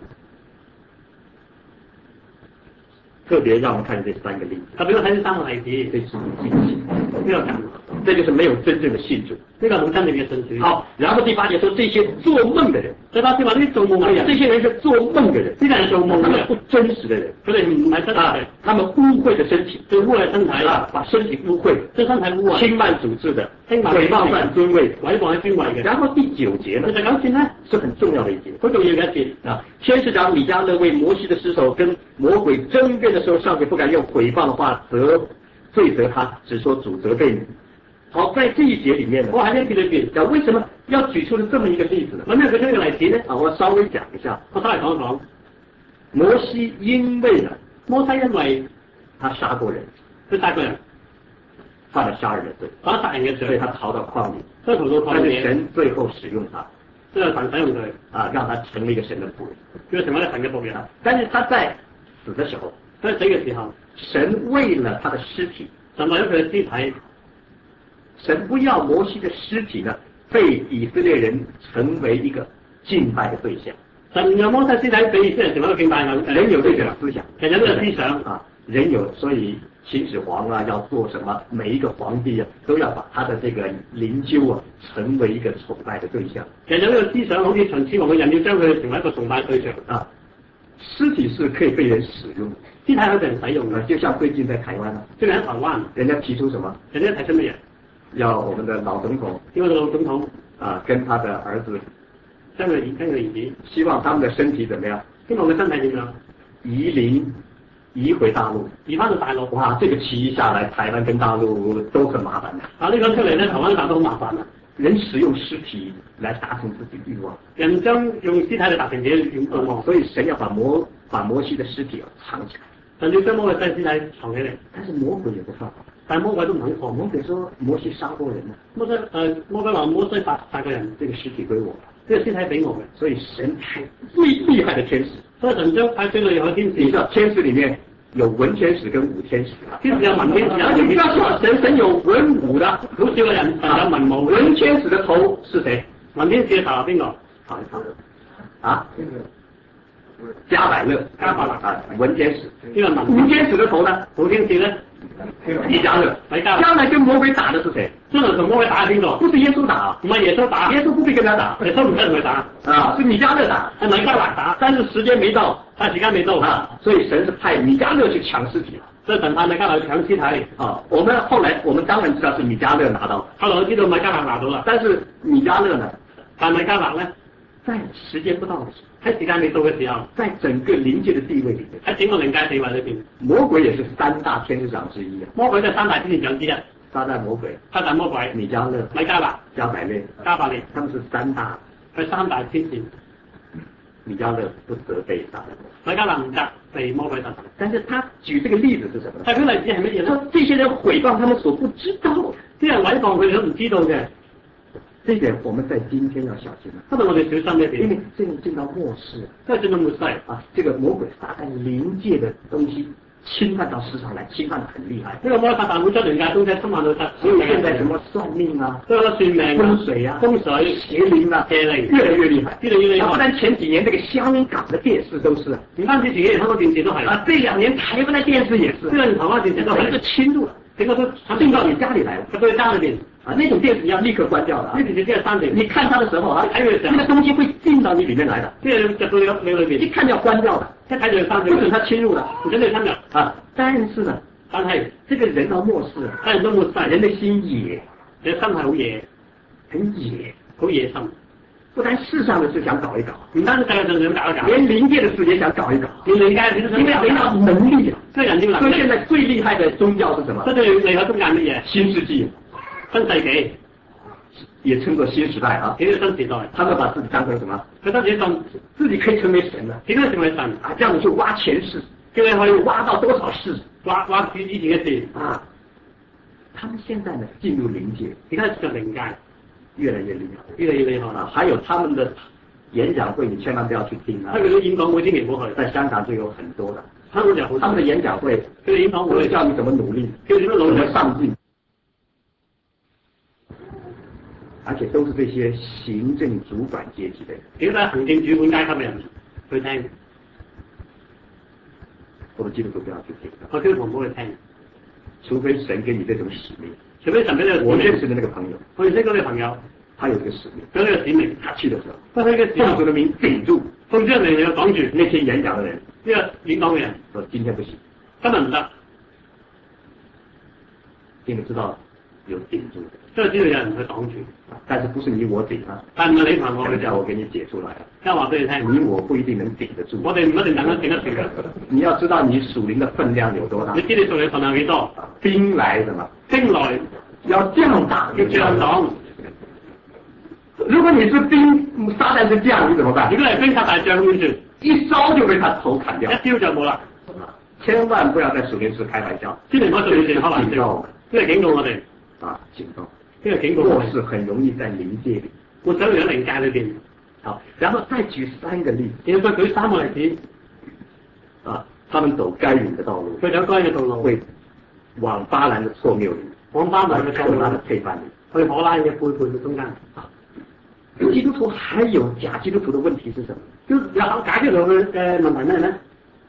Speaker 1: 特別讓我們看這三個例子，
Speaker 2: 特別要睇呢三個例子，
Speaker 1: 這是禁信，
Speaker 2: 呢個人，
Speaker 1: 這就是沒有真正的信主。
Speaker 2: 呢個冇真正嘅信主。
Speaker 1: 好，然後第八節說這些做夢的人，
Speaker 2: 第八節話呢啲做夢嘅人，
Speaker 1: 這些人是做夢的人，
Speaker 2: 呢啲係做夢嘅，
Speaker 1: 不真實的人，
Speaker 2: 佢哋唔係真實嘅，
Speaker 1: 他們污穢的身體，
Speaker 2: 對污穢身體
Speaker 1: 啊，把身體污穢，
Speaker 2: 將身體污穢，
Speaker 1: 輕慢主治的，
Speaker 2: 輕慢
Speaker 1: 毀謗犯尊位，
Speaker 2: 毀謗尊位嘅。
Speaker 1: 然後第九節呢，
Speaker 2: 第九節呢
Speaker 1: 是很重要的一節，
Speaker 2: 好重要嘅一節
Speaker 1: 啊，天使長米迦勒為摩西的屍首跟魔鬼爭辯的時候，上帝不敢用毀謗的話罪責他，只說主責備你。好，在這一節裡面呢，
Speaker 2: 我喺呢一節裏邊，
Speaker 1: 為什麼要舉出了這麼一個例子呢？
Speaker 2: 咁樣舉出呢個例子呢？
Speaker 1: 啊，我稍微講一下，
Speaker 2: 我稍微講一講。
Speaker 1: 摩西因為呢，
Speaker 2: 摩西因為
Speaker 1: 他殺過人，
Speaker 2: 佢殺過人，
Speaker 1: 犯了殺人的罪，
Speaker 2: 犯咗殺人嘅罪，
Speaker 1: 所以他逃到曠野，
Speaker 2: 所以逃到曠野。
Speaker 1: 但是神最後使用他，
Speaker 2: 最後神使用佢，
Speaker 1: 啊，讓他成為一個神的僕人，
Speaker 2: 叫佢成為一個神嘅僕人。
Speaker 1: 但是他在死的時候，
Speaker 2: 喺死嘅時候，
Speaker 1: 神為了他的屍體，
Speaker 2: 神為咗佢嘅屍體，
Speaker 1: 神不要摩西的屍體呢被以色列人成為一個敬拜的對象。
Speaker 2: 神讓摩西屍體俾以色列人成為一個敬拜嘅。
Speaker 1: 人有這個思想，
Speaker 2: 人有呢個思想
Speaker 1: 啊，人有，所以秦始皇啊要做什麼，每一個皇帝啊都要把他的這個靈柩啊成為一個崇拜的對象。
Speaker 2: 人有呢個思想，好似秦始皇嘅人要將佢成為一個崇拜對象。
Speaker 1: 啊，屍體是可以被人使用的，
Speaker 2: 屍體可以被人使用嘅，
Speaker 1: 就像最近在台灣啊，
Speaker 2: 最近喺台灣，
Speaker 1: 人家提出什麼？
Speaker 2: 人家提出乜嘢？
Speaker 1: 要我們的老總統，
Speaker 2: 因為老總統
Speaker 1: 啊跟他的兒子，
Speaker 2: 跟佢兒子，
Speaker 1: 希望他們的身體怎麼樣？
Speaker 2: 希望佢身體點樣？
Speaker 1: 移回大陸，
Speaker 2: 移翻到大陸。
Speaker 1: 哇，這個提議下來，台灣跟大陸都很麻煩的。
Speaker 2: 啊，呢個出嚟咧，台灣大陸都好麻煩啊！
Speaker 1: 人使用屍體來達成自己慾望，
Speaker 2: 人將用屍體嚟達成自己嘅慾望，
Speaker 1: 所以神要把摩西的屍體藏起來。
Speaker 2: 神要將魔鬼嘅屍體藏起嚟，
Speaker 1: 但是魔鬼也不放，
Speaker 2: 但係魔鬼都唔肯放。
Speaker 1: 魔鬼說摩西殺過人啊，
Speaker 2: 魔鬼話摩西殺過人，
Speaker 1: 這個屍體歸我，
Speaker 2: 呢個屍體俾我嘅。
Speaker 1: 所以神派厲害的天使，
Speaker 2: 所以神將派最厲害嘅天使。
Speaker 1: 你知道天使裡面有文天使跟武天使啊，
Speaker 2: 天使有文天使，
Speaker 1: 你不要說神有文武的，
Speaker 2: 好少嘅人神有文武。
Speaker 1: 文天使的頭是誰？
Speaker 2: 文天使嘅頭係邊個？
Speaker 1: 啊？加百勒，啊，文天使。
Speaker 2: 呢個文。
Speaker 1: 武天使的頭呢？
Speaker 2: 武天使咧？
Speaker 1: 米迦勒。將來跟魔鬼打的是誰？
Speaker 2: 將來同魔鬼打係邊個？
Speaker 1: 不是耶穌打，
Speaker 2: 唔係耶穌打，
Speaker 1: 耶穌不必跟他打，
Speaker 2: 耶穌唔使同佢打，
Speaker 1: 啊，是米迦勒打，
Speaker 2: 係米迦勒打，
Speaker 1: 但是時間沒到，
Speaker 2: 但時間未到
Speaker 1: 啊，所以神是派米迦勒去搶屍體，
Speaker 2: 所以神派米迦勒去搶屍體。
Speaker 1: 啊，我們當然知道是米迦勒拿到，
Speaker 2: 後來我知道米迦勒拿到啦，
Speaker 1: 但是米迦勒呢？
Speaker 2: 但米迦勒咧，
Speaker 1: 在時間不到的時候，
Speaker 2: 喺時間未到嘅時候，
Speaker 1: 在整個靈界的地位裡面，
Speaker 2: 喺整個靈界地位裏邊，
Speaker 1: 魔鬼也是三大天使長之一啊，
Speaker 2: 魔鬼都係三大天使長之一，
Speaker 1: 撒旦魔鬼，米迦勒，
Speaker 2: 米迦勒，
Speaker 1: 加百列，他們是三大，
Speaker 2: 係三大天使。
Speaker 1: 米迦勒不責備撒旦，
Speaker 2: 米迦勒唔責備魔鬼撒旦。
Speaker 1: 但是他舉這個例子是什麼？
Speaker 2: 但佢例子係乜嘢咧？
Speaker 1: 這些人毀謗他們所不知道的，
Speaker 2: 啲人毀謗佢哋都唔知道嘅。
Speaker 1: 這一點我們在今天要小心啊！
Speaker 2: 今日我哋小心一點，
Speaker 1: 因為進到末世，
Speaker 2: 進到末世
Speaker 1: 啊，這個魔鬼撒旦靈界的東西侵犯到世上來，侵犯得很厲害。
Speaker 2: 呢個魔鬼撒旦會將靈界東西侵犯到世，
Speaker 1: 所以現在什麼算命啊，
Speaker 2: 都有算命、
Speaker 1: 風水啊、邪靈啊，越來越厲害，
Speaker 2: 越來越厲害。
Speaker 1: 不但前幾年這個香港的電視都是，
Speaker 2: 唔單止前幾年香港電視都係
Speaker 1: 啊，這2年台灣的電視也是，
Speaker 2: 這兩台灣電視都係，
Speaker 1: 就侵入了，
Speaker 2: 整個都
Speaker 1: 進到你家裡來了，
Speaker 2: 到你家裏邊。
Speaker 1: 啊，那種電視要立刻關掉的，
Speaker 2: 那電視真係關掉。
Speaker 1: 你看它的時候啊，
Speaker 2: 睇佢嘅時候，
Speaker 1: 那個東西會進到你裡面來的，
Speaker 2: 即係入到你裏邊，
Speaker 1: 一看就要關掉的，
Speaker 2: 一睇就要關掉，
Speaker 1: 不准它侵入的，
Speaker 2: 唔准你侵入。
Speaker 1: 啊，但是呢，
Speaker 2: 但係
Speaker 1: 这个人到末世，
Speaker 2: 人都末世，
Speaker 1: 人的心野，
Speaker 2: 你心係好野，
Speaker 1: 很野，
Speaker 2: 好野心。
Speaker 1: 不但世上的事想搞一搞，
Speaker 2: 唔單止世界上想搞一搞，
Speaker 1: 连靈界的事也想搞一搞。
Speaker 2: 連靈界嘅事都想
Speaker 1: 因為人要能力啊，
Speaker 2: 即係人要能力。
Speaker 1: 所以現在最厲害的宗教是什麼？
Speaker 2: 最厲害宗教乜嘢？
Speaker 1: 新世紀，
Speaker 2: 新世紀，
Speaker 1: 也稱作新時代啊。
Speaker 2: 呢個新時代，
Speaker 1: 他們把自己當成什麼？
Speaker 2: 佢當自己當
Speaker 1: 自己可以成為神了。
Speaker 2: 點解成為神
Speaker 1: 啊？這樣你去挖前世，
Speaker 2: 叫你可以
Speaker 1: 挖到多少世？
Speaker 2: 挖住以前嘅事
Speaker 1: 啊！他們現在呢進入靈界，
Speaker 2: 而家就靈界
Speaker 1: 越來越厲害，
Speaker 2: 越嚟越厲害
Speaker 1: 啊！還有他們的演講會，你千萬不要去聽啊！
Speaker 2: 佢哋嘅演講會千祈唔好去，
Speaker 1: 在香港就有很多的。
Speaker 2: 香港就好，
Speaker 1: 他們的演講會，
Speaker 2: 佢哋演講會
Speaker 1: 教你怎麼努力，
Speaker 2: 叫你點樣努力，
Speaker 1: 怎麼上進，而且都是這些行政主管階級的人。
Speaker 2: 點解行政主管階級嘅人去聽？
Speaker 1: 我們基督徒不要去聽，
Speaker 2: 我基督徒唔好去聽，
Speaker 1: 除非神給你這種使命。
Speaker 2: 除非神俾你
Speaker 1: 我認識的那個朋友，
Speaker 2: 我認識嗰個朋友，
Speaker 1: 他有一個使命，
Speaker 2: 佢有個使命，
Speaker 1: 他去的時候，
Speaker 2: 他去嘅時候，
Speaker 1: 奉主的名頂住，
Speaker 2: 奉主嘅名要擋住
Speaker 1: 那些演講的人，
Speaker 2: 呢個演講嘅人，
Speaker 1: 說今天不行，
Speaker 2: 今日唔得，
Speaker 1: 因為知道有頂住的，
Speaker 2: 即係知道有人去擋住，
Speaker 1: 但是不是你我頂啊？
Speaker 2: 但唔係你同我嘅時候，
Speaker 1: 我給你解出來了，
Speaker 2: 而家話俾你聽，
Speaker 1: 你我不一定能頂得住，
Speaker 2: 我哋唔一定能夠頂得住嘅。
Speaker 1: 你要知道你屬靈的分量有多大，
Speaker 2: 你知你屬靈份量幾多？
Speaker 1: 兵來什麼？
Speaker 2: 兵來
Speaker 1: 要將擋，
Speaker 2: 要將擋。
Speaker 1: 如果你是兵，撒旦是將，你怎麼辦？
Speaker 2: 如果係兵殺大將點算？
Speaker 1: 一燒就被他頭砍掉，
Speaker 2: 一燒就冇啦。
Speaker 1: 千萬不要在屬靈時開玩笑，
Speaker 2: 千祈唔好在屬靈時開玩笑，呢係警告我哋。
Speaker 1: 啊，警告，
Speaker 2: 呢係警告我哋。
Speaker 1: 末世很容易在靈界裡。
Speaker 2: 我想喺靈界裏邊。
Speaker 1: 好，然後再舉3個例子，
Speaker 2: 然後再舉3個例子。
Speaker 1: 啊，他們走該隱的道路，
Speaker 2: 佢走該隱嘅道路，
Speaker 1: 會往巴蘭的錯謬裡，
Speaker 2: 往巴蘭嘅錯謬
Speaker 1: 的背叛裡，
Speaker 2: 去可拉嘅背叛嘅中間。
Speaker 1: 基督徒還有假基督徒的問題是什麼？
Speaker 2: 有假基督徒嘅問題咩呢？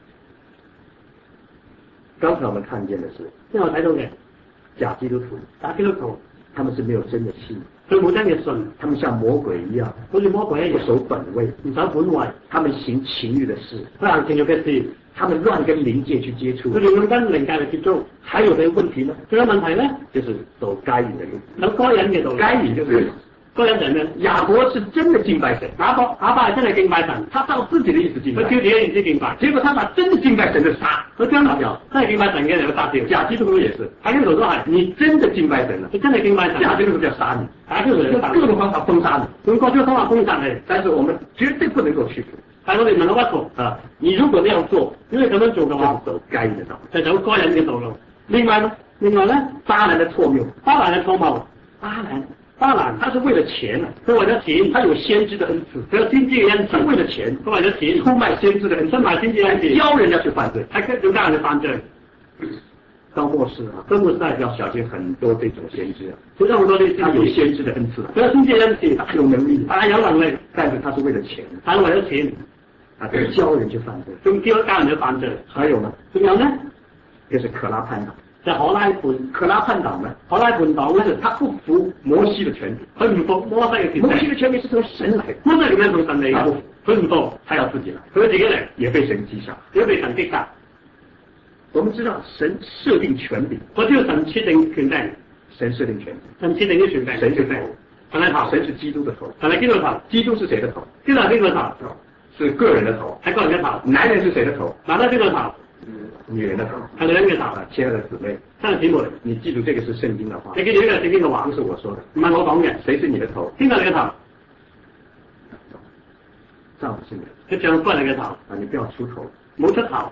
Speaker 1: 剛才我們看見的是，
Speaker 2: 因為我睇到嘅
Speaker 1: 假基督徒，
Speaker 2: 假基督徒，
Speaker 1: 他們是沒有真的信，
Speaker 2: 佢冇真嘅信，
Speaker 1: 他們像魔鬼一樣，
Speaker 2: 好似魔鬼一樣，
Speaker 1: 不守本位，
Speaker 2: 唔守本位，
Speaker 1: 他們行情慾的事，
Speaker 2: 佢行情慾嘅事，
Speaker 1: 他們亂跟靈界去接觸，
Speaker 2: 佢哋亂跟靈界去接觸。
Speaker 1: 還有咩問題呢？
Speaker 2: 仲有問題呢？
Speaker 1: 就是走該隱的路，
Speaker 2: 走該隱嘅道路。
Speaker 1: 該隱就是
Speaker 2: 該隱人呢？
Speaker 1: 亞伯是真的敬拜神，
Speaker 2: 亞伯係真係敬拜神，
Speaker 1: 他照自己的意思敬拜，
Speaker 2: 佢照自己嘅意思敬拜，
Speaker 1: 結果他把真的敬拜神的殺，
Speaker 2: 佢將真係敬拜神嘅人殺掉。
Speaker 1: 假基督徒也是，
Speaker 2: 假基督徒都係，
Speaker 1: 你真的敬拜神了，
Speaker 2: 你真係敬拜神，
Speaker 1: 假基督徒就要殺你，
Speaker 2: 假基督徒就殺你，
Speaker 1: 用各種方法封殺你，
Speaker 2: 用各種方法封殺你。
Speaker 1: 但是我們絕對不能夠屈服，
Speaker 2: 但係我哋唔能夠屈服
Speaker 1: 啊！你如果這樣做，
Speaker 2: 如果你咁樣做嘅話，
Speaker 1: 就走該隱的道路，
Speaker 2: 就走該隱嘅道路。
Speaker 1: 另外呢，巴蘭的錯謬，
Speaker 2: 巴蘭嘅錯謬，巴蘭，他是為了錢啊，佢為咗錢，他有先知的恩賜，佢有先知嘅恩賜，他為了錢，佢為咗錢，出賣先知的恩賜，出賣先知嘅恩賜，教人家去犯罪，係跟住教人去犯罪。
Speaker 1: 到末世啊，到末世要小心很多這種先知啊，
Speaker 2: 其實好多啲
Speaker 1: 他有先知的恩賜，
Speaker 2: 佢有先知嘅恩賜，
Speaker 1: 他有能力，
Speaker 2: 他有能力，
Speaker 1: 但是他是為了錢，
Speaker 2: 係為咗錢，
Speaker 1: 啊，教人去犯罪，
Speaker 2: 仲教人去犯罪。
Speaker 1: 還有呢，
Speaker 2: 仲有呢，
Speaker 1: 就是可拉叛黨。
Speaker 2: 就可拉叛黨呢？可拉叛黨呢？
Speaker 1: 就是他不服摩西的權柄，
Speaker 2: 佢唔服摩西嘅權柄。
Speaker 1: 摩西的權柄是從神來的，
Speaker 2: 摩西點樣從神嚟嘅？佢唔服，
Speaker 1: 他要自己來，
Speaker 2: 佢自己嚟，
Speaker 1: 也被神擊殺，
Speaker 2: 也被神擊殺。
Speaker 1: 我們知道神設定權柄，
Speaker 2: 我知道神設定權柄，
Speaker 1: 神設定權柄，
Speaker 2: 神設定啲權柄，
Speaker 1: 神是頭，
Speaker 2: 神係頭，
Speaker 1: 神是基督的頭，
Speaker 2: 神係基督頭，
Speaker 1: 基督是誰的頭？
Speaker 2: 基督係邊個頭？
Speaker 1: 是個人的頭，
Speaker 2: 係個人嘅頭。
Speaker 1: 男人是誰的頭？
Speaker 2: 男人邊個頭？
Speaker 1: 女人的頭，
Speaker 2: 係女人嘅頭。
Speaker 1: 親愛的姊妹，
Speaker 2: 親愛的姊妹，
Speaker 1: 你記住這個是聖經的話，
Speaker 2: 你記住呢個係聖經嘅話，
Speaker 1: 不是我說的，
Speaker 2: 唔係我講嘅。
Speaker 1: 誰是你的頭？
Speaker 2: 邊個係你嘅頭？
Speaker 1: 丈夫是你的，
Speaker 2: 佢丈夫係你嘅頭。
Speaker 1: 啊，你不要出頭，
Speaker 2: 冇出頭，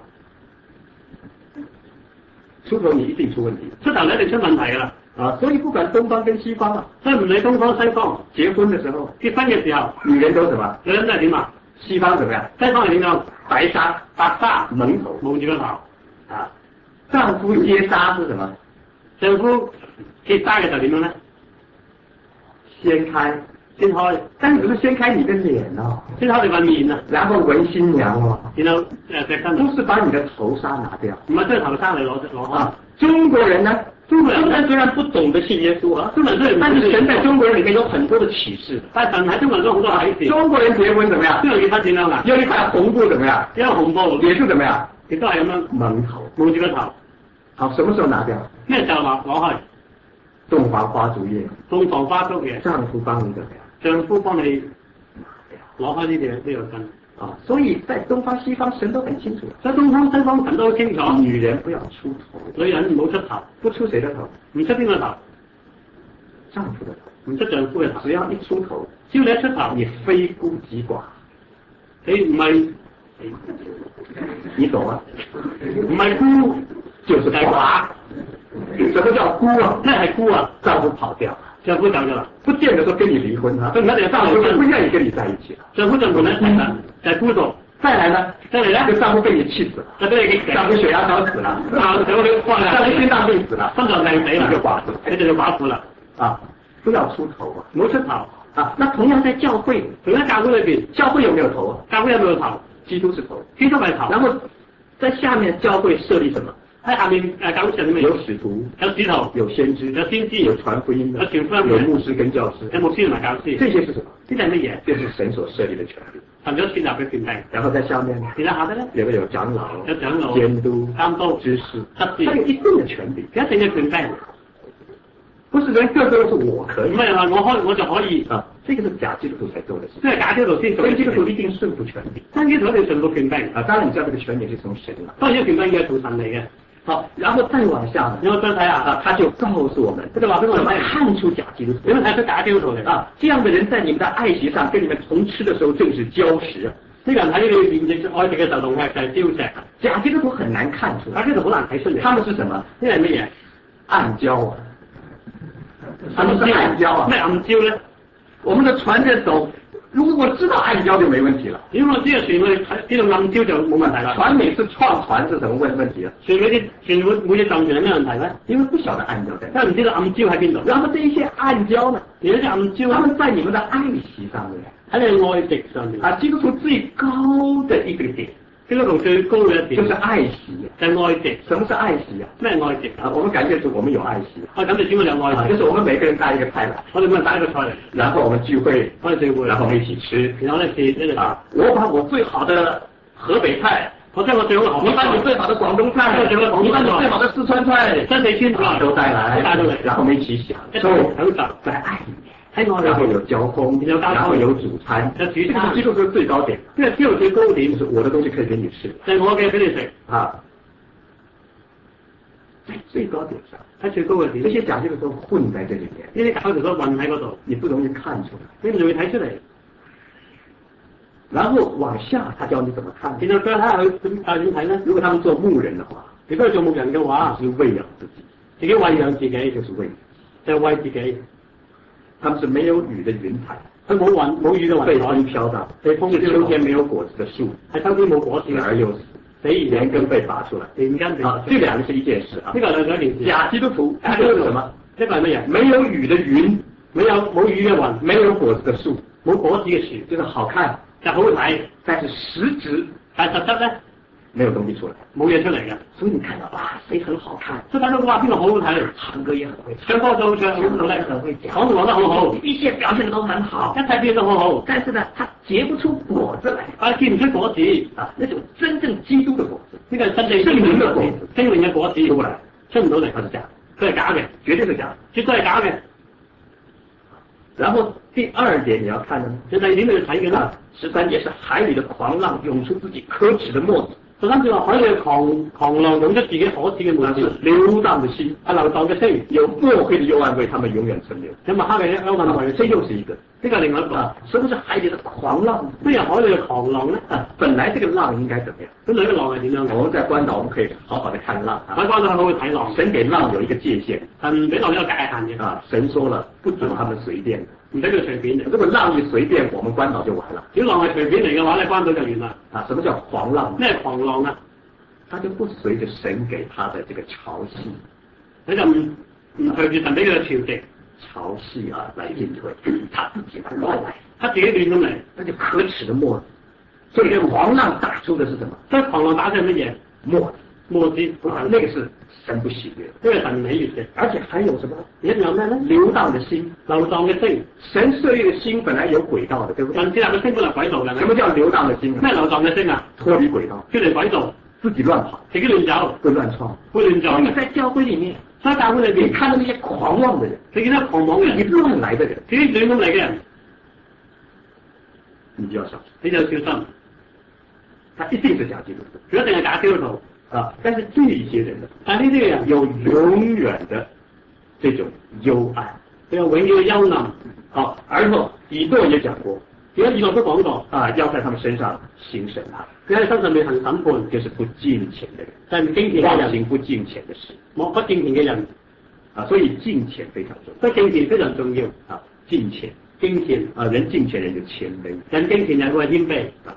Speaker 1: 出頭你一定出問題，
Speaker 2: 出頭你一定出問題㗎啦。
Speaker 1: 啊，所以不管東方跟西方啊，
Speaker 2: 所以唔理東方西方，
Speaker 1: 結婚的時候，
Speaker 2: 結婚嘅時候，
Speaker 1: 女人都什麼？
Speaker 2: 女人都係點啊？
Speaker 1: 西方怎麼樣？
Speaker 2: 西方係點樣？
Speaker 1: 白紗，
Speaker 2: 白紗
Speaker 1: 蒙頭，
Speaker 2: 蒙住個頭。
Speaker 1: 啊，丈夫接紗是什麼？
Speaker 2: 丈夫結紗嘅就點樣咧？
Speaker 1: 掀開，但只是掀開你的臉哦，
Speaker 2: 掀開你塊面啊，
Speaker 1: 然後聞新娘哦，
Speaker 2: 然後隻身，
Speaker 1: 都是把你的頭紗拿掉，
Speaker 2: 唔係將頭紗嚟攞開。
Speaker 1: 中國人呢？中國人雖然不懂得信耶穌啊，但是神在中國人裡面有很多的啟示。
Speaker 2: 但係神喺中國人中好多啟示。中
Speaker 1: 國人結婚怎麼樣？
Speaker 2: 中國人結婚點樣啊？
Speaker 1: 要一塊紅布怎麼樣？
Speaker 2: 一個紅布，
Speaker 1: 也是怎麼樣？
Speaker 2: 亦都係咁樣
Speaker 1: 蒙頭，
Speaker 2: 蒙住個頭。
Speaker 1: 好，什么時候拿掉？
Speaker 2: 咩時候攞去？
Speaker 1: 洞房花燭夜，
Speaker 2: 洞房花燭夜，
Speaker 1: 丈夫幫你怎麼樣？
Speaker 2: 丈夫幫你攞開呢條根。
Speaker 1: 啊，所以在東方西方神都很清楚，
Speaker 2: 所以東方西方神都好清楚，
Speaker 1: 女人不要出頭，
Speaker 2: 女人唔好出頭，
Speaker 1: 不出誰的頭？
Speaker 2: 唔出邊個頭？
Speaker 1: 丈夫的頭，
Speaker 2: 唔出丈夫嘅頭。
Speaker 1: 只要一出頭，
Speaker 2: 只要你一出頭，
Speaker 1: 你非孤即寡，
Speaker 2: 你唔係，
Speaker 1: 你懂啊？
Speaker 2: 唔係孤
Speaker 1: 就是寡。什麼叫孤啊？
Speaker 2: 咩係孤啊？
Speaker 1: 丈夫跑掉，
Speaker 2: 丈夫走咗啦，
Speaker 1: 不見得說跟你離婚啊，
Speaker 2: 佢唔一定
Speaker 1: 丈夫就不願意跟你在一起了，
Speaker 2: 丈夫就同你一齊啦，就係孤獨。再來呢？再來呢？
Speaker 1: 就丈夫被你氣死了，
Speaker 2: 就俾你
Speaker 1: 丈夫血壓高死了，
Speaker 2: 丈夫心臟病死了，心臟病死了，
Speaker 1: 你就寡婦，
Speaker 2: 你就寡婦啦。
Speaker 1: 啊，不要出頭啊，
Speaker 2: 唔好出頭
Speaker 1: 啊。那同樣在教會，
Speaker 2: 同樣教會裏邊，
Speaker 1: 教會有沒有頭啊？
Speaker 2: 教會有沒有頭？
Speaker 1: 基督是頭，
Speaker 2: 基督係頭。
Speaker 1: 然後在下面教會設立什麼？
Speaker 2: 喺下面教會上面
Speaker 1: 有使徒，
Speaker 2: 有使徒，
Speaker 1: 有先知，
Speaker 2: 有先知，
Speaker 1: 有傳福音的，
Speaker 2: 有傳福音的，
Speaker 1: 有牧師跟教師，
Speaker 2: 有牧師同埋教師。
Speaker 1: 這些是什麼？
Speaker 2: 呢啲係乜嘢？
Speaker 1: 這是神所設立的權利。
Speaker 2: 神所設立嘅權利。
Speaker 1: 然後在下面呢？
Speaker 2: 然後下邊呢？
Speaker 1: 有長老，
Speaker 2: 有長老，
Speaker 1: 監督，
Speaker 2: 監督，
Speaker 1: 執事，
Speaker 2: 他
Speaker 1: 有一定的權利，
Speaker 2: 有一定嘅權利。
Speaker 1: 不是人個個都是我可以，
Speaker 2: 唔係話我就可以
Speaker 1: 啊，這個是假基督徒才做的事，
Speaker 2: 即係假基督徒先做。
Speaker 1: 真基督徒一定順服權利，
Speaker 2: 真基督徒一定順服權利
Speaker 1: 啊。當然你知道這個權利是從神來，
Speaker 2: 當然呢個權利係從神嚟嘅。
Speaker 1: 好，然後再往下呢，
Speaker 2: 然後再睇下
Speaker 1: 啊，他就告訴我們，
Speaker 2: 佢就話俾我哋
Speaker 1: 怎麼看出假基督徒？
Speaker 2: 點樣睇出假基督徒嚟
Speaker 1: 啊？這樣的人在你們的愛席上跟你們同吃的時候正是礁石。
Speaker 2: 呢個人喺你哋宴席愛席嘅時候同吃就係礁石。
Speaker 1: 假基督徒很難看出來，
Speaker 2: 假基督徒好難睇出嚟。
Speaker 1: 他們是什麼？
Speaker 2: 呢係乜嘢？
Speaker 1: 暗礁啊！什麼是暗礁啊？
Speaker 2: 咩暗礁咧？
Speaker 1: 我們的船在走，如果知道暗礁就沒問題了。
Speaker 2: 如果知道船我哋知道暗礁就冇問題啦。
Speaker 1: 船每次創船是什麼問題啊？
Speaker 2: 船每隻撞船有咩問題咧？
Speaker 1: 因為不曉得暗礁在哪，
Speaker 2: 因為唔知道暗礁喺邊度。
Speaker 1: 然後這一些暗礁呢？
Speaker 2: 而呢啲暗礁，
Speaker 1: 他們在你們的愛席上面，
Speaker 2: 喺你嘅愛席上面。
Speaker 1: 啊，基督徒最高的一個點，
Speaker 2: 基督徒最高嘅一點
Speaker 1: 就是愛席，
Speaker 2: 就係愛席。
Speaker 1: 什麼是愛席啊？
Speaker 2: 咩愛席
Speaker 1: 啊？我們感謝主，我們有愛席。
Speaker 2: 我感謝主，我有愛席，
Speaker 1: 就是我們每個人帶一個菜來，
Speaker 2: 我哋每人帶一個菜嚟，
Speaker 1: 然後我們聚會，
Speaker 2: 我哋聚會，
Speaker 1: 然後我們一起吃，
Speaker 2: 然後咧食呢個
Speaker 1: 啊，我把我最好的河北菜，
Speaker 2: 我將我最好
Speaker 1: 你把你最好的廣東菜，你把你最好的四川菜，
Speaker 2: 真係先
Speaker 1: 都帶來，然後我們一起享受，在愛裡面。然後有交通，然後有主餐，這個是基督徒最高點。
Speaker 2: 呢個基督徒最高點
Speaker 1: 就是我的東西可以給你吃，
Speaker 2: 就係我嘅俾你食
Speaker 1: 啊，在最高點上，
Speaker 2: 喺最高嘅點。
Speaker 1: 這些假基督徒混在這裡面，
Speaker 2: 呢啲假基督徒混喺嗰度，
Speaker 1: 你不容易看出來，
Speaker 2: 你唔容易睇出嚟。
Speaker 1: 然後往下，他教你怎麼看。
Speaker 2: 然後再睇下佢點睇咧？
Speaker 1: 如果他們做牧人的話，
Speaker 2: 如果係做牧人嘅話，
Speaker 1: 是餵養自己，
Speaker 2: 自己餵養自己，
Speaker 1: 就是餵，
Speaker 2: 就係餵自己。
Speaker 1: 他們是沒有雨的雲彩，
Speaker 2: 佢冇雨嘅雲彩，
Speaker 1: 被風飄蕩，
Speaker 2: 被風
Speaker 1: 是秋天沒有果子的樹，
Speaker 2: 係秋天冇果子，
Speaker 1: 死而又死，連根被拔出來，
Speaker 2: 連根被拔。
Speaker 1: 這兩個是一件事啊。
Speaker 2: 呢個兩件事。
Speaker 1: 假基督徒，這個是什麼？
Speaker 2: 呢個係乜嘢？
Speaker 1: 沒有雨的雲，
Speaker 2: 冇雨嘅雲，
Speaker 1: 沒有果子的樹，
Speaker 2: 冇果子嘅樹，
Speaker 1: 就是好看，
Speaker 2: 就好睇，
Speaker 1: 但是實質
Speaker 2: 咧。
Speaker 1: 沒有東西出來，
Speaker 2: 冇嘢出嚟嘅，
Speaker 1: 所以你看到哇，誰很好看，
Speaker 2: 所以睇到哇邊個好好睇，
Speaker 1: 唱歌也很會
Speaker 2: 唱歌都唱，
Speaker 1: 講得很會講，
Speaker 2: 講得好好，
Speaker 1: 一切表現得都很好，
Speaker 2: 一切表現得好好，
Speaker 1: 但是呢，他結不出果子來，
Speaker 2: 結唔出果子
Speaker 1: 啊，那種真正基督的果子，
Speaker 2: 呢個係真正
Speaker 1: 聖靈的果子，
Speaker 2: 聖靈嘅果子
Speaker 1: 出不來，
Speaker 2: 出唔到嚟，
Speaker 1: 它是假，
Speaker 2: 佢係假嘅，
Speaker 1: 絕對是假，
Speaker 2: 絕對係假嘅。
Speaker 1: 然後第二點你要看呢，
Speaker 2: 第二點你要睇嘅啦
Speaker 1: ，13節是海裡的狂浪湧出自己可恥的沫子。
Speaker 2: 13節話海裡嘅狂浪湧出自己可恥嘅沫子，
Speaker 1: 流蕩的心，
Speaker 2: 係流蕩嘅心，
Speaker 1: 有墨黑的幽暗為他們永遠存留。
Speaker 2: 有墨黑嘅幽暗為，
Speaker 1: 這又是一個，
Speaker 2: 呢個另外一個。
Speaker 1: 什麼是海裡的狂浪？
Speaker 2: 咩係海裡嘅狂浪咧？
Speaker 1: 本來這個浪應該怎麼樣？
Speaker 2: 咁呢個浪係點樣？
Speaker 1: 我們在關島，我們可以好好的看浪。
Speaker 2: 喺關島好好睇浪。
Speaker 1: 神給浪有一個界限，
Speaker 2: 神俾浪有一個界限嘅。
Speaker 1: 啊，神說了，不准他們隨便。
Speaker 2: 唔使佢隨便嘅。
Speaker 1: 如果浪一隨便，我們關島就完了。
Speaker 2: 如果浪係隨便嚟嘅話咧，關島就完啦。
Speaker 1: 啊，什麼叫狂浪？
Speaker 2: 咩係狂浪啊？
Speaker 1: 他就不隨着神給他的這個潮汐，
Speaker 2: 你就唔隨住神俾佢嘅潮汐
Speaker 1: 來進退，他自己亂來，
Speaker 2: 他自己亂咁嚟，
Speaker 1: 那就可恥的沫子。所以狂浪打出的是什麼？
Speaker 2: 所以狂浪打出係乜嘢？沫子，
Speaker 1: 那個是神不喜悅，
Speaker 2: 呢個神唔喜悅嘅。
Speaker 1: 而且還有什麼？
Speaker 2: 你仲有咩咧？
Speaker 1: 流蕩的心，
Speaker 2: 流蕩嘅心。
Speaker 1: 神設立的心本來有軌道的，對不對？
Speaker 2: 神設立嘅心本來軌道嘅。
Speaker 1: 什麼叫流蕩的心？
Speaker 2: 咩流蕩嘅心啊？
Speaker 1: 脫離軌道，
Speaker 2: 脫離軌道。
Speaker 1: 自己亂跑，
Speaker 2: 自己亂走，
Speaker 1: 會亂闖，
Speaker 2: 會亂撞。
Speaker 1: 所以在教會裡面，
Speaker 2: 在教會裏邊，
Speaker 1: 你看到那些狂妄的人，
Speaker 2: 你見到狂妄嘅人，
Speaker 1: 自己亂來的人，
Speaker 2: 自己亂咁嚟嘅人，
Speaker 1: 你就要小心，
Speaker 2: 你就要小心。
Speaker 1: 他一定是假基督徒，
Speaker 2: 佢一定係假基督徒
Speaker 1: 啊！但是這一些人呢，
Speaker 2: 但呢啲嘅人
Speaker 1: 有永遠的這種幽暗，
Speaker 2: 佢有永遠嘅幽暗。
Speaker 1: 好，而後以諾也講過，
Speaker 2: 而家以諾都講過
Speaker 1: 啊，要在他們身上行審判，
Speaker 2: 佢喺身上面行審判，
Speaker 1: 就是不敬虔的人，
Speaker 2: 就係唔敬虔嘅人，
Speaker 1: 妄行不敬虔的事，
Speaker 2: 不敬虔嘅人
Speaker 1: 啊，所以敬虔非常重要，
Speaker 2: 所以敬虔非常重要
Speaker 1: 啊，敬虔啊，人敬虔人就謙卑，
Speaker 2: 人敬虔人會係謙卑
Speaker 1: 啊。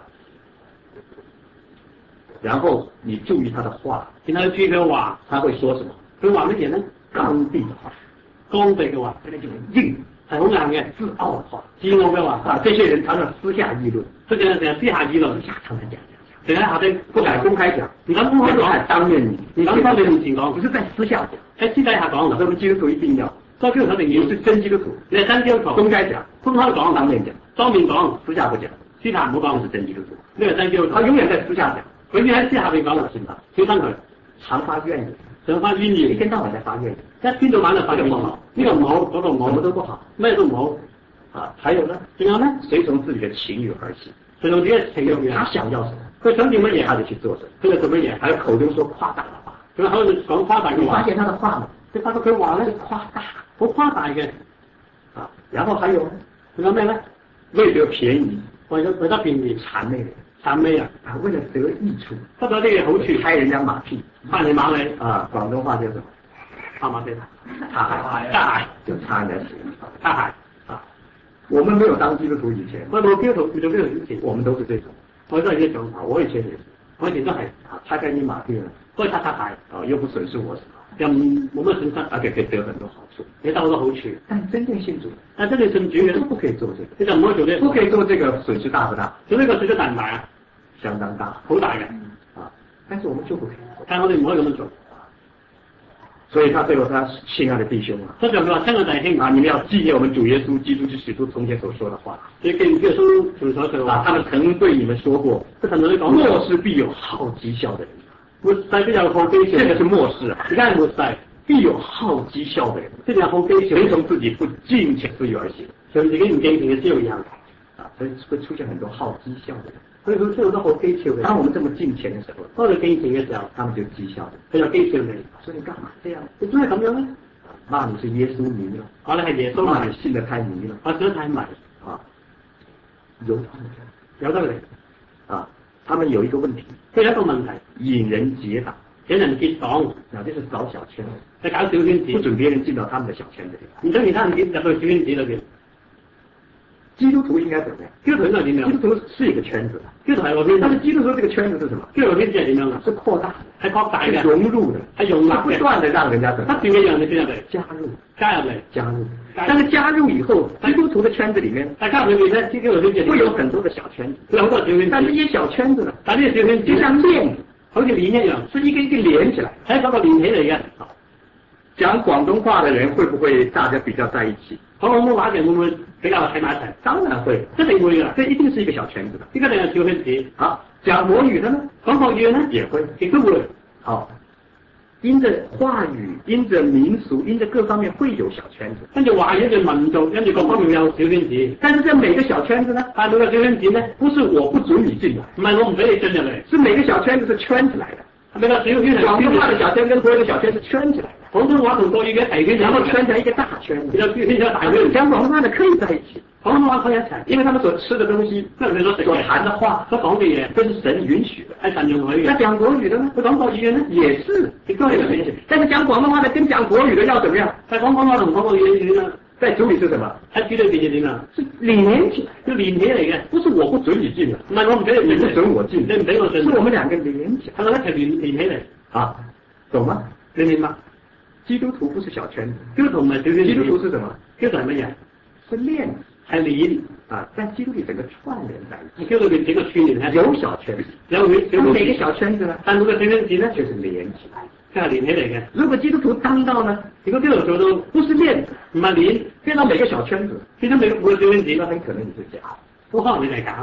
Speaker 1: 然後你注意他的話，
Speaker 2: 然後注意佢嘅話，
Speaker 1: 他會說什麼？
Speaker 2: 佢話乜嘢咧？
Speaker 1: 剛愎的話，
Speaker 2: 剛愎嘅話，
Speaker 1: 那種硬，
Speaker 2: 係好硬嘅，
Speaker 1: 自傲的話，
Speaker 2: 自傲嘅話
Speaker 1: 啊，這些人常常私下議論，
Speaker 2: 佢成日私下議論，
Speaker 1: 常常講，
Speaker 2: 成日喺下邊
Speaker 1: 不敢公開講，
Speaker 2: 唔敢公開講，
Speaker 1: 當面
Speaker 2: 唔敢當你面前講，
Speaker 1: 只是在私下講，
Speaker 2: 喺私底下講。
Speaker 1: 所以我們基督徒一定要，
Speaker 2: 所以基督徒一定要
Speaker 1: 是真基督徒，
Speaker 2: 你係真基督徒，
Speaker 1: 公開講，
Speaker 2: 公開講，
Speaker 1: 當面講，
Speaker 2: 當面講，
Speaker 1: 私下不講，
Speaker 2: 私下唔好講，
Speaker 1: 是真基督徒，
Speaker 2: 呢個真基督徒，
Speaker 1: 他永遠在私下講。
Speaker 2: 佢要喺私下邊講，小心佢，
Speaker 1: 常發怨言，
Speaker 2: 常發怨言，
Speaker 1: 一天到晚在發怨言，
Speaker 2: 一天到晚就發怨言，呢個唔好，嗰個唔好，
Speaker 1: 什麼都不好，
Speaker 2: 咩都唔好。
Speaker 1: 啊，還有呢？
Speaker 2: 仲有呢？
Speaker 1: 隨從自己的情慾而行，
Speaker 2: 隨從自己嘅情慾，
Speaker 1: 他想要什麼，
Speaker 2: 佢想做乜嘢，
Speaker 1: 他就去做什麼，
Speaker 2: 佢就做乜嘢，
Speaker 1: 還有口中說誇大的話，
Speaker 2: 佢口中講誇大嘅話，
Speaker 1: 你發現他的話嗎？
Speaker 2: 你發覺佢話咧誇大，好誇大嘅，
Speaker 1: 啊，然後還有呢？
Speaker 2: 仲有咩咧？
Speaker 1: 為得便宜，
Speaker 2: 為得便宜，
Speaker 1: 諂媚人。
Speaker 2: 諂媚人
Speaker 1: 啊，為了得益處，
Speaker 2: 得到啲嘅好處，
Speaker 1: 拍人家馬屁，
Speaker 2: 拍你馬尾
Speaker 1: 啊，廣東話叫什麼？
Speaker 2: 拍馬屁，
Speaker 1: 擦
Speaker 2: 鞋，
Speaker 1: 就擦人家鞋，
Speaker 2: 擦鞋
Speaker 1: 啊。我們沒有當基督徒以前，
Speaker 2: 我冇基督徒，做基督徒之前，
Speaker 1: 我們都是這種，
Speaker 2: 我都係呢種
Speaker 1: 啊，我以前也是，
Speaker 2: 我以前都係
Speaker 1: 啊，擦開你馬屁了，
Speaker 2: 都係擦鞋，
Speaker 1: 啊，又不損失我什麼，
Speaker 2: 又冇乜損失，
Speaker 1: 而且可以得很多好處，
Speaker 2: 你得好多好處。
Speaker 1: 但真正信主，
Speaker 2: 但真正信主嘅
Speaker 1: 都不可以做這個，
Speaker 2: 你就唔可以做呢，
Speaker 1: 不可以做這個，損失大不大？
Speaker 2: 做呢個損失大唔大啊？
Speaker 1: 相當大，
Speaker 2: 好大嘅，
Speaker 1: 啊，但是我們就不可以做，
Speaker 2: 但係我哋唔可以咁樣做。
Speaker 1: 所以他對我他親愛的弟兄啊，
Speaker 2: 所以佢話親愛弟兄
Speaker 1: 啊，你們要紀念我們主耶穌基督之使徒從前所說的話。
Speaker 2: 你記唔記得蘇從所說
Speaker 1: 啊，他們曾對你們說過，末世必有好績效的人。
Speaker 2: 末世必有好績效，
Speaker 1: 這個是末世啊，
Speaker 2: 而家係末世，
Speaker 1: 必有好績效的人，
Speaker 2: 即係有好績效，
Speaker 1: 隨從自己不敬虔之慾而行，
Speaker 2: 隨自己唔敬虔嘅之後而行。
Speaker 1: 啊，所以會出現很多好績效的人。
Speaker 2: 所以佢出現好多好績效嘅。
Speaker 1: 當我們這麼敬虔的時候，
Speaker 2: 當我哋敬虔嘅時候，
Speaker 1: 他們就績效的，
Speaker 2: 佢有績效你。
Speaker 1: 所以你幹嘛這樣？
Speaker 2: 你點解咁樣咧？
Speaker 1: 罵你是耶穌迷了，
Speaker 2: 我哋係耶穌迷，
Speaker 1: 罵你信得太迷了，
Speaker 2: 我信得太迷，
Speaker 1: 啊，由
Speaker 2: 得嚟，
Speaker 1: 啊，他們有一個問題，
Speaker 2: 佢有一個問題，
Speaker 1: 引人結黨，
Speaker 2: 引人結黨，
Speaker 1: 啊，就是搞小圈子，
Speaker 2: 係搞小圈子，
Speaker 1: 不准別人進到他們的小圈子裏，
Speaker 2: 唔准其他人入去小圈子裏邊。
Speaker 1: 基督徒應該怎麼樣？
Speaker 2: 基督徒應該點樣？
Speaker 1: 基督徒是一個圈子，
Speaker 2: 基督徒係個圈子，
Speaker 1: 但是基督徒這個圈子是什麼？
Speaker 2: 基督徒圈子係點樣啊？
Speaker 1: 是擴大，
Speaker 2: 係擴大嘅，
Speaker 1: 是融入的，
Speaker 2: 係融入嘅，
Speaker 1: 不斷的讓人家怎麼？
Speaker 2: 不斷嘅讓你進入嚟，加入嚟，
Speaker 1: 加入。但是加入以後，基督徒的圈子裏面，
Speaker 2: 大家裏面咧，基督徒圈子
Speaker 1: 會有很多的小圈子，
Speaker 2: 有好多小圈子。
Speaker 1: 但這些小圈子呢，
Speaker 2: 但呢個小圈子
Speaker 1: 就像鏈，
Speaker 2: 好似鏈一樣，
Speaker 1: 是一個一個連起來，
Speaker 2: 係嗰個連起嚟嘅。
Speaker 1: 講廣東話的人會不會大家比較在一起？
Speaker 2: 講廣東話嘅人會唔會比較喺埋一齊？
Speaker 1: 當然會，
Speaker 2: 一定會㗎。
Speaker 1: 這一定是一個小圈子的，
Speaker 2: 呢個定係小圈子。
Speaker 1: 好，講國語的呢？
Speaker 2: 講國語嘅呢？
Speaker 1: 也會，
Speaker 2: 亦都會。
Speaker 1: 好，因着話語，因着民俗，因着各方面會有小圈子。
Speaker 2: 跟住話語，跟住民族，跟住各方面有小圈子。
Speaker 1: 但是這每個小圈子呢？
Speaker 2: 但每個小圈子呢？
Speaker 1: 不是我不准你進來，
Speaker 2: 唔係我唔俾你進入嚟，
Speaker 1: 是每個小圈子是圈起來的。
Speaker 2: 每個小圈子，
Speaker 1: 廣東話的小圈跟國語的小圈是圈起來的。
Speaker 2: 廣東話同國語嘅一齊圈，
Speaker 1: 然後圈成一個大圈，
Speaker 2: 然後圈成大圈。
Speaker 1: 講廣東話的可以在一起，
Speaker 2: 廣東話可以一齊，
Speaker 1: 因為他們所吃的東西，
Speaker 2: 因為佢所
Speaker 1: 談的話，
Speaker 2: 所講嘅嘢，
Speaker 1: 都是神允許的，
Speaker 2: 係神容許嘅。
Speaker 1: 那講國語的呢？
Speaker 2: 佢講國語嘅呢？
Speaker 1: 也是，
Speaker 2: 亦都係神允許。
Speaker 1: 但是講廣東話的跟講國語的要怎麼樣？
Speaker 2: 但係講廣東話同講國語嘅點啊？
Speaker 1: 在主裏是什麼？
Speaker 2: 喺主裏邊係點啊？
Speaker 1: 是連起來，
Speaker 2: 要連起嚟嘅，
Speaker 1: 不是我不准你進來，
Speaker 2: 唔係我唔俾你，
Speaker 1: 你不准我進，
Speaker 2: 你唔俾我進，
Speaker 1: 是我們兩個連起來，
Speaker 2: 係咪一齊連起嚟？
Speaker 1: 啊，懂嗎？
Speaker 2: 你明白？
Speaker 1: 基督徒不是小圈子，
Speaker 2: 基督徒唔係小圈子，
Speaker 1: 基督徒是什麼？
Speaker 2: 基督徒係乜嘢？
Speaker 1: 是鏈，
Speaker 2: 係鏈
Speaker 1: 啊，在基督裏整個串聯在一起。
Speaker 2: 基督裏邊整個串聯咧，有小圈子，有
Speaker 1: 每個小圈子呢？
Speaker 2: 但每個小圈子呢，
Speaker 1: 就是連起來，
Speaker 2: 即係連起嚟嘅。
Speaker 1: 如果基督徒當到呢？
Speaker 2: 如果基督徒做到
Speaker 1: 不是鏈，
Speaker 2: 唔係鏈，
Speaker 1: 變到每個小圈子，
Speaker 2: 變到每個小圈子，
Speaker 1: 那很可能你是假，
Speaker 2: 好可能你係假嘅。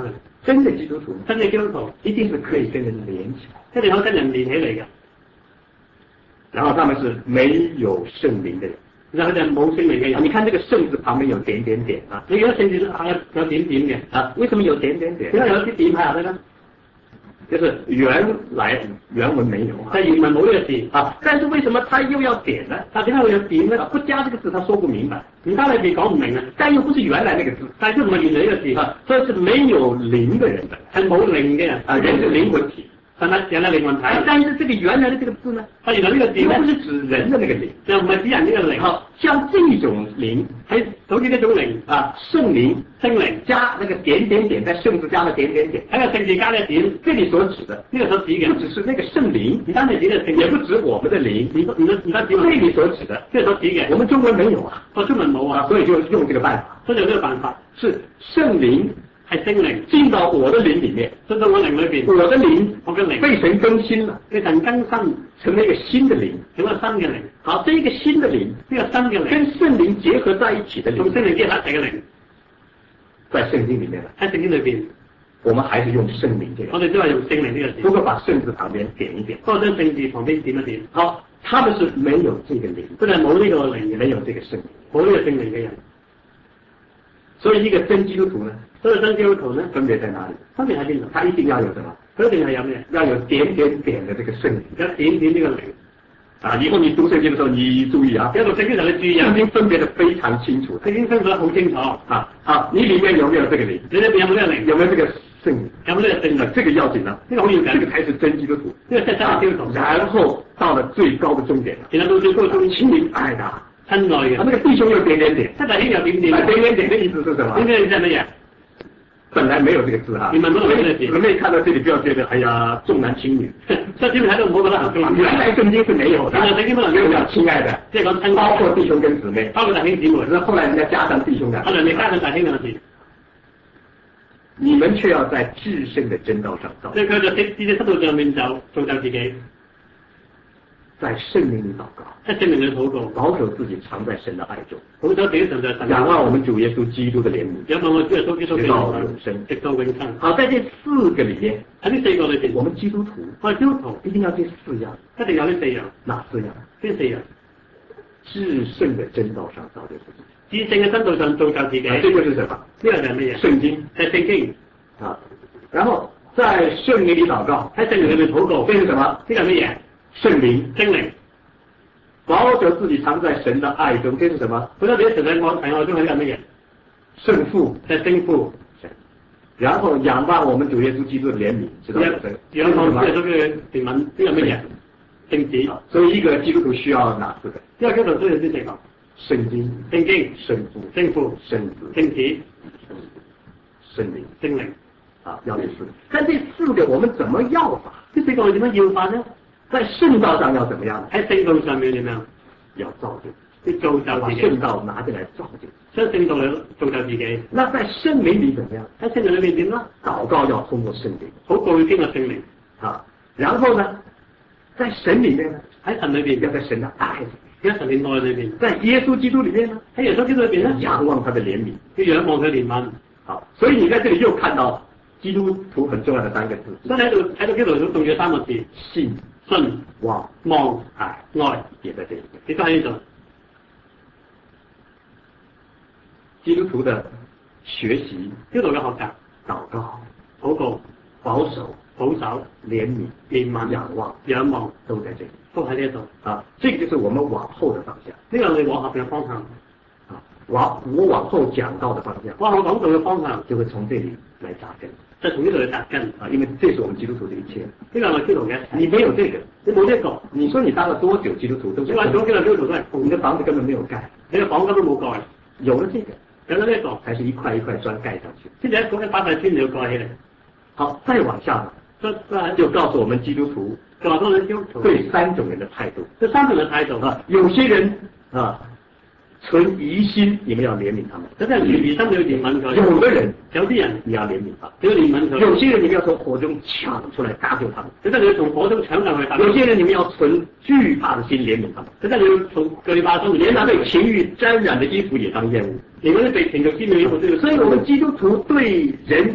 Speaker 1: 真的基督徒，
Speaker 2: 真嘅基督徒
Speaker 1: 一定是可以跟人連起來，
Speaker 2: 一定可以跟人連起嚟嘅。
Speaker 1: 然後他們是沒有聖靈的人。
Speaker 2: 然後佢哋冇聖靈嘅人。
Speaker 1: 你看這個聖字旁邊有點點點啊，
Speaker 2: 你見到聖字下有點點嘅
Speaker 1: 啊？為什麼有點點點？
Speaker 2: 點解有啲點喺下邊咧？
Speaker 1: 就是原文沒有啊，
Speaker 2: 但原文冇呢個字
Speaker 1: 啊，但是為什麼他又要點呢？
Speaker 2: 但點解會有點咧？
Speaker 1: 不加這個字，他說不明白。
Speaker 2: 唔加你哋講唔明啊，
Speaker 1: 但又不是原來那個字，
Speaker 2: 但係都唔係原來呢個字
Speaker 1: 啊，所以是沒有靈的人的，
Speaker 2: 係冇靈嘅人
Speaker 1: 啊，人是靈魂體。
Speaker 2: 人嘅靈魂體，
Speaker 1: 但是這個原來的這個字呢？
Speaker 2: 原來呢個字呢，
Speaker 1: 不是指人的那個靈，
Speaker 2: 就唔係指人呢個靈。
Speaker 1: 好，像這種靈，
Speaker 2: 係好似呢種靈
Speaker 1: 啊，聖靈
Speaker 2: 加
Speaker 1: 那個點點點，在聖字加了點點點，
Speaker 2: 喺個聖字加了點，
Speaker 1: 這裡所指的，
Speaker 2: 呢個所指嘅，
Speaker 1: 不只是那個聖靈，
Speaker 2: 唔單係指呢個聖，
Speaker 1: 也不指我們的靈，
Speaker 2: 唔單指
Speaker 1: 這裡所指的，
Speaker 2: 即係所指嘅，
Speaker 1: 我們中文沒有啊，
Speaker 2: 中文冇啊，
Speaker 1: 所以就用這個辦法，
Speaker 2: 所以用呢個辦法，
Speaker 1: 是聖靈。
Speaker 2: 係聖靈
Speaker 1: 進到我的靈裡面，
Speaker 2: 進到我靈裏邊，
Speaker 1: 我的靈被神更新了，
Speaker 2: 被神更新，
Speaker 1: 成為一個新的靈，
Speaker 2: 成為新嘅靈。
Speaker 1: 好，這個新的靈，
Speaker 2: 呢個新嘅靈，
Speaker 1: 跟聖靈結合在一起的靈，
Speaker 2: 同聖靈結合一齊嘅靈，
Speaker 1: 在聖經裡面，
Speaker 2: 喺聖經裏邊，
Speaker 1: 我們還是用聖靈這個，
Speaker 2: 我哋都係用聖靈呢個字，
Speaker 1: 不過把聖字旁邊點一點，
Speaker 2: 不過將聖字旁邊點一點。
Speaker 1: 好，他們是沒有這個靈，
Speaker 2: 佢哋冇呢個靈，
Speaker 1: 沒有這個聖靈，
Speaker 2: 冇呢個聖靈嘅人。
Speaker 1: 所以一個真基督徒呢？
Speaker 2: 所以真基督徒呢，
Speaker 1: 分別在哪裡？
Speaker 2: 分別喺邊度？
Speaker 1: 他一定要有什麼？
Speaker 2: 佢一定係有咩？
Speaker 1: 要有點點點的這個聖靈，
Speaker 2: 有點點呢個靈。
Speaker 1: 啊，以後你讀聖經的時候，你注意啊，
Speaker 2: 讀聖經的時候你注意啊，
Speaker 1: 聖經分別得非常清楚，
Speaker 2: 聖經分別得好清楚。
Speaker 1: 啊，好，你裡面有沒有這個靈？
Speaker 2: 你裏邊有冇呢個靈？
Speaker 1: 有沒有這個聖靈？
Speaker 2: 有冇呢個聖靈？
Speaker 1: 這個要緊啊，
Speaker 2: 呢個好要緊，
Speaker 1: 這個才是真基督徒，
Speaker 2: 呢個真係真基督徒。
Speaker 1: 然後到了最高的終點，
Speaker 2: 然後到最高的終點，
Speaker 1: 親臨愛的，
Speaker 2: 親愛嘅，
Speaker 1: 那個弟兄有點點點，
Speaker 2: 弟兄有點點，
Speaker 1: 點點點的意思是什麼？
Speaker 2: 點點點係乜嘢？
Speaker 1: 本來沒有這個字哈，
Speaker 2: 你們沒有這個字，
Speaker 1: 我們看到這裡不要覺得哎呀重男輕女，
Speaker 2: 所以基本上都唔好覺得係
Speaker 1: 原來聖經是沒有的，
Speaker 2: 聖經不能沒有的，
Speaker 1: 親愛的，
Speaker 2: 即係講親，
Speaker 1: 包括弟兄跟姊妹，
Speaker 2: 包括弟兄姊妹，
Speaker 1: 只是後來人家加上弟兄的，
Speaker 2: 後來你加上弟兄兩字，
Speaker 1: 你們卻要在至聖的真道上造，
Speaker 2: 所以佢就喺至聖道上面就造就自己。
Speaker 1: 在聖靈裡禱告，
Speaker 2: 在聖靈裡禱告，
Speaker 1: 保守自己藏在神的愛中，
Speaker 2: 保守自己藏在神。
Speaker 1: 仰望我們主耶穌基督的憐憫，
Speaker 2: 仰望我主耶穌基督嘅
Speaker 1: 直到永生，
Speaker 2: 直到永生。
Speaker 1: 好，在這四個裡面，
Speaker 2: 喺呢四個裏邊，
Speaker 1: 我們基督徒，
Speaker 2: 基督徒
Speaker 1: 一定要這四樣，
Speaker 2: 一定有呢四樣。
Speaker 1: 哪四樣？
Speaker 2: 邊四樣？
Speaker 1: 至聖的真道上造就自己，
Speaker 2: 至聖嘅真道上造就自己。
Speaker 1: 這就是什麼？
Speaker 2: 呢個就係乜嘢？
Speaker 1: 聖經，
Speaker 2: 係聖經。
Speaker 1: 啊，然後在聖靈裡禱告，
Speaker 2: 喺聖靈裏面禱告，
Speaker 1: 這是什麼？
Speaker 2: 呢個係乜嘢？
Speaker 1: 聖靈，
Speaker 2: 聖靈。
Speaker 1: 保守自己藏在神的愛中，這是什麼？
Speaker 2: 保守自己藏在愛中係乜嘢？
Speaker 1: 聖父，
Speaker 2: 係聖父。
Speaker 1: 然後仰望我們主耶穌基督的憐憫，直到永生。
Speaker 2: 仰望主耶穌嘅憐憫，呢個乜嘢？聖子。
Speaker 1: 所以一個基督徒需要哪四個？
Speaker 2: 一個基督徒需要呢四個：
Speaker 1: 聖經、
Speaker 2: 聖經、
Speaker 1: 聖父、
Speaker 2: 聖父、
Speaker 1: 聖子、
Speaker 2: 聖子、
Speaker 1: 聖靈、
Speaker 2: 聖靈。
Speaker 1: 啊，要這四個。但這四個我們怎麼要法？
Speaker 2: 呢四個我點樣要法呢？
Speaker 1: 在聖道上要怎麼樣？
Speaker 2: 喺聖道上面點樣？
Speaker 1: 要造就，
Speaker 2: 要造就自己。
Speaker 1: 把聖道拿進來造就，
Speaker 2: 將聖道嚟造就自己。
Speaker 1: 那在聖靈裡怎麼樣？
Speaker 2: 喺聖靈裏面點啦？
Speaker 1: 禱告要通過聖靈，
Speaker 2: 禱告要經過聖靈。
Speaker 1: 啊，然後呢，在神裡面呢，
Speaker 2: 喺神裏邊，
Speaker 1: 要在神的愛裡，
Speaker 2: 喺神嘅愛裏邊，
Speaker 1: 在耶穌基督裡面呢，
Speaker 2: 喺耶穌基督裏邊呢，
Speaker 1: 仰望他的憐憫，
Speaker 2: 要仰望佢憐憫。
Speaker 1: 好，所以你在這裡又看到基督徒很重要的三個字。
Speaker 2: 所以喺度睇到基督徒重要三個字：
Speaker 1: 信、
Speaker 2: 信、
Speaker 1: 望、愛，也在這裡。
Speaker 2: 亦都喺呢度。
Speaker 1: 基督徒的學習、
Speaker 2: 基督徒嘅學習、
Speaker 1: 禱告、
Speaker 2: 禱告、
Speaker 1: 保守、
Speaker 2: 憐憫、仰望，
Speaker 1: 都在這裡，
Speaker 2: 都喺呢度。
Speaker 1: 啊，這個就是我們往後的方向。
Speaker 2: 呢個係我哋往後嘅方向。
Speaker 1: 啊，我往後講到的方向。
Speaker 2: 我講到嘅方向
Speaker 1: 就會從這裡來扎根。
Speaker 2: 就從呢度嚟扎根
Speaker 1: 啊，因為這是我們基督徒的一切。
Speaker 2: 呢個係我哋基督徒嘅。
Speaker 1: 你沒有這個，
Speaker 2: 你冇呢一個，
Speaker 1: 你說你當了多久基督徒都？你話做幾多基督徒都係，你的房子根本沒有蓋，
Speaker 2: 你嘅房根本冇蓋。
Speaker 1: 有了這個。
Speaker 2: 有咗呢一個，
Speaker 1: 才是一塊一塊磚蓋上去。
Speaker 2: 先至一塊塊磚你要蓋起嚟。
Speaker 1: 好，再往下，就告訴我們基督徒，對三種人的態度。
Speaker 2: 這三種人的態度
Speaker 1: 啊，有些人啊存疑心，你們要憐憫他們。
Speaker 2: 有啲人疑心你要憐憫佢。
Speaker 1: 有的人，
Speaker 2: 有啲人
Speaker 1: 你要憐憫他，
Speaker 2: 你要憐憫佢。
Speaker 1: 有些人你們要從火中搶出來搭救他們。
Speaker 2: 有啲你要從火中搶上去搭。
Speaker 1: 有些人你們要存懼怕的心憐憫他們。
Speaker 2: 有啲你要從懼怕心，
Speaker 1: 連那被情欲沾染的衣服也當厭惡。
Speaker 2: 連嗰啲被情欲沾染的衣服都要。
Speaker 1: 所以我們基督徒對人有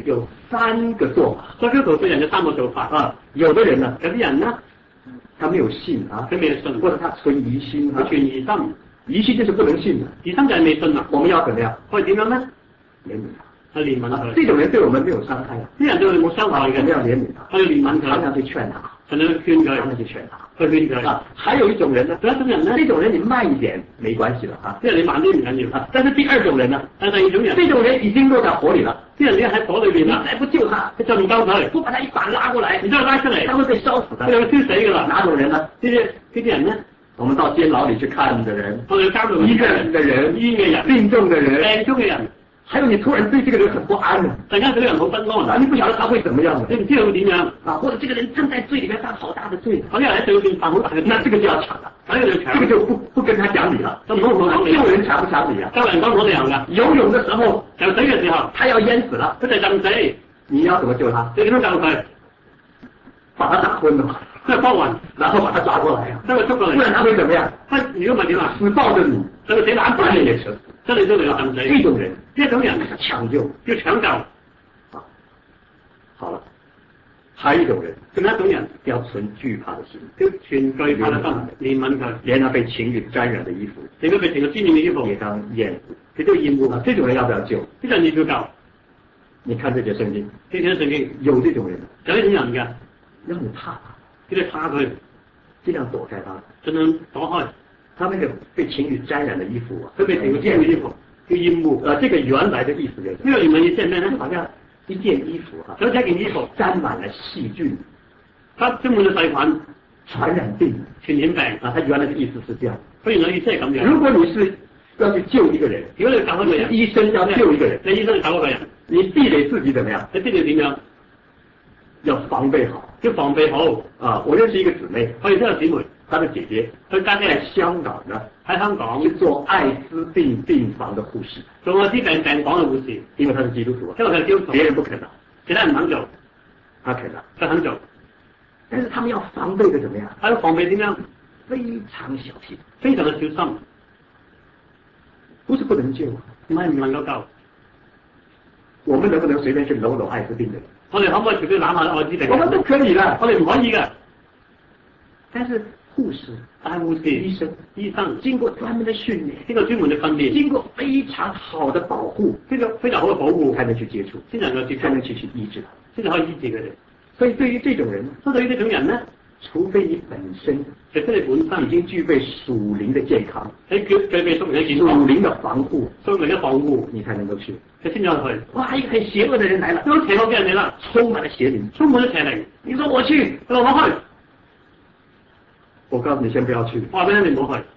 Speaker 1: 3个做法。
Speaker 2: 所以基督徒對人有3個做法
Speaker 1: 啊，有的人呢，
Speaker 2: 有啲人呢，
Speaker 1: 他沒有信啊，
Speaker 2: 佢未信，
Speaker 1: 或者他存疑心啊，
Speaker 2: 佢存疑心，
Speaker 1: 疑心就是不能信的，
Speaker 2: 疑心就係未信啦。
Speaker 1: 我們要怎麼樣？
Speaker 2: 可以點樣呢？
Speaker 1: 憐憫他，
Speaker 2: 去憐憫佢。
Speaker 1: 這種人對我們沒有傷害啊，
Speaker 2: 啲人對我哋冇傷害嘅，
Speaker 1: 我們要憐憫他，
Speaker 2: 我要憐憫佢，
Speaker 1: 常常去勸他，
Speaker 2: 常常去勸佢，
Speaker 1: 常常去勸他。
Speaker 2: 去勸佢。
Speaker 1: 啊，還有一種人呢，
Speaker 2: 有一種人呢，
Speaker 1: 這種人你慢一點沒關係了啊，
Speaker 2: 即係你慢啲唔緊要
Speaker 1: 啊。但是第二種人呢，
Speaker 2: 但係第二種人，
Speaker 1: 這種人已經落在火裏了，
Speaker 2: 啲人已經喺火裏邊啦，
Speaker 1: 你再不救他，
Speaker 2: 你就唔救佢，
Speaker 1: 不把他一把拉過來，
Speaker 2: 你將佢拉出嚟，
Speaker 1: 他會被燒死的，
Speaker 2: 佢就會燒死㗎啦。
Speaker 1: 哪種人呢？
Speaker 2: 呢啲人呢？
Speaker 1: 我們到監牢裏去看的人，
Speaker 2: 我哋監獄
Speaker 1: 醫院的人，
Speaker 2: 醫嘅人，
Speaker 1: 病重的人，
Speaker 2: 病中嘅人，
Speaker 1: 還有你突然對這個人很不安的，
Speaker 2: 突然間對人好不安，
Speaker 1: 啊，你不曉得他會怎麼樣的，
Speaker 2: 你唔知佢會點樣
Speaker 1: 啊，或者這個人正在罪裏面犯好大的罪，
Speaker 2: 可能喺罪裏邊犯好大嘅罪，
Speaker 1: 那這個就要搶了，
Speaker 2: 呢個就搶，
Speaker 1: 這個就不跟他講理了，
Speaker 2: 就唔好同佢講理。
Speaker 1: 救人搶不搶理啊？
Speaker 2: 救人講冇理由㗎，
Speaker 1: 游泳的時候，
Speaker 2: 游水嘅時候，
Speaker 1: 他要淹死了，
Speaker 2: 佢就浸死，
Speaker 1: 你要怎麼救他？
Speaker 2: 你點樣救佢？
Speaker 1: 把他打昏了，
Speaker 2: 即係幫暈，
Speaker 1: 然後把他抓過來啊，
Speaker 2: 將佢捉過嚟，
Speaker 1: 不然他會怎麼樣？
Speaker 2: 如果唔係點啊？
Speaker 1: 死抱着你，
Speaker 2: 將佢死攬
Speaker 1: 把你也死，
Speaker 2: 將你都嚟到浸死。
Speaker 1: 這種人，
Speaker 2: 呢一種人
Speaker 1: 搶救，
Speaker 2: 要搶救。
Speaker 1: 啊，好了，還有一種人，
Speaker 2: 仲有一種人
Speaker 1: 要存懼怕的心，
Speaker 2: 要存懼怕嘅心，憐憫佢，
Speaker 1: 連那被情慾沾染的衣服，
Speaker 2: 連佢被情慾沾染嘅衣服
Speaker 1: 也當厭惡，
Speaker 2: 佢都厭惡。
Speaker 1: 啊，這種人要不要救？
Speaker 2: 呢種要救。
Speaker 1: 你看這節聖經，
Speaker 2: 呢啲聖經
Speaker 1: 有這種人，
Speaker 2: 有呢種人㗎，
Speaker 1: 讓你怕他，
Speaker 2: 叫你怕佢，
Speaker 1: 盡量躲開他，
Speaker 2: 盡量躲開。
Speaker 1: 他那個被情慾沾染的衣服啊，
Speaker 2: 佢被情慾沾染嘅衣服叫厭惡。
Speaker 1: 這個原來的意思就是，
Speaker 2: 呢個原文意思係咩咧？
Speaker 1: 好像一件衣服啊，
Speaker 2: 好似一件衣服
Speaker 1: 沾滿了細菌，
Speaker 2: 它充滿咗細菌、
Speaker 1: 傳染病，
Speaker 2: 傳染病
Speaker 1: 啊，他原來的意思是這樣。
Speaker 2: 佢原來意思係咁樣。
Speaker 1: 如果你是要去救一個人，
Speaker 2: 如果你救一個人，
Speaker 1: 醫生要救一個人，
Speaker 2: 你醫生要救一個人，
Speaker 1: 你必得自己怎麼樣？
Speaker 2: 你必須點樣？
Speaker 1: 要防備好，
Speaker 2: 要防備好。
Speaker 1: 啊，我認識一個姊妹，
Speaker 2: 我認識一個姊妹，
Speaker 1: 她的姐姐，
Speaker 2: 佢家姐
Speaker 1: 在香港呢，
Speaker 2: 喺香港
Speaker 1: 是做艾滋病病房的護士，
Speaker 2: 做艾滋病病房嘅護士，
Speaker 1: 因為她是基督徒啊，
Speaker 2: 因為佢係基督徒，
Speaker 1: 別人不肯啊，
Speaker 2: 其他人唔肯做，
Speaker 1: 她肯啊，
Speaker 2: 佢肯做。
Speaker 1: 但是他們要防備的怎麼樣？
Speaker 2: 喺個防備點樣？
Speaker 1: 非常小心，
Speaker 2: 非常嘅小心，
Speaker 1: 不是不能救，
Speaker 2: 唔係唔能夠救。
Speaker 1: 我們能不能隨便去摟艾滋病的人？
Speaker 2: 我哋可唔可以隨便攬下艾滋病？
Speaker 1: 我們都可以的，
Speaker 2: 我哋唔可以嘅。
Speaker 1: 但是護士、
Speaker 2: 護士、醫生
Speaker 1: 經過專門的訓練，
Speaker 2: 經過專門嘅訓練，
Speaker 1: 經過非常好的保護，
Speaker 2: 非常好嘅保護，
Speaker 1: 才能去接觸，
Speaker 2: 先能夠接觸，
Speaker 1: 才能去醫治他，
Speaker 2: 先至可以醫治佢哋。
Speaker 1: 所以對於這種人，
Speaker 2: 對於呢種人呢，
Speaker 1: 除非你本身，
Speaker 2: 除非你本身
Speaker 1: 已經具備屬靈的健康，
Speaker 2: 你具備屬靈嘅健康、
Speaker 1: 屬靈的防護、
Speaker 2: 屬靈嘅防護，
Speaker 1: 你才能夠去。
Speaker 2: 你先至去。
Speaker 1: 哇，一個很邪惡的人來了，
Speaker 2: 有邪惡嘅人嚟啦，
Speaker 1: 充滿了邪靈，
Speaker 2: 充滿咗邪靈。
Speaker 1: 你說我去，
Speaker 2: 佢話我去，
Speaker 1: 我告訴你先不要去。
Speaker 2: 我話俾你唔好去。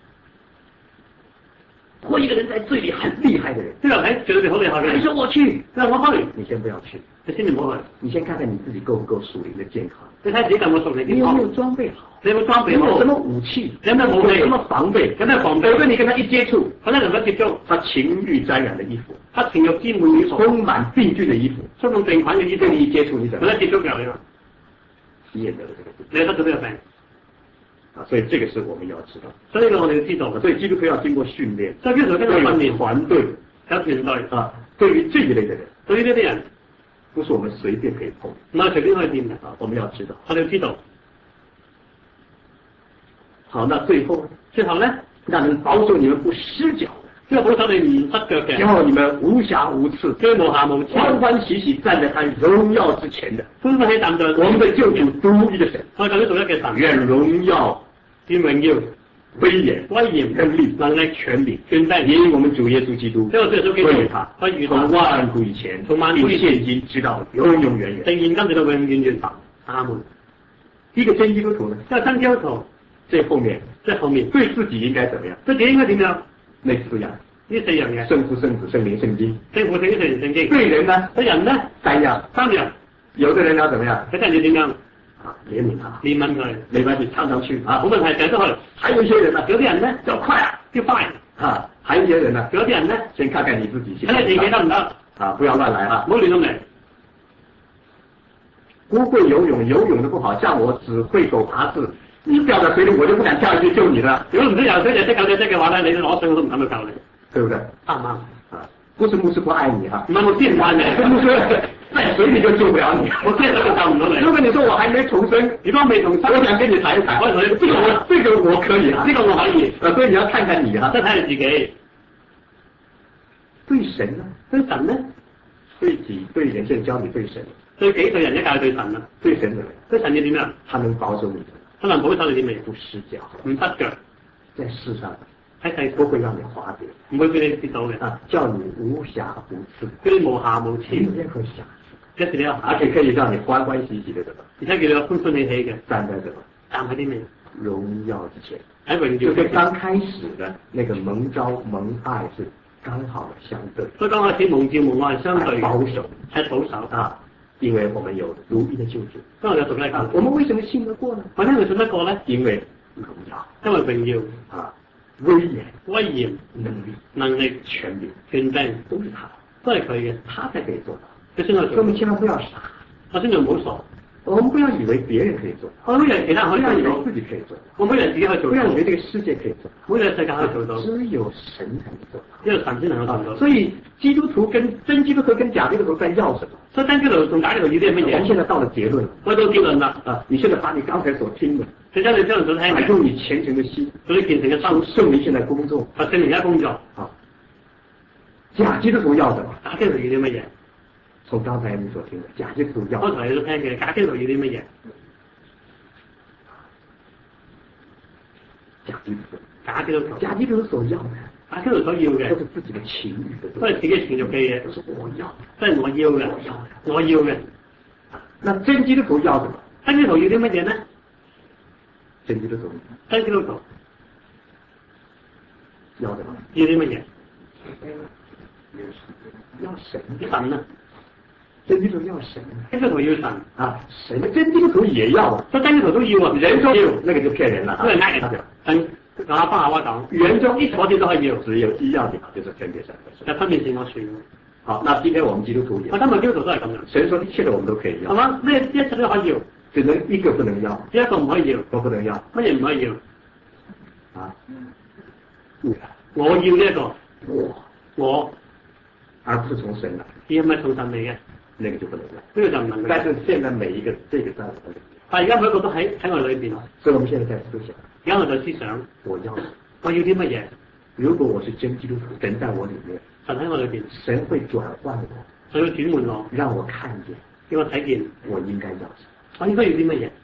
Speaker 1: 或一個人在罪裏很厲害的人，
Speaker 2: 呢個喺罪裏邊好厲害嘅人，
Speaker 1: 你說我去，
Speaker 2: 佢話我去，
Speaker 1: 你先不要去，
Speaker 2: 你先唔好去。
Speaker 1: 你先看看你自己夠不夠屬靈的健康，
Speaker 2: 你睇自己有冇屬靈健康，
Speaker 1: 你有沒有裝備好，
Speaker 2: 你有冇裝備好，
Speaker 1: 有什麼武器，
Speaker 2: 有咩武器，
Speaker 1: 有什麼防備，
Speaker 2: 有咩防備。
Speaker 1: 否則你跟他一接觸，
Speaker 2: 可能能夠接觸，
Speaker 1: 他情慾沾染的衣服，
Speaker 2: 他情慾沾滿衣服，
Speaker 1: 充滿病菌的衣服，
Speaker 2: 充滿病菌嘅衣服，
Speaker 1: 跟你一接觸，你怎麼？
Speaker 2: 佢一接觸就你啦，
Speaker 1: 你也得了這個病，
Speaker 2: 你得咗呢個病。
Speaker 1: 啊，所以這個是我們要知道，
Speaker 2: 所以呢個我哋要知道嘅。
Speaker 1: 所以基督徒要經過訓練，
Speaker 2: 所以基督徒經過訓練，
Speaker 1: 團隊
Speaker 2: 有團隊
Speaker 1: 啊。對於這一類的人，
Speaker 2: 對於呢啲人，
Speaker 1: 不是我們隨便可以碰，
Speaker 2: 唔係隨便可以掂嘅
Speaker 1: 啊。我們要知道，
Speaker 2: 我哋要知道。
Speaker 1: 好，那最後呢，那能保守你們不失腳的，
Speaker 2: 呢個保守你唔失腳嘅，
Speaker 1: 然後你們無瑕無刺，
Speaker 2: 佢無瑕無刺，
Speaker 1: 歡歡喜喜站在他榮耀之前的，
Speaker 2: 歡歡喜站在
Speaker 1: 我們的救主獨一的神，
Speaker 2: 我哋獨一嘅神，
Speaker 1: 願榮耀、
Speaker 2: 願榮耀、
Speaker 1: 威嚴、能力、權柄，因我們主耶穌基督，歸於他，從萬古以前，並現今直到永永遠遠，
Speaker 2: 從現今直到永永遠遠。阿門。
Speaker 1: 一個真基督徒呢，
Speaker 2: 即係真基督徒，
Speaker 1: 最後面對自己應該怎麼樣？
Speaker 2: 對自己應該點樣？
Speaker 1: 那四樣，
Speaker 2: 呢四樣嘅
Speaker 1: 聖父、聖子、聖靈、聖經。
Speaker 2: 聖父、聖子、聖靈、聖經。
Speaker 1: 對人呢？
Speaker 2: 對人呢？
Speaker 1: 三樣。有的人要怎麼樣？
Speaker 2: 有啲人要點樣？
Speaker 1: 啊，憐憫他，
Speaker 2: 憐憫佢，
Speaker 1: 沒關係，常常去啊，
Speaker 2: 冇問題，成日都去。
Speaker 1: 還有一些人呢，
Speaker 2: 有啲人呢
Speaker 1: 要快啊，
Speaker 2: 要快
Speaker 1: 啊，還有一些人呢，
Speaker 2: 有啲人呢，
Speaker 1: 先看看你自己，
Speaker 2: 睇你自己得唔得
Speaker 1: 啊？不要亂來啊，
Speaker 2: 唔好亂咁嚟。
Speaker 1: 不會游泳，游泳的不好，像我只會狗爬式，你掉在水裏，我就不敢跳下去救你了。
Speaker 2: 如果唔識游水就識狗隻嘅話咧，你攞水我都唔敢去救你，
Speaker 1: 對不對？
Speaker 2: 啱唔啱？
Speaker 1: 啊， 不是牧师不愛你哈，
Speaker 2: 唔係牧師唔愛你，
Speaker 1: 牧師在水裏就救不了你。
Speaker 2: 牧師喺度救唔到你。
Speaker 1: 如果你說我還沒重生，
Speaker 2: 如果我未重生，
Speaker 1: 我想跟你談一談，
Speaker 2: 我同你
Speaker 1: 這個我可以啊，
Speaker 2: 呢個我可以。
Speaker 1: 所以你要看看你哈，
Speaker 2: 即係睇你自己。
Speaker 1: 對神呢？
Speaker 2: 對神呢？
Speaker 1: 對己對人先教你對神，
Speaker 2: 對己對人一教對神啦。
Speaker 1: 對神的，
Speaker 2: 對神要點樣？
Speaker 1: 他能保守你的，
Speaker 2: 他能保守你啲咩？
Speaker 1: 不失腳，
Speaker 2: 唔失腳，
Speaker 1: 在世上
Speaker 2: 喺世
Speaker 1: 不會讓你滑跌，
Speaker 2: 唔會俾你跌到嘅。
Speaker 1: 啊，叫你無瑕無疵，
Speaker 2: 叫你無瑕無疵，
Speaker 1: 沒有任何瑕疵，
Speaker 2: 一時你有瑕疵，
Speaker 1: 而且可以讓你歡歡喜喜的什麼，
Speaker 2: 而且叫你有歡歡喜喜嘅，
Speaker 1: 站在什麼？
Speaker 2: 站喺啲咩？
Speaker 1: 榮耀之前，
Speaker 2: 喺榮耀
Speaker 1: 就跟剛開始的那個蒙召蒙愛是剛好相對。
Speaker 2: 所以剛開始蒙召蒙愛係相對
Speaker 1: 保守，
Speaker 2: 係保守
Speaker 1: 啊，因為我們有獨一的救主。
Speaker 2: 因為有獨一嘅救主。
Speaker 1: 我們為什麼信得過呢？
Speaker 2: 為咩會信得過咧？
Speaker 1: 因為榮耀，
Speaker 2: 因為榮耀
Speaker 1: 啊，威嚴、
Speaker 2: 威嚴、能力、
Speaker 1: 權柄、
Speaker 2: 權柄
Speaker 1: 都是他，
Speaker 2: 都係佢嘅，
Speaker 1: 他才可以做到。
Speaker 2: 佢先可以做。
Speaker 1: 所以我們千萬不要傻，
Speaker 2: 我先就唔好傻。
Speaker 1: 我們不要以為別人可以做，
Speaker 2: 我每人其他人可以
Speaker 1: 不要以
Speaker 2: 做到，
Speaker 1: 為自己可以做，
Speaker 2: 我每人自己可以做到，
Speaker 1: 不要以為這個世界可以做，
Speaker 2: 每人世界可以做到，
Speaker 1: 只有神才能做到，
Speaker 2: 只有神先能夠做到。
Speaker 1: 所以基督徒跟真基督徒跟假基督徒在要什麼？
Speaker 2: 所以真基督徒同假基督徒要啲係乜嘢？
Speaker 1: 我們現在到了結論，
Speaker 2: 我到結論啦。
Speaker 1: 啊，你現在把你剛才所聽的，
Speaker 2: 你將你將來所聽嘅，
Speaker 1: 用你虔誠的心，
Speaker 2: 用你虔誠嘅心，
Speaker 1: 聖靈現在工作，
Speaker 2: 聖靈而家工作。
Speaker 1: 啊，假基督徒要什麼？
Speaker 2: 假基督徒要啲乜嘢？
Speaker 1: 從剛才你所聽的，假基督徒要
Speaker 2: 剛才你所聽嘅，假基督徒要啲乜嘢？
Speaker 1: 假基督徒，
Speaker 2: 假基督徒，
Speaker 1: 假基督徒所要的，
Speaker 2: 假基督徒所要嘅，
Speaker 1: 都是自己的情欲的，
Speaker 2: 都係自己情慾嘅嘢，
Speaker 1: 都是我要的，
Speaker 2: 都係我要嘅，我要嘅。
Speaker 1: 那真基督徒要什麼？
Speaker 2: 真基督徒要啲乜嘢呢？
Speaker 1: 真基督徒，
Speaker 2: 真基督徒
Speaker 1: 要什麼？
Speaker 2: 要啲乜嘢？
Speaker 1: 要神，
Speaker 2: 神啊！
Speaker 1: 真基督徒要神，
Speaker 2: 真基督徒要神
Speaker 1: 啊，神真基督徒也要啊，
Speaker 2: 所以真基督徒都要啊，
Speaker 1: 人中要，那個就騙人了，
Speaker 2: 都係呃人嘅。真講下翻下話講，
Speaker 1: 人中一
Speaker 2: 嗰啲都係要，
Speaker 1: 只有一要點，就是分別神和
Speaker 2: 就分別是我選。
Speaker 1: 好，那今天我們基督徒也，
Speaker 2: 我今日基督徒都係咁樣。
Speaker 1: 神說一切的我們都可以要，
Speaker 2: 係嘛？咩一切都可以要，
Speaker 1: 只能一個不能要，
Speaker 2: 一個唔可以要，
Speaker 1: 我不能要，
Speaker 2: 乜嘢唔可以要？
Speaker 1: 啊，
Speaker 2: 我要呢一個，我，
Speaker 1: 而不是從神來，
Speaker 2: 而唔係從神嚟嘅，
Speaker 1: 那個就不能要。
Speaker 2: 呢個就唔能夠。
Speaker 1: 但是現在每一個這個在我裏面，
Speaker 2: 但係而家每一個都喺我裏邊，
Speaker 1: 所以我們現在在思想，
Speaker 2: 而家我就思想，
Speaker 1: 我要，
Speaker 2: 我要啲乜嘢？
Speaker 1: 如果我是真基督徒，神在我裏面，
Speaker 2: 神喺我裏邊，
Speaker 1: 神會轉換我，
Speaker 2: 佢要轉換我，
Speaker 1: 讓我看見，
Speaker 2: 叫我睇見
Speaker 1: 我應該要什麼，
Speaker 2: 我應該要啲乜嘢？